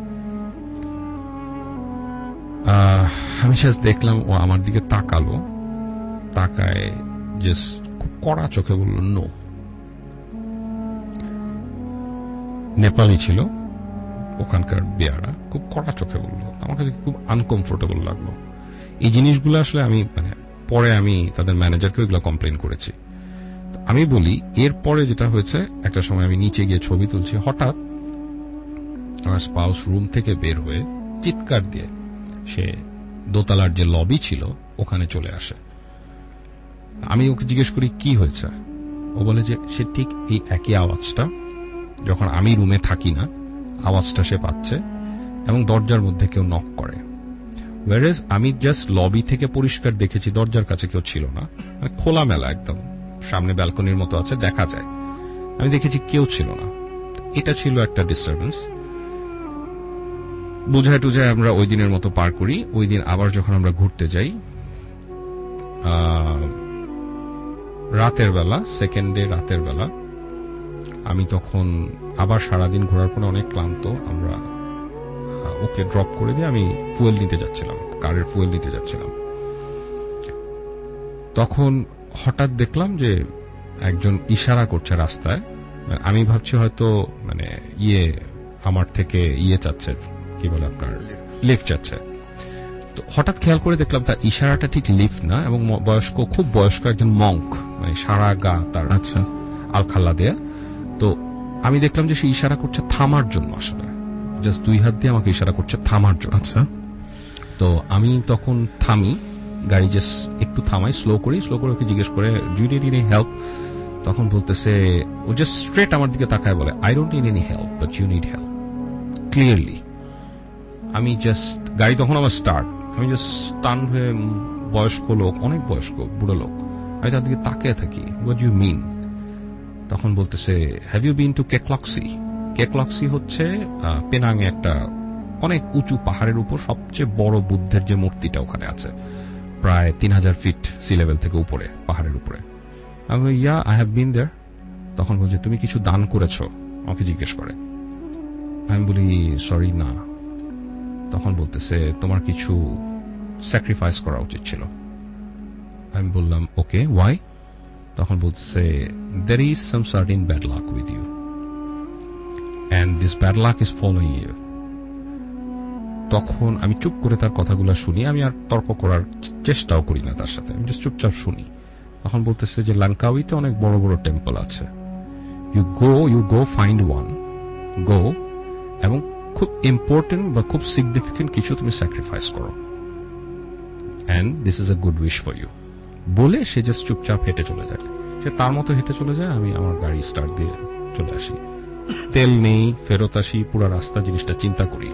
আমি জাস্ট দেখলাম ও আমার দিকে তাকালো, তাকায় জাস্ট খুব কড়া চোখে বলল নো। নেপালি ছিল ওখানকার বেয়ারা, খুব কড়া চোখে বললো। আমার কাছে খুব আনকমফোর্টেবল লাগলো। এই জিনিসগুলো আসলে আমি মানে পরে আমি তাদের ম্যানেজারকে ওইগুলো কমপ্লেন করেছি। আমি বলি এরপরে যেটা হয়েছে, একটা সময় আমি নিচে গিয়ে ছবি তুলছি, হঠাৎ আমার স্পাউস রুম থেকে বের হয়ে চিৎকার দিয়ে সে দোতলার যে লবি ছিল ওখানে চলে আসে। আমি ওকে জিজ্ঞেস করি কি হয়েছে, ও বলে যে সে ঠিক এই একই আওয়াজটা যখন আমি রুমে থাকি না, আওয়াজটা সে পাচ্ছে এবং দরজার মধ্যে কেউ নক করে। ওয়ারেজ আমি জাস্ট লবি থেকে পরিষ্কার দেখেছি দরজার কাছে কেউ ছিল না, মানে খোলামেলা একদম, সামনে ব্যালকনির মতো আছে, দেখা যায়। আমি দেখেছি কেউ ছিল না। এটা ছিল একটা ডিস্টারবেন্স। বুঝায় টুঝায় আমরা ওই দিনের মতো পার করি। ওই দিন আবার যখন আমরা ঘুরতে যাই রাতের বেলা, সেকেন্ড ডে রাতের বেলা, আমি তখন আবার সারাদিন ঘোরার পরে অনেক ক্লান্ত, আমরা ওকে ড্রপ করে দিয়ে আমি ফুয়েল নিতে যাচ্ছিলাম, কারের ফুয়েল নিতে যাচ্ছিলাম। তখন হঠাৎ দেখলাম যে একজন ইশারা করছে রাস্তায়। আমি ভাবছি হয়তো মানে ইয়ে আমার থেকে ইয়ে চাচ্ছে, কি বলে আপনার, লিফট চাচ্ছে। তো হঠাৎ খেয়াল করে দেখলাম তার ইশারাটা ঠিক লিফট না, এবং বয়স্ক, খুব বয়স্ক একজন মঙ্ক, মানে সারা গা তার আচ্ছা আলখাল্লা দেয়া। তো আমি দেখলাম যে সে ইশারা করছে থামার জন্য, আসলে জাস্ট দুই হাত দিয়ে আমাকে ইশারা করছে থামার জন্য। আচ্ছা, তো আমি তখন থামি, গাড়ি জাস্ট একটু থামাই, স্লো করি, স্লো করে ওকে জিজ্ঞেস করে do you need any help. তখন বলতেছে, ও জাস্ট স্ট্রেট আমার দিকে তাকায় বলে I don't need any help but you need help, clearly. আমি জাস্ট, গাড়ি তখন আমার স্টার্ট, আমি জাস্ট টান হয়ে, বয়স্ক লোক, অনেক বয়স্ক বুড়ো লোক, আমি তার দিকে তাকিয়ে থাকি, হোয়াট ইউ মিন। তখন বলতেছে have you been to Kek Lok Si? Kek Lok Si হচ্ছে পেনাঙে একটা অনেক উঁচু পাহাড়ের উপর সবচেয়ে বড় বুদ্ধের যে মূর্তিটা ওখানে আছে, প্রায় তিন হাজার ফিট সি লেভেল থেকে উপরে, পাহাড়ের উপরে। আমি ইয়া আই হ্যাভ বিন দেয়ার। তখন বলছে তুমি কিছু দান করেছো? আমাকে জিজ্ঞেস করে। আমি বলি সরি না। তখন বলতেছে তোমার কিছু স্যাক্রিফাইস করা উচিত ছিল। আমি বললাম ওকে, ওয়াই? তখন বলতেছে there is some certain bad luck with you and this bad luck is following you. তখন আমি চুপ করে তার কথাগুলো শুনি, আমি আর তর্ক করার চেষ্টাও করি না তার সাথে, আমি জাস্ট চুপচাপ শুনি। তখন বলতেছে যে লাঙ্কাউইতে অনেক বড় বড় টেম্পল আছে, you go you go find one, go, এবং খুব ইম্পর্টেন্ট বা খুব সিগনিফিকেন্ট কিছু তুমি স্যাক্রিফাইস করো, and this is a good wish for you. বলে সে জাস্ট চুপচাপ হেঁটে চলে যায়। সে তার মতো হেঁটে চলে যায়, আমি আমার গাড়ি স্টার্ট দিয়ে চলে আসি। তেল নেই, ফেরত আসি, পুরো রাস্তা জিনিসটা চিন্তা করি।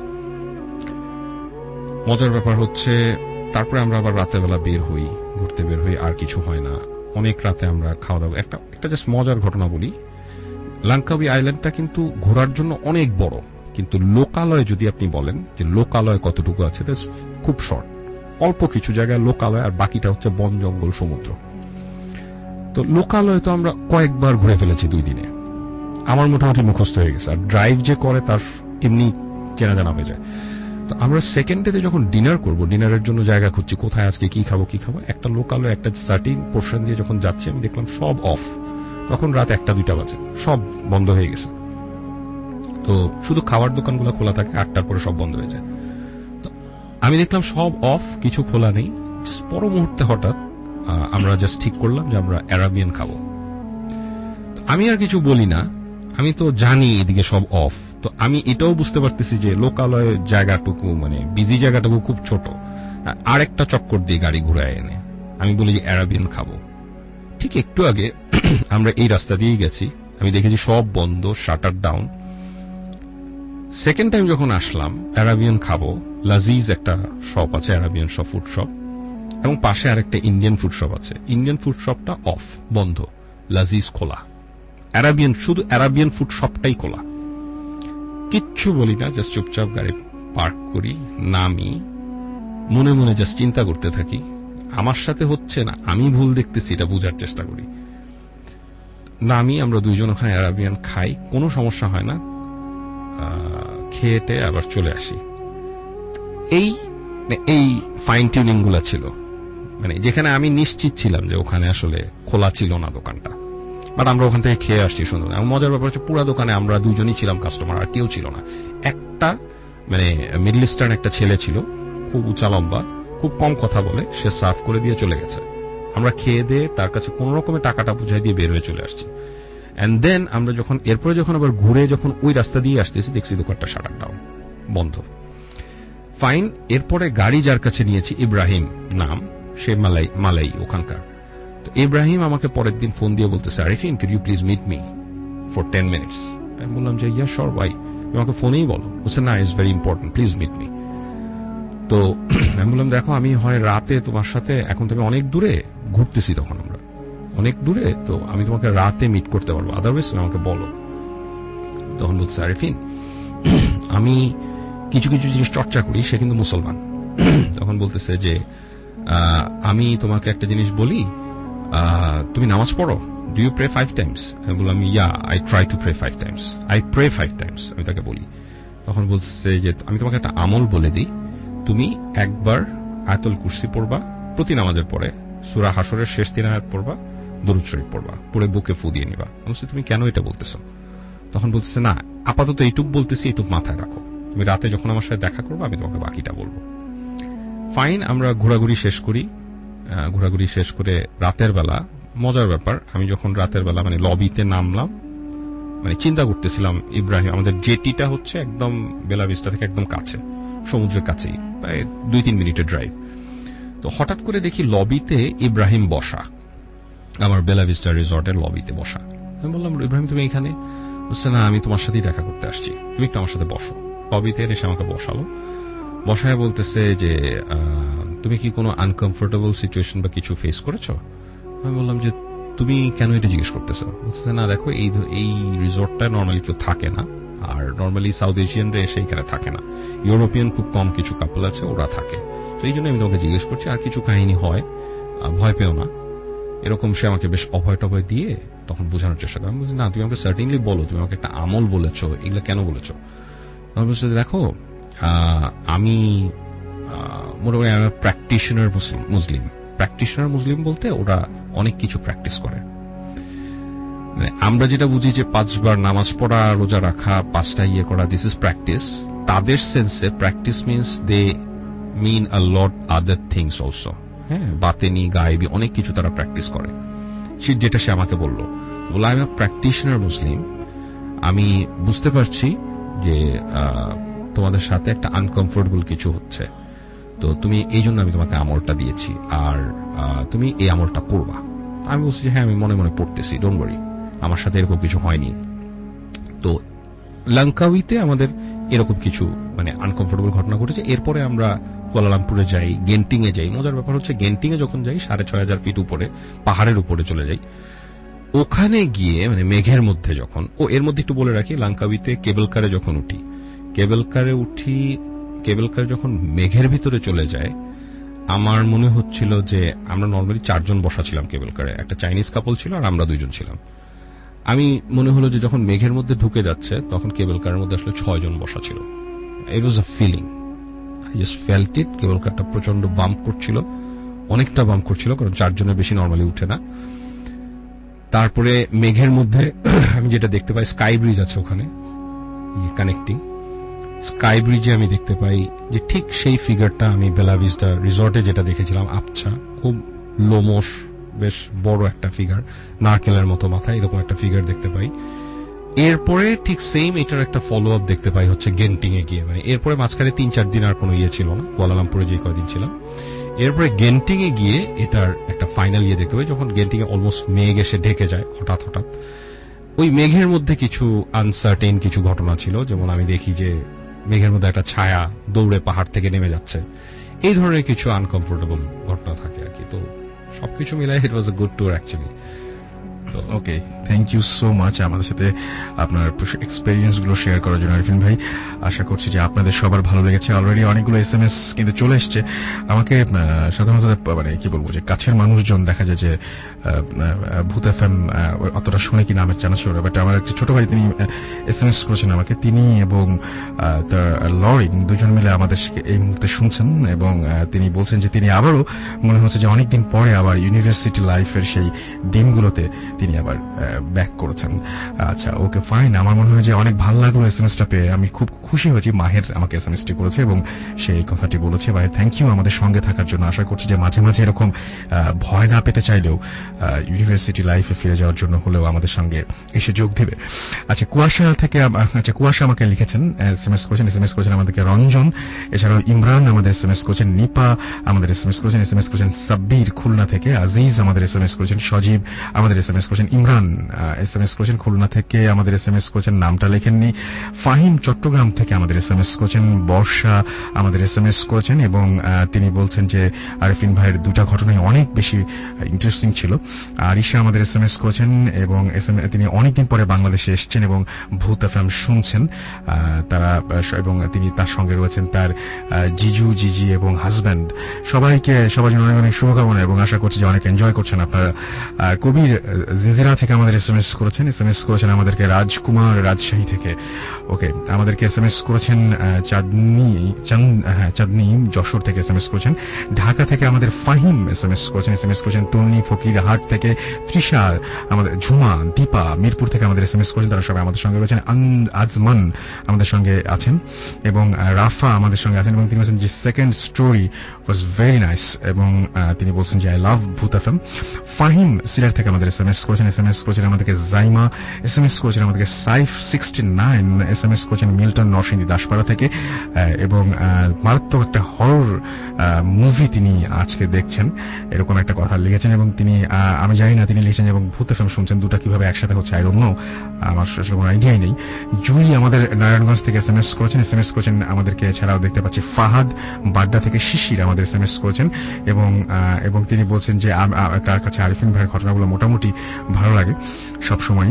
মজার ব্যাপার হচ্ছে তারপরে আমরা আবার রাতের বেলা বের হই, ঘুরতে বের হই, আর কিছু হয় না। অনেক রাতে আমরা খাওয়া দাওয়া, একটা একটা জাস্ট মজার ঘটনা বলি। লাঙ্কাউই আইল্যান্ডটা কিন্তু ঘোরার জন্য অনেক বড়, কিন্তু লোকালয়ে যদি আপনি বলেন যে লোকালয় কতটুকু আছে, খুব শর্ট, অল্প কিছু জায়গায় লোকালয়, আর বাকিটা হচ্ছে বন জঙ্গল সমুদ্র। তো লোকালয় তো আমরা কয়েকবার ঘুরে ফেলেছি দুই দিনে, আমার মোটামুটি মুখস্থ হয়ে গেছে, আর ড্রাইভ যে করে তার এমনি চেনা জানা হয়ে যায়। তো আমরা সেকেন্ড ডেতে যখন ডিনার করব, ডিনারের জন্য জায়গা খুঁজছি, কোথায় আজকে কি খাবো কি খাবো, একটা লোকালয় একটা সার্টিন পোর্শন দিয়ে যখন যাচ্ছি, আমি দেখলাম সব অফ। তখন রাত একটা দুইটা বাজে, সব বন্ধ হয়ে গেছে। তো শুধু খাওয়ার দোকানগুলো খোলা থাকে, আটটার পরে সব বন্ধ হয়ে যায়। তো আমি দেখলাম সব অফ, কিছু খোলা নেই। পর মুহূর্তে হঠাৎ আমরা জাস্ট ঠিক করলাম যে আমরা অ্যারাবিয়ান খাবো। আমি আর কিছু বলি না, আমি তো জানি এদিকে সব অফ। তো আমি এটাও বুঝতে পারতেছি যে লোকালয়ের জায়গাটুকু, মানে বিজি জায়গাটুকু খুব ছোট, আর একটা চক্কর দিয়ে গাড়ি ঘুরায় এনে আমি বলি যে অ্যারাবিয়ান খাবো। ঠিক একটু আগে আমরা এই রাস্তা দিয়েই গেছি, আমি দেখেছি সব বন্ধ, শাটার ডাউন। সেকেন্ড টাইম যখন আসলাম অ্যারাবিয়ান খাবো, লাজিজ একটা শপ আছে, অ্যারাবিয়ান শপ, ফুড শপ, এবং পাশে আরেকটা ইন্ডিয়ান ফুড শপ আছে। ইন্ডিয়ান ফুড শপটা অফ, বন্ধ, লাজিজ খোলা। অ্যারাবিয়ান, শুধু অ্যারাবিয়ান ফুড শপটাই খোলা। কিচ্ছু বলি না, জাস্ট চুপচাপ গাড়ি পার্ক করি, নামি, মনে মনে জাস্ট চিন্তা করতে থাকি আমার সাথে হচ্ছে না, আমি ভুল দেখতেছি, এটা বোঝার চেষ্টা করি। নামি, আমরা দুইজন ওখানে অ্যারাবিয়ান খাই, কোনো সমস্যা হয় না, খেয়েটে আবার চলে আসি। এই এই ফাইন টিউনিং গুলা ছিল, মানে যেখানে আমি নিশ্চিত ছিলাম যে ওখানে আসলে খোলা ছিল না দোকানটা, বাট আমরা ওখান থেকে খেয়ে আসছি সুন্দর। এবং মজার ব্যাপার হচ্ছে পুরো দোকানে আমরা দুজনই ছিলাম কাস্টমার, আর কেউ ছিল না। একটা মানে মিডল ইস্টার্ন একটা ছেলে ছিল, খুব উঁচা লম্বা, খুব কম কথা বলে, সে সার্ভ করে দিয়ে চলে গেছে। আমরা খেয়ে দিয়ে তার কাছে কোন রকমের টাকাটা বুঝাই দিয়ে বের হয়ে চলে আসছি। এন্ড দেন আমরা যখন এরপরে যখন আবার ঘুরে যখন ওই রাস্তা দিয়ে আসতেছি, দেখছি দোকানটা শাটার ডাউন, বন্ধ। ফাইন, এরপরে গাড়ি যার কাছে নিয়েছি, ইব্রাহিম নাম, সে মালাই মালাই ওখানকার। তো ইব্রাহিম আমাকে পরের দিন ফোন দিয়ে বলতেছে, Arifin can you please meet me for ten minutes. আমি বললাম যে ইয়া শিওর ভাই, আমাকে ফোনেই বলো। বলছে না, it's very important, please meet me. তো আমি বললাম দেখো, আমি হয় রাতে তোমার সাথে, এখন তুমি অনেক দূরে ঘুরতেছি, তখন আমরা অনেক দূরে, তো আমি তোমাকে রাতে মিট করতে পারবো, আদারওয়াইজ তুমি আমাকে বলো। তখন বলছে আরিফিন আমি কিছু কিছু জিনিস চর্চা করি, সে কিন্তু মুসলমান। তখন বলতেছে যে আমি তোমাকে একটা জিনিস বলি, তুমি নামাজ পড়ো, do you pray five times? আমি বললাম yeah, I try to pray five times, I pray five times, আমি তাকে বলি। তখন বলছে যে আমি তোমাকে একটা আমল বলে দিই, তুমি একবার আয়াতুল কুরসি পড়বা প্রতি নামাজের পরে, সূরা হাসরের শেষ তিন আয়াত পড়বা, দরুদ শরীফ পড়বা, পড়ে বুকে ফু দিয়ে নিবা। বলছে তুমি কেন এটা বলতেছো? তখন বলতেছে না, আপাতত এইটুক বলতেছি, এইটুক মাথায় রাখো, তুমি রাতে যখন আমার সাথে দেখা করবো আমি তোমাকে বাকিটা বলবো। ফাইন, আমরা ঘোরাঘুরি শেষ করি। ঘোরাঘুরি শেষ করে রাতের বেলা, মজার ব্যাপার, আমি যখন রাতের বেলা মানে লবিতে নামলাম, মানে চিন্তা করতেছিলাম, ইব্রাহিম আমাদের জেটিটা হচ্ছে একদম বেলা ভিস্টা থেকে একদম কাছে, সমুদ্রের কাছেই, প্রায় দুই তিন মিনিটের ড্রাইভ। তো হঠাৎ করে দেখি লবিতে ইব্রাহিম বসা, আমার বেলা ভিস্টা রিসর্টের লবিতে বসা। আমি বললাম ইব্রাহিম তুমি এখানে? বলছে না, আমি তোমার সাথেই দেখা করতে আসছি, তুমি একটু আমার সাথে বসো। লবিতে এসে আমাকে বসালো, বসায় বলতেছে যে তুমি কি কোনো আনকমফোর্টেবল সিচুয়েশন বা কিছু ফেস করেছো? আমি বললাম যে তুমি কেন এটা জিজ্ঞেস করতেছো? বলছে না দেখো, এই এই রিসোর্টটা নর্মালি কেউ থাকে না, আর নর্মালি সাউথ এশিয়ানরা এসে এখানে থাকে না, ইউরোপিয়ান খুব কম কিছু কাপল আছে, ওরা থাকে, তো এই জন্য আমি তোমাকে জিজ্ঞেস করছি, আর কিছু কাহিনী হয়, ভয় পেও না। এরকম সে আমাকে বেশ অভয় টভয় দিয়ে তখন বোঝানোর চেষ্টা করে। আমি বলছি না, তুমি আমাকে সার্টেনলি বলো, তুমি আমাকে একটা আমল বলেছো, এগুলো কেন বলেছো? আমি বলছি দেখো, আমি মোটামুটি আমি প্র্যাকটিশনার মুসলিম। প্র্যাকটিশনার মুসলিম বলতে ওরা অনেক কিছু প্র্যাকটিস করে। মানে আমরা যেটা বুঝি যে পাঁচবার নামাজ পড়া, রোজা রাখা, পাঁচটা ইয়ে করা, দিস ইজ প্র্যাকটিস। তাদের সেন্সে practice means they mean a lot other things also. হ্যাঁ, বাতেনি গায়েবী অনেক কিছু তারা প্র্যাকটিস করে, যেটা সে আমাকে বললো। বলে আমি প্র্যাকটিশনার মুসলিম, আমি বুঝতে পারছি যে তোমাদের সাথে একটা আনকমফোর্টেবল কিছু হচ্ছে, তো তুমি এই জন্য আমি তোমাকে আমলটা দিয়েছি, আর তুমি এই আমলটা পড়বা। আমি বলছি হ্যাঁ, আমি মনে মনে পড়তেছি, ডোন্ট ওয়ারি, আমার সাথে এরকম কিছু হয়নি। তো লঙ্কাউইতে আমাদের এরকম কিছু মানে আনকমফোর্টেবল ঘটনা ঘটেছে। এরপরে আমরা কুয়ালালামপুরে যাই, গেন্টিং এ যাই। মজার ব্যাপার হচ্ছে গেন্টিং এ যখন যাই, সাড়ে ছয় হাজার ফিট উপরে পাহাড়ের উপরে চলে যাই। ওখানে গিয়ে মানে মেঘের মধ্যে যখন, ও এর মধ্যে একটু বলে রাখি, লঙ্কাউইতে কেবল কারে যখন উঠি, কেবল কারে উঠি কেবল কার যখন মেঘের ভিতরে চলে যায়, আমার মনে হচ্ছিল যে আমরা নর্মালি চারজন বসা ছিলাম কেবল কারে, একটা চাইনিজ কাপল ছিল আর আমরা দুইজন ছিলাম। আমি মনে হলো যে যখন মেঘের মধ্যে ঢুকে যাচ্ছে, তখন কেবল কারের মধ্যে আসলে ছয় জন বসা ছিল। It was a feeling, I just felt it. কেবল কারটা প্রচন্ড বাম্প করছিল, অনেকটা বাম্প করছিল, কারণ চারজনের বেশি নর্মালি উঠে না। তারপরে মেঘের মধ্যে আমি যেটা দেখতে পাই, স্কাই ব্রিজ আছে ওখানে কানেক্টিং, স্কাই ব্রিজে আমি দেখতে পাই যে ঠিক সেই ফিগারটা আমি বেলা ভিস্টা রিসর্টে যেটা দেখেছিলাম, আচ্ছা খুব লোমশ, বেশ বড় একটা ফিগার, নারকেলের মতো মাথা, এরকম একটা ফিগার দেখতে পাই। এরপরে ঠিক সেম এটার একটা ফলো আপ দেখতে পাই হচ্ছে গেন্টিং এ গিয়ে। মানে এরপরে মাঝখানে তিন চার দিন আর কোনো ইয়ে ছিল না, কুয়ালালামপুরে যে কয়দিন ছিলাম। এরপরে গেন্টিং এ গিয়ে এটার একটা ফাইনাল ইয়ে দেখতে পাই, যখন গেন্টিং এ অলমোস্ট মেঘ এসে ঢেকে যায় হঠাৎ হঠাৎ। ওই মেঘের মধ্যে কিছু আনসার্টেন কিছু ঘটনা ছিল, যেমন আমি দেখি যে মেঘের মধ্যে একটা ছায়া দৌড়ে পাহাড় থেকে নেমে যাচ্ছে, এই ধরনের কিছু আনকমফোর্টেবল ঘটনা থাকে আর কি। তো সবকিছু মিলাই it was a good tour actually. Okay, thank you so much আমাদের সাথে আপনার এক্সপেরিয়েন্স গুলো শেয়ার করার জন্য আরিফিন ভাই। আশা করছি যে আপনাদের সবার ভালো লেগেছে। অলরেডি অনেকগুলো এস এম এস কিন্তু চলে এসছে। আমাকে সাধারণত মানে কি বলবো যে কাছের মানুষজন দেখা যায় যে ভূত এফ এম অতটা শুনে কি নামের জানা ছিল না, বাট আমার একটা ছোট ভাই তিনি এস এম এস করেছেন আমাকে, তিনি এবং লরিন দুজন মিলে আমাদের এই মুহূর্তে শুনছেন এবং তিনি বলছেন যে তিনি আবারও মনে হচ্ছে যে অনেকদিন পরে আবার ইউনিভার্সিটি লাইফের সেই দিনগুলোতে তিনি আবার ব্যাক করেছেন। আচ্ছা ওকে ফাইন, আমার মনে হয় যে অনেক ভালো লাগলো এস এম এসটা পেয়ে। আমি খুব খুশি হয়েছি মাহের আমাকে এস এম এসটি করেছে এবং সেই কথাটি বলেছে। মাহের থ্যাংক ইউ আমাদের সঙ্গে থাকার জন্য। আশা করছি যে মাঝে মাঝে এরকম ভয় না পেতে চাইলেও ইউনিভার্সিটি লাইফে ফিরে যাওয়ার জন্য হলেও আমাদের সঙ্গে এসে যোগ দেবে। আচ্ছা কুয়াশা থেকে আচ্ছা কুয়াশা আমাকে লিখেছেন, এস এম এস করেছেন এস এম এস করেছেন আমাদেরকে রঞ্জন, এছাড়াও ইমরান আমাদের এস এম এস করেছেন, নিপা আমাদের এস এম এস করেছেন, এস এম এস করেছেন সাব্বির খুলনা থেকে, আজিজ আমাদের এস এম এস করেছেন, সজীব আমাদের এস এম এস করেছেন, ইমরান এস এম এস করেছেন খুলনা থেকে আমাদের এস এম এস করেছেন, নামটা লেখেননি, ফাহিম চট্টগ্রাম থেকে আমাদের এস এম এস করেছেন, বর্ষা আমাদের এস এম এস করেছেন এবং তিনি বলছেন যে আরিফিন ভাইয়ের দুটা ঘটনাই অনেক বেশি ইন্টারেস্টিং ছিল। আরিশা আমাদের এস এম এস করেছেন এবং তিনি অনেকদিন পরে বাংলাদেশে এসেছেন এবং ভূত এফএম শুনছেন তারা, এবং তিনি তার সঙ্গে রয়েছেন তার জিজু জিজি এবং হাজব্যান্ড। সবাইকে সবার জন্য অনেক অনেক শুভকামনা এবং আশা করছি যে অনেক এনজয় করছেন আপনারা। কবির জিজিরা থেকে আমাদের এস এম এস করেছেন, এস এম এস করেছেন আমাদেরকে রাজকুমার রাজশাহী থেকে। ওকে আমাদেরকে এস এম এস করেছেন চাঁদনি হ্যাঁ চাঁদনি যশোর থেকে এস এম এস করেছেন। ঢাকা থেকে আমাদের ফাহিম এস এম এস করেছেন, এস এম এস করেছেন তন্নি ফকিরহাট থেকে, তৃষা আমাদের, ঝুমা, দীপা মিরপুর থেকে আমাদের এস এম এস করেছেন। তারা সবাই আমাদের সঙ্গে রয়েছেন। আজমান আমাদের সঙ্গে আছেন এবং রাফা আমাদের সঙ্গে আছেন এবং তিনি বলছেন যে second story was very nice এবং তিনি বলছেন যে আই লাভ ভূত এফএম। ফাহিম সিলেট থেকে আমাদের এস এম এস করেছেন, এস এম এস করেছেন আমাদেরকে জাইমা, এস এম এস করেছেন আমাদেরকে Saif sixty nine, S M S করেছেন মিল্টন নরসিংদী দাসপাড়া থেকে এবং মারাত্মক একটা হরর মুভি তিনি আজকে দেখছেন এরকম একটা কথা লিখেছেন এবং তিনি আমি জানি না তিনি লিখেছেন এবং ভূত এফএম শুনছেন, দুটা কিভাবে একসাথে হচ্ছে আই ডোন্ট নো, আমার আসলে কোনো আইডিয়াই নেই। জুই আমাদের নারায়ণগঞ্জ থেকে এস এম এস করেছেন, এস এম এস করেছেন আমাদেরকে। এছাড়াও দেখতে পাচ্ছি ফাহাদ বাড্ডা থেকে শিশির আমাদের এস এম এস করেছেন এবং এবং তিনি বলছেন যে তার কাছে আরিফিন ভাইয়ের ঘটনাগুলো মোটামুটি ভালো লাগে সবসময়।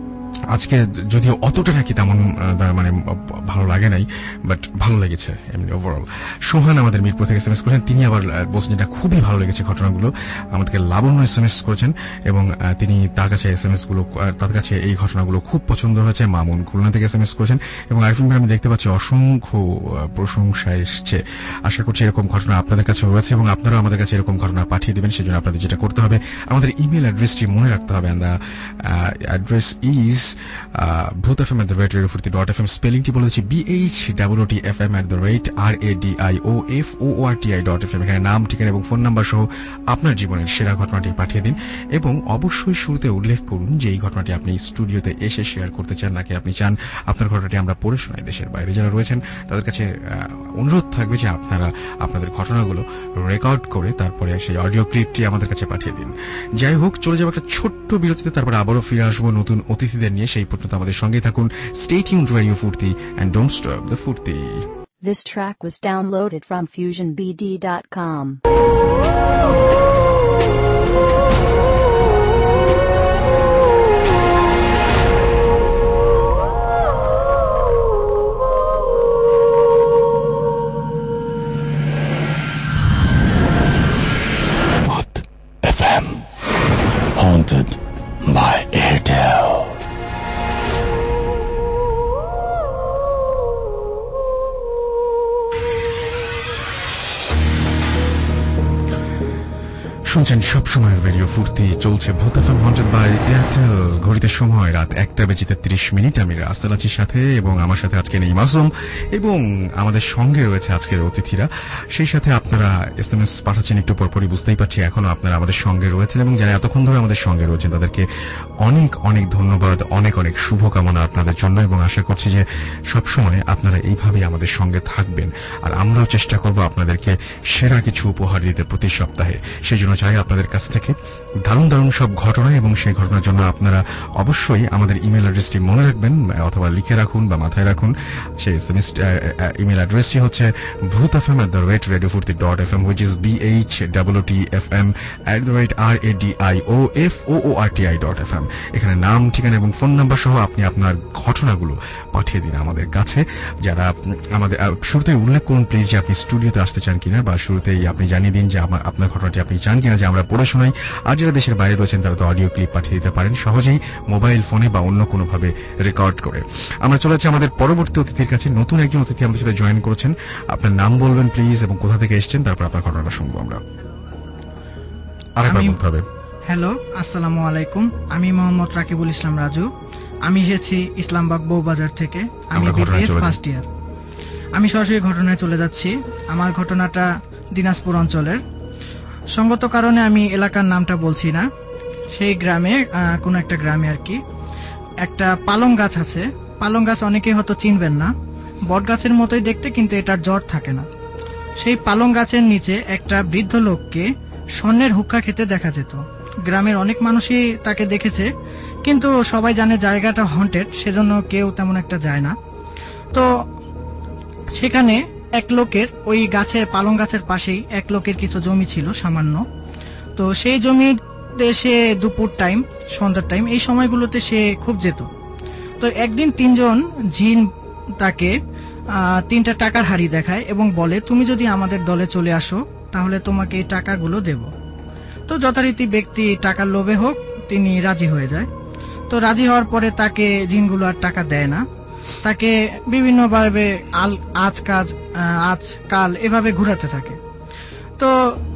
আজকে যদিও অতটা নাকি তেমন মানে ভালো লাগে নাই, বাট ভালো লেগেছে এমনি ওভারঅল। সোহান আমাদের মিরপুর থেকে এস এম এস করেছেন, তিনি আবার বলছেন যেটা খুবই ভালো লেগেছে ঘটনাগুলো। আমাদেরকে লাবণ্য এস এম এস করেছেন এবং তিনি তার কাছে এস এম এস গুলো তার কাছে এই ঘটনাগুলো খুব পছন্দ হয়েছে। মামুন খুলনা থেকে এস এম এস করেছেন এবং আরিফিন ভাই আমি দেখতে পাচ্ছি অসংখ্য প্রশংসা এসছে। আশা করছি এরকম ঘটনা আপনাদের কাছে রয়েছে এবং আপনারাও আমাদের কাছে এরকম ঘটনা পাঠিয়ে দেবেন। সেজন্য আপনাদের যেটা করতে হবে আমাদের ইমেল অ্যাড্রেসটি মনে রাখতে হবে। Address is Bhoot FM at the rate radio Foorti dot F M. স্পেলিংটি বলে দিচ্ছি B H double O T F M at the rate R A D I O F O R T I dot F M. এখানে নাম, ঠিকানা এবং phone number সহ আপনার জীবনের সেরা ঘটনাটি পাঠিয়ে দিন এবং অবশ্যই শুরুতে উল্লেখ করুন যে এই ঘটনাটি আপনি স্টুডিওতে এসে শেয়ার করতে চান নাকি আপনি চান আপনার ঘটনাটি আমরা পড়ে শোনাই। দেশের বাইরে যারা রয়েছেন তাদের কাছে অনুরোধ থাকবে যে আপনারা আপনাদের ঘটনাগুলো রেকর্ড করে তারপরে সেই অডিও ক্লিপটি আমাদের কাছে পাঠিয়ে দিন। যাই হোক, চলে যাবো একটা ছোট্ট বিরতিতে, তারপরে আবারও ফিরে আসবো নতুন অতিথিদের নিয়ে। সেই পর্যন্ত আমাদের সঙ্গেই থাকুন। Stay tuned Radio Furti and don't stop the Furti. This track was downloaded from fusion b d dot com. What F M? Haunted by Airtel. শুনছেন সবসময়ের রেডিও ফুর্তি, চলছে ভূত এফএম হন্টেড বাই এয়ারটেল। ঘড়িতে সময় রাত একটা বেজে তেত্রিশ মিনিট। আমি রাস্তাল আছি সাথে এবং আমার সাথে আজকে নেই মাসুম এবং আমাদের সঙ্গে রয়েছে আজকের অতিথিরা। সেই সাথে আপনারা এস এম এস পাঠাচ্ছেন একটু পরপরই, বুঝতেই পারছি এখনো আপনারা আমাদের সঙ্গে রয়েছেন এবং যারা এতক্ষণ ধরে আমাদের সঙ্গে রয়েছেন তাদেরকে অনেক অনেক ধন্যবাদ, অনেক অনেক শুভকামনা আপনাদের জন্য এবং আশা করছি যে সবসময় আপনারা এইভাবেই আমাদের সঙ্গে থাকবেন আর আমরাও চেষ্টা করব আপনাদেরকে সেরা কিছু উপহার দিতে প্রতি সপ্তাহে। সেই জন্য চাই আপনাদের কাছ থেকে দারুণ দারুণ সব ঘটনা, এবং সেই ঘটনার জন্য আপনারা অবশ্যই আমাদের ইমেল অ্যাড্রেসটি মনে রাখবেন অথবা লিখে রাখুন বা মাথায় রাখুন। সেই ইমেল অ্যাড্রেসটি হচ্ছে Bhoot F M at the rate radio Foorti dot F M, which is B H W T F M at the rate R A D I O F O O R T I dot F M. এখানে নাম, ঠিকানা এবং phone number সহ আপনি আপনার ঘটনাগুলো পাঠিয়ে দিন আমাদের কাছে। যারা আমাদের শুরুতে উল্লেখ করুন প্লিজ যে আপনি স্টুডিওতে আসতে চান কিনা, বা শুরুতেই আপনি জানিয়ে দিন যে আপনার ঘটনাটি আপনি চান কিনা যে আমরা পড়ে শোনাই। আর যারা দেশের বাইরে রয়েছেন তারা তো অডিও ক্লিপ পাঠিয়ে দিতে পারেন সহজেই মোবাইল ফোনে বা অন্য কোনো ভাবে রেকর্ড করে। আমরা চলে যাচ্ছি আমাদের পরবর্তী অতিথির কাছে। নতুন একজন অতিথি আমাদের সাথে জয়েন করেছেন। আপনার নাম বলবেন প্লিজ এবং কোথা থেকে এসেছেন, তারপর আপনার ঘটনাটা শুনবো আমরা। আরেকবার বলতে হবে। হ্যালো, আসসালামু আলাইকুম। আমি মোহাম্মদ রাকিবুল ইসলাম রাজু। আমি এসেছি ইসলামবাগ বউবাজার থেকে। আমি বিবিএস ফার্স্ট ইয়ার। আমি সরাসরি ঘটনায় চলে যাচ্ছি। আমার ঘটনাটা দিনাজপুর অঞ্চলের। সঙ্গত কারণে আমি এলাকার নামটা বলছি না। সেই গ্রামে, কোন একটা গ্রামে আর কি, একটা পালং গাছ আছে। পালং গাছ অনেকেই হয়তো চিনবেন না, বট গাছের মতোই দেখতে, কিন্তু এটার জড় থাকে না। সেই পালং গাছের নিচে একটা বৃদ্ধ লোককে স্বর্ণের হুক্কা খেতে দেখা যেত। গ্রামের অনেক মানুষই তাকে দেখেছে, কিন্তু সবাই জানে জায়গাটা হন্টেড, সেজন্য কেউ তেমন একটা যায় না। তো সেখানে এক লোকের, ওই গাছের পালং গাছের পাশেই এক লোকের কিছু জমি ছিল সামান্য। তো সেই জমিতে সে দুপুর টাইম, সন্ধ্যার টাইম, এই সময়গুলোতে সে খুব যেত। তো একদিন তিনজন জিন তাকে তিনটা টাকার হাড়ি দেখায় এবং বলে, তুমি যদি আমাদের দলে চলে আসো তাহলে তোমাকে এই টাকাগুলো দেব। তো যথারীতি ব্যক্তি টাকার লোভে হোক তিনি রাজি হয়ে যায়। তো রাজি হওয়ার পরে তাকে জিনগুলো আর টাকা দেয় না, তাকে বিভিন্নভাবে আল আজ কাজ আজ কাল এভাবে ঘুরাতে থাকে। তো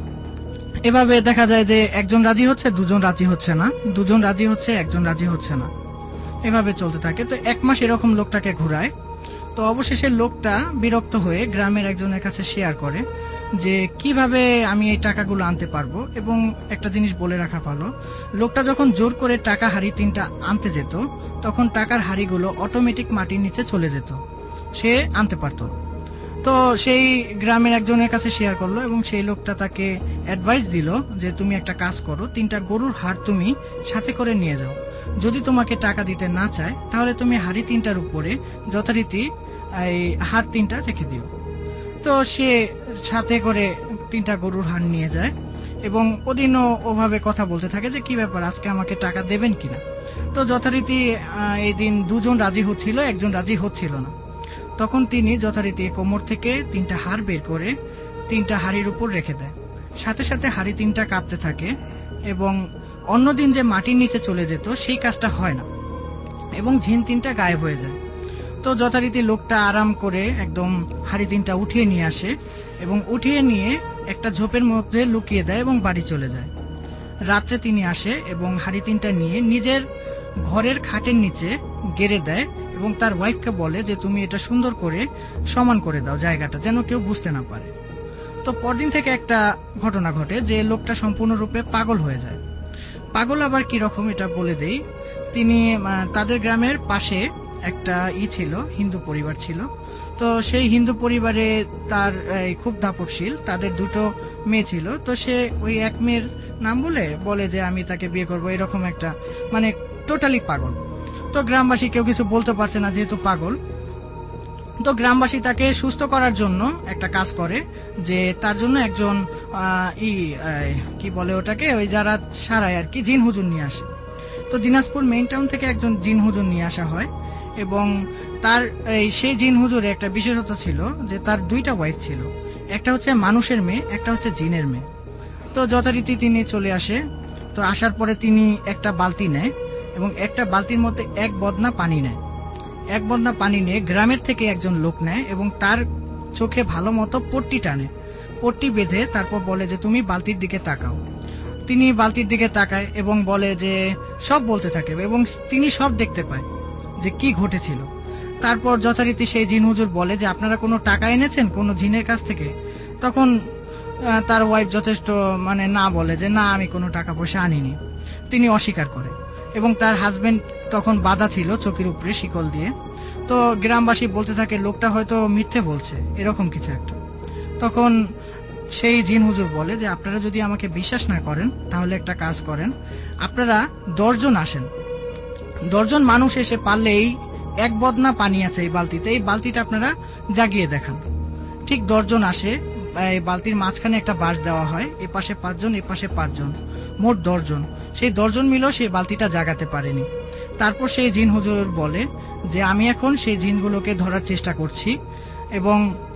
এভাবে দেখা যায় যে একজন রাজি হচ্ছে, দুজন রাজি হচ্ছে না, দুজন রাজি হচ্ছে, একজন রাজি হচ্ছে না, এভাবে চলতে থাকে। তো এক মাস এরকম লোকটাকে ঘুরায়। তো অবশেষে লোকটা বিরক্ত হয়ে গ্রামের একজনের কাছে শেয়ার করে যে কিভাবে আমি এই টাকাগুলো আনতে পারবো। এবং একটা জিনিস বলে রাখা ভালো, লোকটা যখন জোর করে টাকা হাড়ি তিনটা আনতে যেত, তখন টাকার হাড়িগুলো অটোমেটিক মাটির নিচে চলে যেত, সে আনতে পারত। তো সেই গ্রামের একজনের কাছে শেয়ার করলো এবং সেই লোকটা তাকে অ্যাডভাইস দিল যে তুমি একটা কাজ করো, তিনটা গরুর হাড় তুমি সাথে করে নিয়ে যাও। যদি তোমাকে টাকা দিতে না চায় তাহলে তুমি হাড়ি তিনটার উপরে যথারীতি এই হাড় তিনটা রেখে দিও। তো সে সাথে করে তিনটা গরুর হাড় নিয়ে যায় এবং ওদিনও ওভাবে কথা বলতে থাকে যে কি ব্যাপার, আজকে আমাকে টাকা দেবেন কিনা। তো যথারীতি এই দিন দুজন রাজি হচ্ছিল, একজন রাজি হচ্ছিল না। তখন তিনি যথারীতি কোমর থেকে তিনটা হাড় বের করে তিনটা হাড়ির উপর রেখে দেয়। সাথে সাথে হাড়ি তিনটা কাঁপতে থাকে এবং অন্যদিন যে মাটির নিচে চলে যেত সেই কাজটা হয় না এবং ঝিন তিনটা গায়েব হয়ে যায়। তো যথারীতি লোকটা আরাম করে একদম হাড়ি তিনটা উঠিয়ে নিয়ে আসে এবং উঠিয়ে নিয়ে একটা ঝোপের মধ্যে লুকিয়ে দেয় এবং বাড়ি চলে যায়। রাত্রে তিনি আসে এবং হাড়ি তিনটা নিয়ে নিজের ঘরের খাটের নিচে গেড়ে দেয় এবং তার ওয়াইফকে বলে যে তুমি এটা সুন্দর করে সমান করে দাও জায়গাটা, যেন কেউ বুঝতে না পারে। তো পরদিন থেকে একটা ঘটনা ঘটে যে লোকটা সম্পূর্ণরূপে পাগল হয়ে যায়। পাগল আবার কি রকম এটা বলে দেই। তিনি তাদের গ্রামের পাশে একটা ই ছিল, হিন্দু পরিবার ছিল। তো সেই হিন্দু পরিবারে তার খুব দাপটশীল, তাদের দুটো মেয়ে ছিল। তো সে ওই এক মেয়ের নাম বলে বলে যে আমি তাকে বিয়ে করবো, এরকম একটা, মানে টোটালি পাগল। তো গ্রামবাসী কেউ কিছু বলতে পারছে না যেহেতু পাগল। তো গ্রামবাসী তাকে সুস্থ করার জন্য একটা কাজ করে যে তার জন্য একজন ই কি বলে ওটাকে, ওই যারা সারায় আর কি, জিন হুজুর নিয়ে আসে। তো দিনাজপুর মেইন টাউন থেকে একজন জিন হুজুর নিয়ে আসা হয় এবং তার এই সেই জিন হুজুরে একটা বিশেষত্ব ছিল যে তার দুইটা ওয়াইফ ছিল, একটা হচ্ছে মানুষের মেয়ে, একটা হচ্ছে জিনের মেয়ে। তো যথারীতি তিনি চলে আসে। তো আসার পরে তিনি একটা বালতি নেয় এবং একটা বালতির মধ্যে এক বদনা পানি নেয়। এক বদনা পানি নিয়ে গ্রামের থেকে একজন লোক নেয় এবং তার চোখে ভালো মতো পট্টি টানে, পট্টি বেঁধে তারপর বলে যে তুমি বালতির দিকে তাকাও। তিনি বালতির দিকে তাকায় এবং বলে যে সব বলতে থাকে এবং তিনি সব দেখতে পায় যে কি ঘটেছিল। তারপর যথারীতি সেই জিন হুজুর বলে যে আপনারা কোনো টাকা এনেছেন কোনো জিনের কাছ থেকে? তখন তার ওয়াইফ যথেষ্ট মানে না বলে যে না, আমি কোনো টাকা পয়সা আনিনি। তিনি অস্বীকার করে এবং তার হাজবেন্ড তখন বাঁধা ছিল চোখের উপরে শিকল দিয়ে। তো গ্রামবাসী বলতে থাকে লোকটা হয়তো মিথ্যে বলছে, এরকম কিছু একটা। তখন সেই জিন হুজুর বলে যে আপনারা যদি আমাকে বিশ্বাস না করেন তাহলে একটা কাজ করেন, আপনারা দশজন আসেন, দশজন মানুষ এসে পারলে এই এক বদনা পানি আছে এই বালতিতে, এই বালতিটা আপনারা জাগিয়ে দেখান। ঠিক দশজন আসে, এই বালতির মাঝখানে একটা বাঁশ দেওয়া হয়, এ পাশে পাঁচজন এ পাশে পাঁচজন, মোট দশজন। সেই দশজন মিলেও সেই বালতিটা জাগাতে পারেনি। তারপর সেই জিন হুজুর বলে যে আমি এখন সেই জিনগুলোকে ধরার চেষ্টা করছি, এবং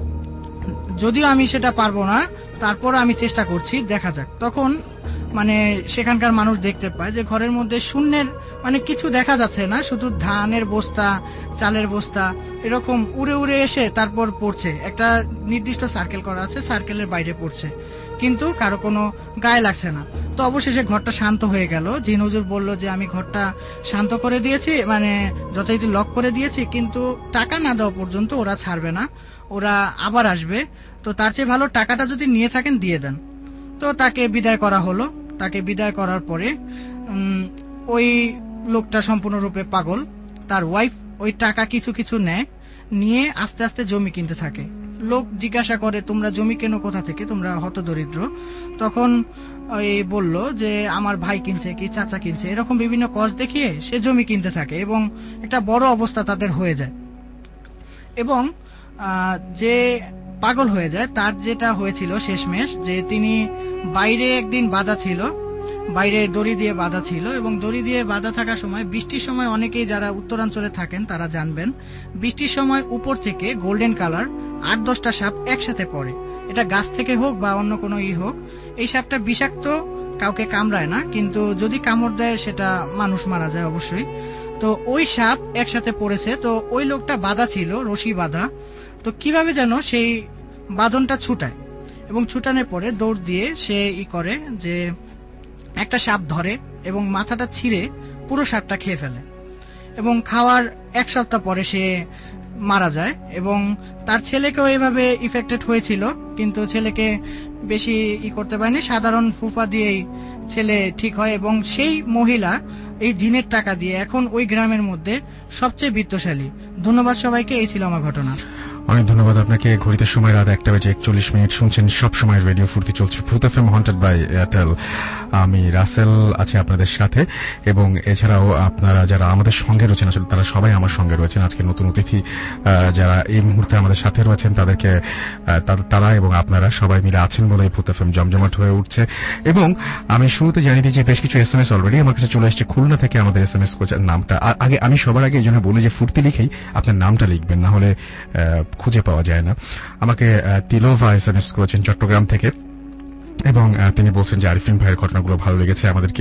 যদিও আমি সেটা পারবো না, তারপর আমি চেষ্টা করছি, দেখা যাক। তখন মানে সেখানকার মানুষ দেখতে পায় যে ঘরের মধ্যে শূন্যের মানে কিছু দেখা যাচ্ছে না, শুধু ধানের বস্তা, চালের বস্তা এরকম উড়ে উড়ে এসে তারপর পড়ছে, একটা নির্দিষ্ট সার্কেল করা আছে, সার্কেলের বাইরে পড়ছে, কিন্তু কারো কোনো গায়ে লাগছে না। তো অবশেষে ঘরটা শান্ত হয়ে গেল। জিন হুজুর বলল যে আমি ঘরটা শান্ত করে দিয়েছি, মানে যথারীতি লক করে দিয়েছি, কিন্তু টাকা না দেওয়া পর্যন্ত ওরা ছাড়বে না, ওরা আবার আসবে। তো তার চেয়ে ভালো টাকাটা যদি নিয়ে থাকেন দিয়ে দেন। তো তাকে বিদায় করা হলো। তাকে বিদায় করার পরে ওই লোকটা সম্পূর্ণরূপে পাগল, তার ওয়াইফ ওই টাকা কিছু কিছু নেয়, নিয়ে আস্তে আস্তে জমি কিনতে থাকে। লোক জিজ্ঞাসা করে তোমরা জমি কেনো কোথা থেকে, তোমরা হতদরিদ্র? তখন ওই বলল যে আমার ভাই কিনছে কি চাচা কিনছে, এরকম বিভিন্ন কজ দেখিয়ে সে জমি কিনতে থাকে এবং একটা বড় অবস্থা তাদের হয়ে যায়। এবং যে পাগল হয়ে যায় তার যেটা হয়েছিল শেষমেশ, যে তিনি বাইরে একদিন বাঁধা ছিল, বাইরে দড়ি দিয়ে বাঁধা ছিল, এবং দড়ি দিয়ে বাঁধা থাকার সময় বৃষ্টির সময় অনেকেই যারা উত্তরাঞ্চলে থাকেন তারা জানবেন, বৃষ্টির সময় উপর থেকে গোল্ডেন কালার আট দশটা সাপ একসাথে পড়ে, এটা গাছ থেকে হোক বা অন্য কোনো ই হোক। এই সাপটা বিষাক্ত, কাউকে কামড়ায় না, কিন্তু যদি কামড় দেয় সেটা মানুষ মারা যায় অবশ্যই। তো ওই সাপ একসাথে পড়েছে, তো ওই লোকটা বাঁধা ছিল, রশি বাঁধা। তো কিভাবে যেন সেই বাঁধনটা ছুটায়, এবং ছুটানোর পরে দৌড় দিয়ে সে ই করে যে একটা সাপ ধরে এবং মাথাটা ছিঁড়ে পুরো সাপটা খেয়ে ফেলে, এবং খাওয়ার এক সপ্তাহ পরে সে মারা যায়। এবং তার ছেলেকেও এভাবে ইফেক্টেড হয়েছিল, কিন্তু ছেলেকে বেশি ই করতে পারেনি, সাধারণ ফুফা দিয়েই ছেলে ঠিক হয়। এবং সেই মহিলা এই জিনের টাকা দিয়ে এখন ওই গ্রামের মধ্যে সবচেয়ে বিত্তশালী। ধন্যবাদ সবাইকে, এই ছিল আমার ঘটনা। অনেক ধন্যবাদ আপনাকে। ঘড়িতে সময় রাত একটা বেজে একচল্লিশ মিনিট। শুনছেন সব সময় রেডিও ফুর্তি, চলছে ভূত এফএম হন্টেড বাই এয়ারটেল। আমি রাসেল আছি আপনাদের সাথে, এবং এছাড়াও আপনারা যারা আমাদের সঙ্গে রয়েছেন, আসলে তারা সবাই আমার সঙ্গে রয়েছেন। আজকে নতুন অতিথি যারা এই মুহূর্তে আমাদের সাথে রয়েছেন তাদেরকে তারা এবং আপনারা সবাই মিলে আছেন বলে ভূত এফএম জমজমাট হয়ে উঠছে। এবং আমি শুরুতে জানিয়ে দিই যে বেশ কিছু এস এম এস অলরেডি আমার কাছে চলে এসেছে। খুলনা থেকে আমাদের এস এম এস করছেন, নামটা আগে আমি সবার আগে এই জন্য বলি যে ফুর্তি লিখেই আপনার নামটা লিখবেন, না হলে খুঁজে পাওয়া যায় না। আমাকে তিলোভা এস এম এস করেছেন চট্টগ্রাম থেকে, এবং তিনি বলছেন যে আরিফিন ভাইয়ের ঘটনাগুলো ভালো লেগেছে। আমাদেরকে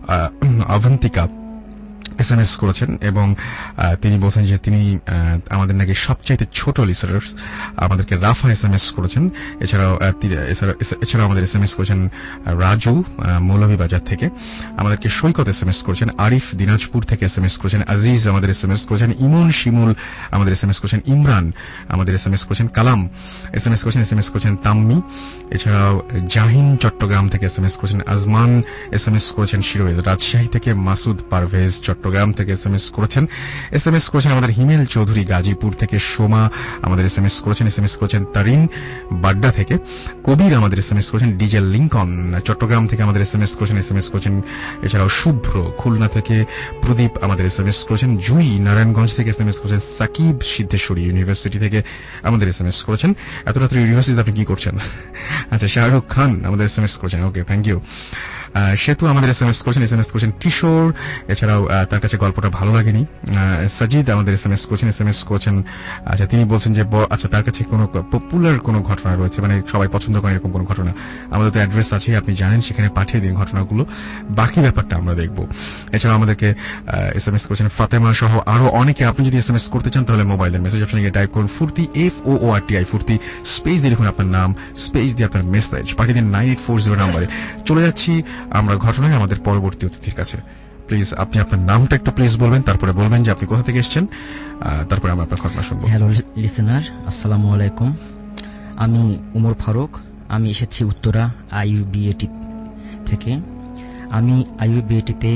অবন্তিকা এস এম এস করেছেন, এবং তিনি বলছেন যে তিনি আমাদের নাকি সবচাইতে ছোট লিসেনার্স। আমাদেরকে রাফা এস এম এস করেছেন। এছাড়াও এছাড়াও আমাদের এস এম এস করেছেন রাজু মৌলভীবাজার থেকে। আমাদেরকে সৈকত এস এম এস করেছেন। আরিফ দিনাজপুর থেকে এস এম এস করেছেন। আজিজ আমাদের এস এম এস করেছেন। ইমন শিমুল আমাদের এস এম এস করেছেন। ইমরান আমাদের এস এম এস করেছেন। কালাম এস এম এস করেছেন। এস এম এস করেছেন তাম্মি। এছাড়াও জাহিন চট্টগ্রাম থেকে এস এম এস করেছেন। আজমান এস এম এস করেছেন শিরোইজ রাজশাহী থেকে। মাসুদ পারভেজ চট্টগ্রাম থেকে এস এম এস করেছেন। এস এম এস করেছেন আমাদের হিমেল চৌধুরী গাজীপুর থেকে। সোমা আমাদের এস এম এস করেছেন। এস এম এস করেছেন তারিন বাড্ডা থেকে। কবির আমাদের এস এম এস করেছেন। ডিজে লিঙ্কন চট্টগ্রাম থেকে আমাদের এস এম এস করেছেন। এস এম এস করেছেন এছাড়াও শুভ্র খুলনা থেকে। প্রদীপ আমাদের এস এম এস করেছেন। জুই নারায়ণগঞ্জ থেকে এস এম এস করেছেন। সাকিব সিদ্ধেশ্বরী ইউনিভার্সিটি থেকে আমাদের এস এম এস করেছেন। এত রাত্রে ইউনিভার্সিটিতে আপনি কি করছেন? আচ্ছা, শাহরুখ খান আমাদের এস এম এস করেছেন। Okay, thank you. সেতু আমাদের এস এম এস করেছেন। এস এম এস করেছেন কিশোর। এছাড়াও তার কাছে গল্পটা ভালো লাগেনি। সাজিদ আমাদের এস এম এস করেছেন। এস এম এস করেছেন আচ্ছা তিনি বলছেন যে আচ্ছা তার কাছে কোনো পপুলার কোনো ঘটনা রয়েছে, মানে সবাই পছন্দ করেন এরকম কোনো ঘটনা। আমাদের তো অ্যাড্রেস আছে, আপনি জানেন, সেখানে পাঠিয়ে দিন ঘটনাগুলো, বাকি ব্যাপারটা আমরা দেখব। এছাড়াও আমাদেরকে এস এম এস করেছেন ফাতেমা সহ আরো অনেকে। আপনি যদি এস এম এস করতে চান তাহলে মোবাইলের মেসেজ অপশনে গিয়ে টাইপ করুন Foorti, F O O R T I, Foorti, space দিয়ে লিখুন আপনার নাম, স্পেস দিয়ে আপনার মেসেজ পাঠিয়ে দিন নাইন এইট ফোর জিরো নাম্বারে। চলে যাচ্ছি আমরা ঘটনায় আমাদের পরবর্তী অতিথির কাছে। প্লিজ আপনি আপনার নামটা একটু প্লিজ বলবেন, তারপরে বলবেন যে আপনি কোথা থেকে এসেছেন, তারপরে আমরা আপনার ঘটনা শুনবো। হ্যালো লিসেনার, আসসালামু আলাইকুম। আমি উমর ফারুক। আমি এসেছি উত্তরা আইইউবিএটি থেকে। আমি আইইউবিএটিতে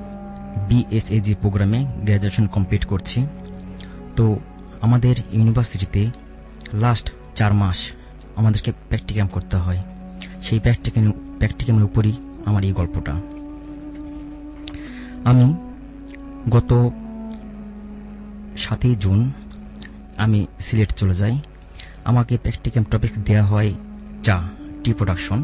বিএসএজি প্রোগ্রামে গ্র্যাজুয়েশন কমপ্লিট করছি। তো আমাদের ইউনিভার্সিটিতে লাস্ট চার মাস আমাদেরকে প্র্যাকটিক্যাম করতে হয়। সেই প্র্যাকটিক্যাল প্র্যাকটিক্যামের উপরই আমার এই গল্পটা। আমি গত সাতই জুন আমি সিলেট চলে যাই। আমাকে প্র্যাকটিক্যাম টপিক দেওয়া হয় চা, টি প্রোডাকশন।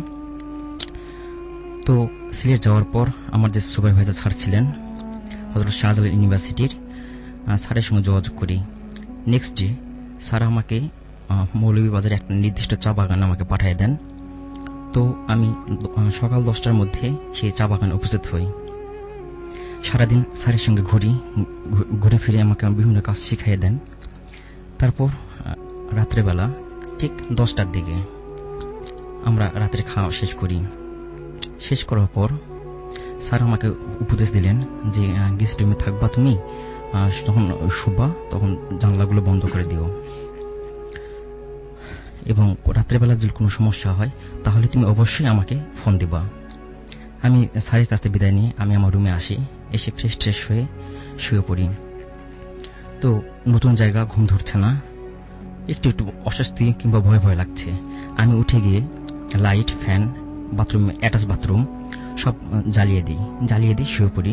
তো সিলেট যাওয়ার পর আমার যে সুপারভাইজার স্যার ছিলেন হযরত শাহজালাল ইউনিভার্সিটির, স্যারের সঙ্গে যোগাযোগ করি। নেক্সট ডে স্যার আমাকে মৌলভীবাজারে একটা নির্দিষ্ট চা বাগান আমাকে পাঠিয়ে দেন। তো আমি সকাল দশটার মধ্যে সেই চা বাগানে উপস্থিত হই। সারাদিন স্যারের সঙ্গে ঘুরি, ঘুরে ফিরে আমাকে বিভিন্ন কাজ শিখিয়ে দেন। তারপর রাত্রেবেলা ঠিক দশটার দিকে আমরা রাত্রে খাওয়া শেষ করি। শেষ করার পর স্যার আমাকে উপদেশ দিলেন যে গেস্ট রুমে থাকবা তুমি, যখন শুবা তখন জানলাগুলো বন্ধ করে দিও, এবং রাত্রেবেলা যদি কোনো সমস্যা হয় তাহলে তুমি অবশ্যই আমাকে ফোন দিবা। আমি স্যারের কাছ থেকে বিদায় নিয়ে আমি আমার রুমে আসি। এসে ফ্রেশ ট্রেশ হয়ে শুয়ে পড়ি। তো নতুন জায়গা, ঘুম ধরছে না, একটু একটু অস্বস্তি কিংবা ভয় ভয় লাগছে। আমি উঠে গিয়ে light, fan, bathroom, attach bathroom সব জ্বালিয়ে দিই জ্বালিয়ে দিই শুয়ে পড়ি।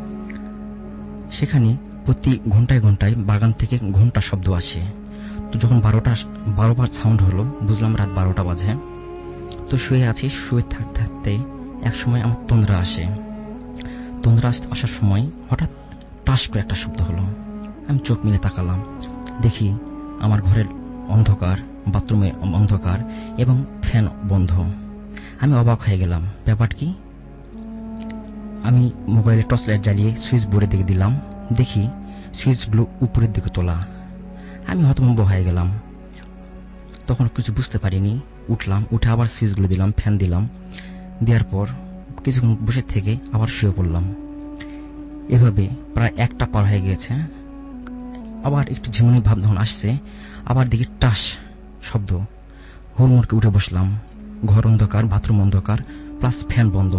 সেখানে প্রতি ঘন্টায় ঘন্টায় বাগান থেকে ঘন্টা শব্দ আসে। তো যখন বারোটা বারো বার সাউন্ড হলো, বুঝলাম রাত বারোটা বাজে। তো শুয়ে আছি, শুয়ে থাকতে থাকতে এক সময় আমার তন্দ্রা আসে। তন্দ্রা আসার সময় হঠাৎ টাস করে একটা শব্দ হলো। আমি চোখ মিলে তাকালাম, দেখি আমার ঘরের অন্ধকার, বাথরুমে অন্ধকার এবং ফ্যান বন্ধ। আমি অবাক হয়ে গেলাম, ব্যাপার কি? আমি মোবাইলে টর্চ লাইট জ্বালিয়ে সুইচ বোর্ডের দিকে দিলাম, দেখি সুইচগুলো উপরের দিকে তোলা। আমি হতভম্ব হয়ে গেলাম, তখন কিছু বুঝতে পারিনি। উঠলাম, উঠে আবার সুইচগুলো দিলাম, ফ্যান দিলাম। দেওয়ার পর কিছুক্ষণ বসে থেকে আবার শুয়ে পড়লাম। এভাবে প্রায় একটা পার হয়ে গিয়েছে। আবার একটু ঝিমুনি ভাব যখন আসছে, আবার দেখি টাস শব্দ। হুড়মুড়কে উঠে বসলাম। ঘর অন্ধকার, বাথরুম অন্ধকার, প্লাস ফ্যান বন্ধ।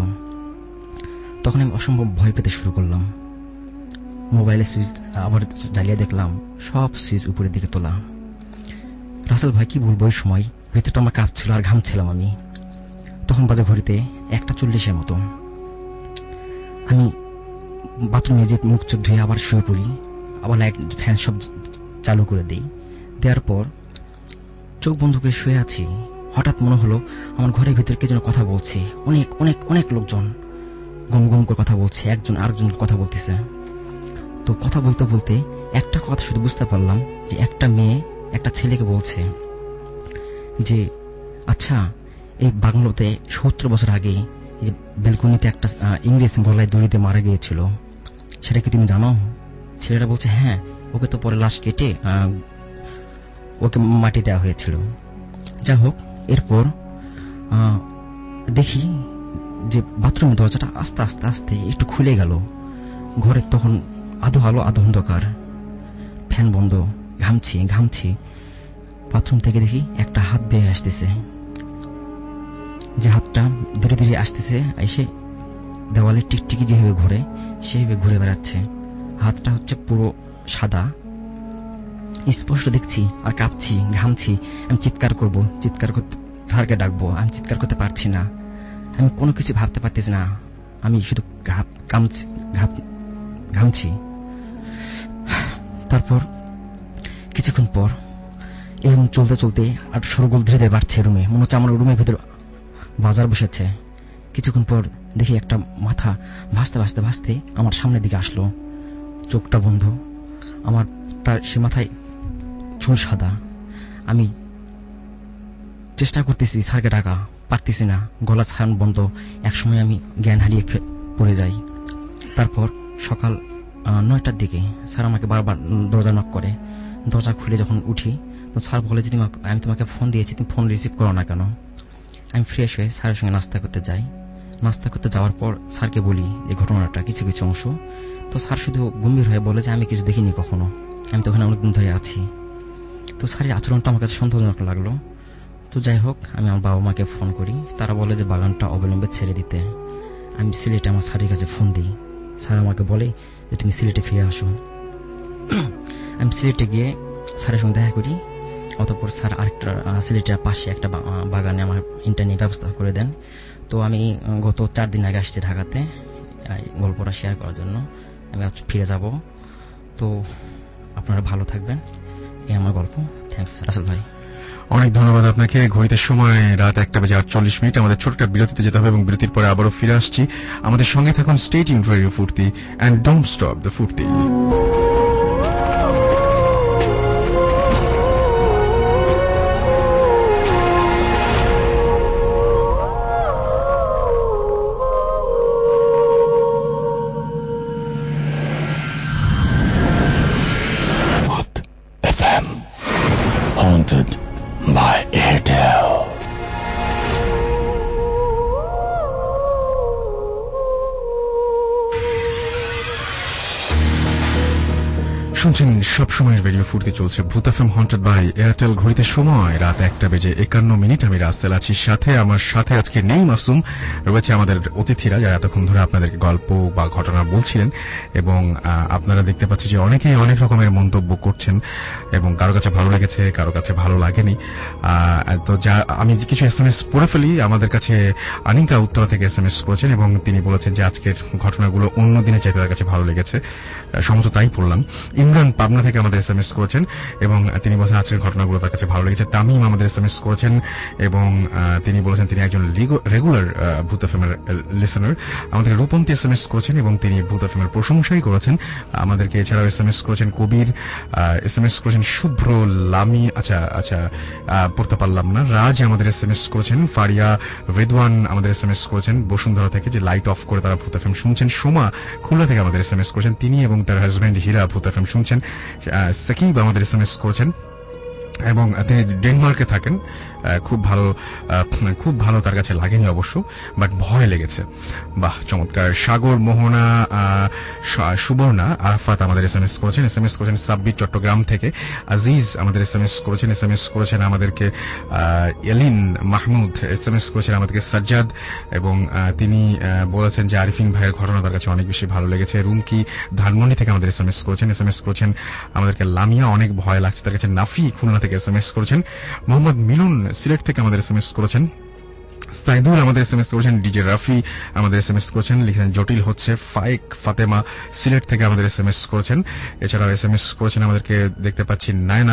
তখন আমি অসম্ভব ভয় পেতে শুরু করলাম। মোবাইলে সুইচ আবার জ্বালিয়ে দেখলাম সব সুইচ উপরের দিকে তোলা। রাসেল ভাই কি বলবো, ওই সময় ভেতরটা আমার কাঁপছিল আর ঘামছিলাম আমি। তখন বাজে ঘড়িতে একটা চল্লিশের মতো। আমি বাথরুমে যে মুখ চোখ ধুয়ে আবার শুয়ে পড়ি, আবার লাইট ফ্যান সব চালু করে দিই। দেওয়ার পর চোখ বন্ধ করে শুয়ে আছি। হঠাৎ মনে হলো আমার ঘরের ভিতরে কে যেন কথা বলছে। অনেক অনেক অনেক লোকজন গম গম করে কথা বলছে, একজন আরেকজন কথা বলতেছে। তো কথা বলতে বলতে একটা কথা শুধু বুঝতে পারলাম যে একটা মেয়ে একটা ছেলেকে বলছে যে, আচ্ছা এই বাংলোতে সত্তর বছর আগে এই ব্যালকনিতে একটা ইংরেজ গলায় দড়িতে মারা গিয়েছিল, সেটা কি তুমি জানো? ছেলেটা বলছে, হ্যাঁ, ওকে তো পরে লাশ কেটে ওকে মাটি দেওয়া হয়েছিল। যাই হোক, এরপর দেখি যে বাথরুমের দরজাটা আস্তে আস্তে আস্তে একটু খুলে গেল। ঘরের তখন আধো আলো আধো অন্ধকার, ফ্যান বন্ধ। ঘামছি ঘামছি বাথরুম থেকে দেখি একটা হাত বেরিয়ে আসতেছে। যে হাতটা ধীরে ধীরে আসতেছে, এসে দেওয়ালে টিকটিকি যেভাবে ঘুরে সেইভাবে ঘুরে বেড়াচ্ছে। হাতটা হচ্ছে পুরো সাদা, স্পষ্ট দেখছি আর কাঁপছি, ঘামছি। আমি চিৎকার করব, চিৎকার করতে স্যারকে ডাকবো, আমি চিৎকার করতে পারছি না। আমি কোনো কিছু ভাবতে পারতেছি না, আমি শুধু কামছি ঘামছি। তারপর কিছুক্ষণ পর এরকম চলতে চলতে আর সরগোল ধীরে ধীরে বাড়ছে রুমে, মনে হচ্ছে আমার রুমের ভিতরে বাজার বসেছে। কিছুক্ষণ পর দেখি একটা মাথা ভাসতে ভাসতে ভাসতে আমার সামনের দিকে আসলো, চোখটা বন্ধ। আমার তার সে মাথায় চুল সাদা। আমি চেষ্টা করতেছি স্যারকে ডাকা, পারতেছি না, গলা ছান বন্ধ। একসময় আমি জ্ঞান হারিয়ে পড়ে যাই। তারপর সকাল নয়টার দিকে স্যার আমাকে বারবার দরজা নক করে। দরজা খুলে যখন উঠি তো স্যার বলে যে, আমি তোমাকে ফোন দিয়েছি, তুমি ফোন রিসিভ করো না কেন? আমি ফ্রেশ হয়ে স্যারের সঙ্গে নাস্তা করতে যাই। নাস্তা করতে যাওয়ার পর স্যারকে বলি এই ঘটনাটা কিছু কিছু অংশ। তো স্যার শুধু গম্ভীর হয়ে বলে যে, আমি কিছু দেখিনি কখনো, আমি তো ওখানে অনেকদিন ধরে আছি। তো স্যারের আচরণটা আমার কাছে সন্দেহজনক লাগলো। তো যাই হোক, আমি আমার বাবা মাকে ফোন করি। তারা বলে যে বাগানটা অবলম্বে ছেড়ে দিতে। আমি সিলেটে আমার স্যারের কাছে ফোন দিই। স্যার আমাকে বলে যে তুমি সিলেটে ফিরে আসো। আমি সিলেটে গিয়ে স্যারের সঙ্গে দেখা করি। অতঃপর স্যার আরেকটা সিলেটের পাশে একটা বাগানে আমার ইন্টারনেট ব্যবস্থা করে দেন। তো আমি গত চার দিন আগে আসছি ঢাকাতে গল্পটা শেয়ার করার জন্য। আমি আজ ফিরে যাব। তো আপনারা ভালো থাকবেন। এই আমার গল্প। থ্যাঙ্কস রাসেল ভাই। অনেক ধন্যবাদ আপনাকে। ঘড়িতে সময় রাত একটা বেজে আটচল্লিশ মিনিট। আমাদের ছোট্ট বিরতিতে যেতে হবে এবং বিরতির পরে আবারও ফিরে আসছি। আমাদের সঙ্গে থাকুন। Stay tuned for radio Foorti and don't stop the Foorti. Haunted by Airtel. শুনছেন সব সময়ের রেডিও ফুর্তি, চলছে ভূত এফএম হন্টেড বাই এয়ারটেল। ঘড়িতে সময় রাত একটা বেজে একান্ন মিনিট। আমি রাস্তেল আছি সাথে। আমার সাথে আজকে নেই মাসুম, রয়েছে আমাদের অতিথিরা যারা এতক্ষণ ধরে আপনাদেরকে গল্প বা ঘটনা বলছিলেন এবং আপনারা দেখতে পাচ্ছি যে অনেকেই অনেক রকমের মন্তব্য করছেন এবং কারো কাছে ভালো লেগেছে, কারো কাছে ভালো লাগেনি। তো যা আমি কিছু এস এম এস পড়ে ফেলি। আমাদের কাছে আনিকা উত্তরা থেকে এস এম এস করেছেন এবং তিনি বলেছেন যে আজকের ঘটনাগুলো অন্য দিনে চাইতে তার কাছে ভালো লেগেছে। সম্ভবত তাই পড়লাম। ইমরান পাবনা থেকে আমাদের এস এম এস করেছেন এবং তিনি বলেছেন আজকের ঘটনাগুলো তার কাছে ভালো লেগেছে। তামিম আমাদের এস এম এস করেছেন এবং তিনি বলেছেন তিনি একজন রেগুলার ভূত এফএমের লিসেনার। আমাদের রূপন্তী এস এম এস করেছেন এবং তিনি ভূত এফএমের প্রশংসাই করেছেন আমাদেরকে। এছাড়াও এস এম এস করেছেন কবির, এস এম এস করেছেন শুভ্র লামি, আচ্ছা আচ্ছা পড়তে পারলাম না। রাজ আমাদের এস এম এস করেছেন, ফারিয়া রেদওয়ান আমাদের এস এম এস করেছেন বসুন্ধরা থেকে, যে লাইট অফ করে তারা ভূত এফএম শুনছেন। সোমা খুলনা থেকে আমাদের এস এম এস করেছেন, তিনি এবং তার হাজব্যান্ড হীরা ভূত এফএম শুনছেন। সাকিব আমাদের এস এম এস করেছেন এবং তিনি ডেনমার্কে থাকেন। খুব ভালো খুব ভালো তার কাছে লাগেনি অবশ্য, বাট ভয় লেগেছে। বাহ, চমৎকার। সাগর, মোহনা, সুবর্ণা, আরাফাত আমাদের এস এম এস করেছেন। এস এম এস করেছেন সাব্বির চট্টগ্রাম থেকে। আজিজ আমাদের এস এম এস করেছেন। এস এম এস করেছেন আমাদেরকে Elin Mahmud. S M S করেছেন আমাদেরকে সাজ্জাদ এবং তিনি বলেছেন যে আরিফিন ভাইয়ের ঘটনা তার কাছে অনেক বেশি ভালো লেগেছে। রুমকি ধানমন্ডি থেকে আমাদের এস এম এস করেছেন। এস এম এস করেছেন আমাদেরকে লামিয়া, অনেক ভয় লাগছে তার কাছে। নাফি খুলনা থেকে এস এম এস করেছেন। মোহাম্মদ মিলন সিলেট থেকে আমাদের এস এম এস করেছেন। সাইদুল আমাদের এস এম এস করেছেন। ডিজে রাফি আমাদের এস এম এস করেছেন, লিখেছেন জটিল হচ্ছে। ফাইক ফাতেমা সিলেট থেকে আমাদের এস এম এস করেছেন। এছাড়াও এস এম এস করেছেন আমাদেরকে দেখতে পাচ্ছি নায়না।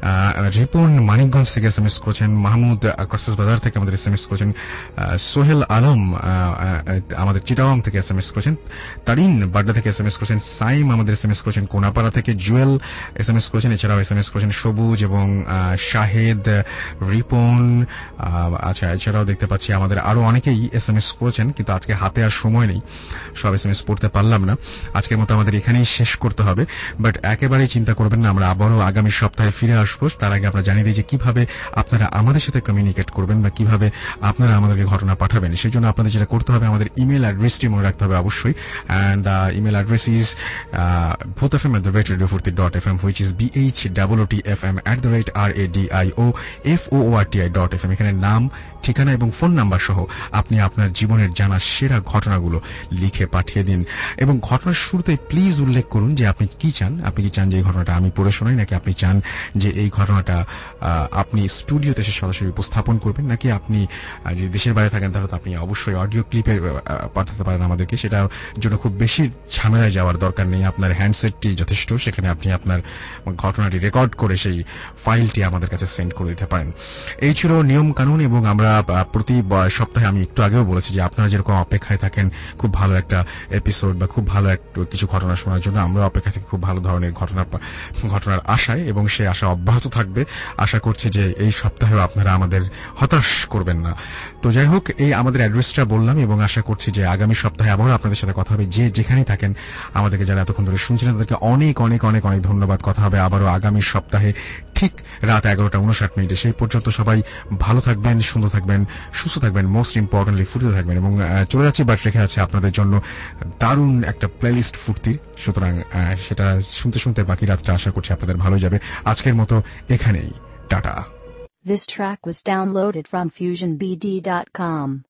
রিপন মানিকগঞ্জ থেকে এস এম এস করেছেন। মাহমুদ কক্সবাজার থেকে আমাদের এস এম এস করেছেন। সোহেল আলম আমাদের চিটাগং থেকে এস এম এস করেছেন। তারিন বাড্ডা থেকে এস এম এস করেছেন। সাইম আমাদের এস এম এস করেছেন কোনাপাড়া থেকে। জুয়েল এস এম এস করেছেন। এছাড়াও এস এম এস করেছেন সবুজ এবং শাহেদ, রিপন। আচ্ছা, এছাড়াও দেখতে পাচ্ছি আমাদের আরো অনেকেই এস এম এস করেছেন, কিন্তু আজকে হাতে আর সময় নেই, সব এস এম এস পড়তে পারলাম না। আজকের মতো আমাদের এখানেই শেষ করতে হবে। বাট একেবারেই চিন্তা করবেন না, আমরা আবারও আগামী সপ্তাহে ফিরে আসবো। তার আগে আমরা জানিয়ে দিই যে কিভাবে আপনারা আমাদের সাথে কমিউনিকেট করবেন বা কিভাবে আপনারা আমাদেরকে ঘটনা পাঠাবেন। সেই জন্য আপনাদের যেটা করতে হবে, আমাদের ইমেল অ্যাড্রেসটি মনে রাখতে হবে অবশ্যই। And email address is Bhoot F M at the rate radio Foorti dot F M, which is B H double O T F M at the rate R A D I O F O O R T I dot F M. এখানে নাম, ঠিকানা এবং phone number সহ আপনি আপনার জীবনের জানা সেরা ঘটনাগুলো লিখে পাঠিয়ে দিন এবং ঘটনার শুরুতে প্লিজ উল্লেখ করুন যে আপনি কি চান। আপনি কি চান যে এই ঘটনাটা আমি পড়ে শোনাই, নাকি আপনি চান যে এই ঘটনাটা আপনি স্টুডিওতে এসে সরাসরি উপস্থাপন করবেন, নাকি আপনি যদি দেশের বাইরে থাকেন তাহলে তো আপনি অবশ্যই অডিও ক্লিপে পাঠাতে পারেন আমাদেরকে। সেটার জন্য খুব বেশি ঝামেলায় যাওয়ার দরকার নেই, আপনার হ্যান্ডসেটটি যথেষ্ট। সেখানে আপনি আপনার ঘটনাটি রেকর্ড করে সেই ফাইলটি আমাদের কাছে সেন্ড করে দিতে পারেন। এই ছিল নিয়ম কানুন এবং আমরা প্রতি সপ্তাহে, আমি একটু আগেও বলেছি যে আপনারা যেরকম অপেক্ষায় থাকেন খুব ভালো একটা এপিসোড বা খুব ভালো একটু কিছু ঘটনা শোনার জন্য, আমরা অপেক্ষা থাকি খুব ভালো ধরনের ঘটনা ঘটনার আশায় এবং সে আশা অব্যাহত থাকবে। আশা করছি যে এই সপ্তাহেও আপনারা আমাদের হতাশ করবেন না। তো যাই হোক, এই আমাদের অ্যাড্রেসটা বললাম এবং আশা করছি যে আগামী সপ্তাহে আবারও আপনাদের সাথে কথা হবে। যে যেখানেই থাকেন আমাদেরকে যারা এতক্ষণ ধরে শুনছিলেন তাদেরকে অনেক অনেক অনেক অনেক ধন্যবাদ। কথা হবে আবারও আগামী সপ্তাহে ঠিক রাত এগারোটা উনষাট মিনিটে। সেই পর্যন্ত সবাই ভালো থাকবেন, সুন্দর থাকবেন, সুস্থ থাকবেন, মোস্ট ইম্পর্টেন্টলি ফুর্তিতে থাকবেন। এবং চলে যাচ্ছি, বাট রেখে আছে আপনাদের জন্য দারুণ একটা প্লেলিস্ট ফুর্তির। সুতরাং সেটা শুনতে শুনতে বাকি রাতটা আশা করছি আপনাদের ভালো যাবে। আজকের মতো এখানেই, tata. This track was downloaded from fusion b d dot com.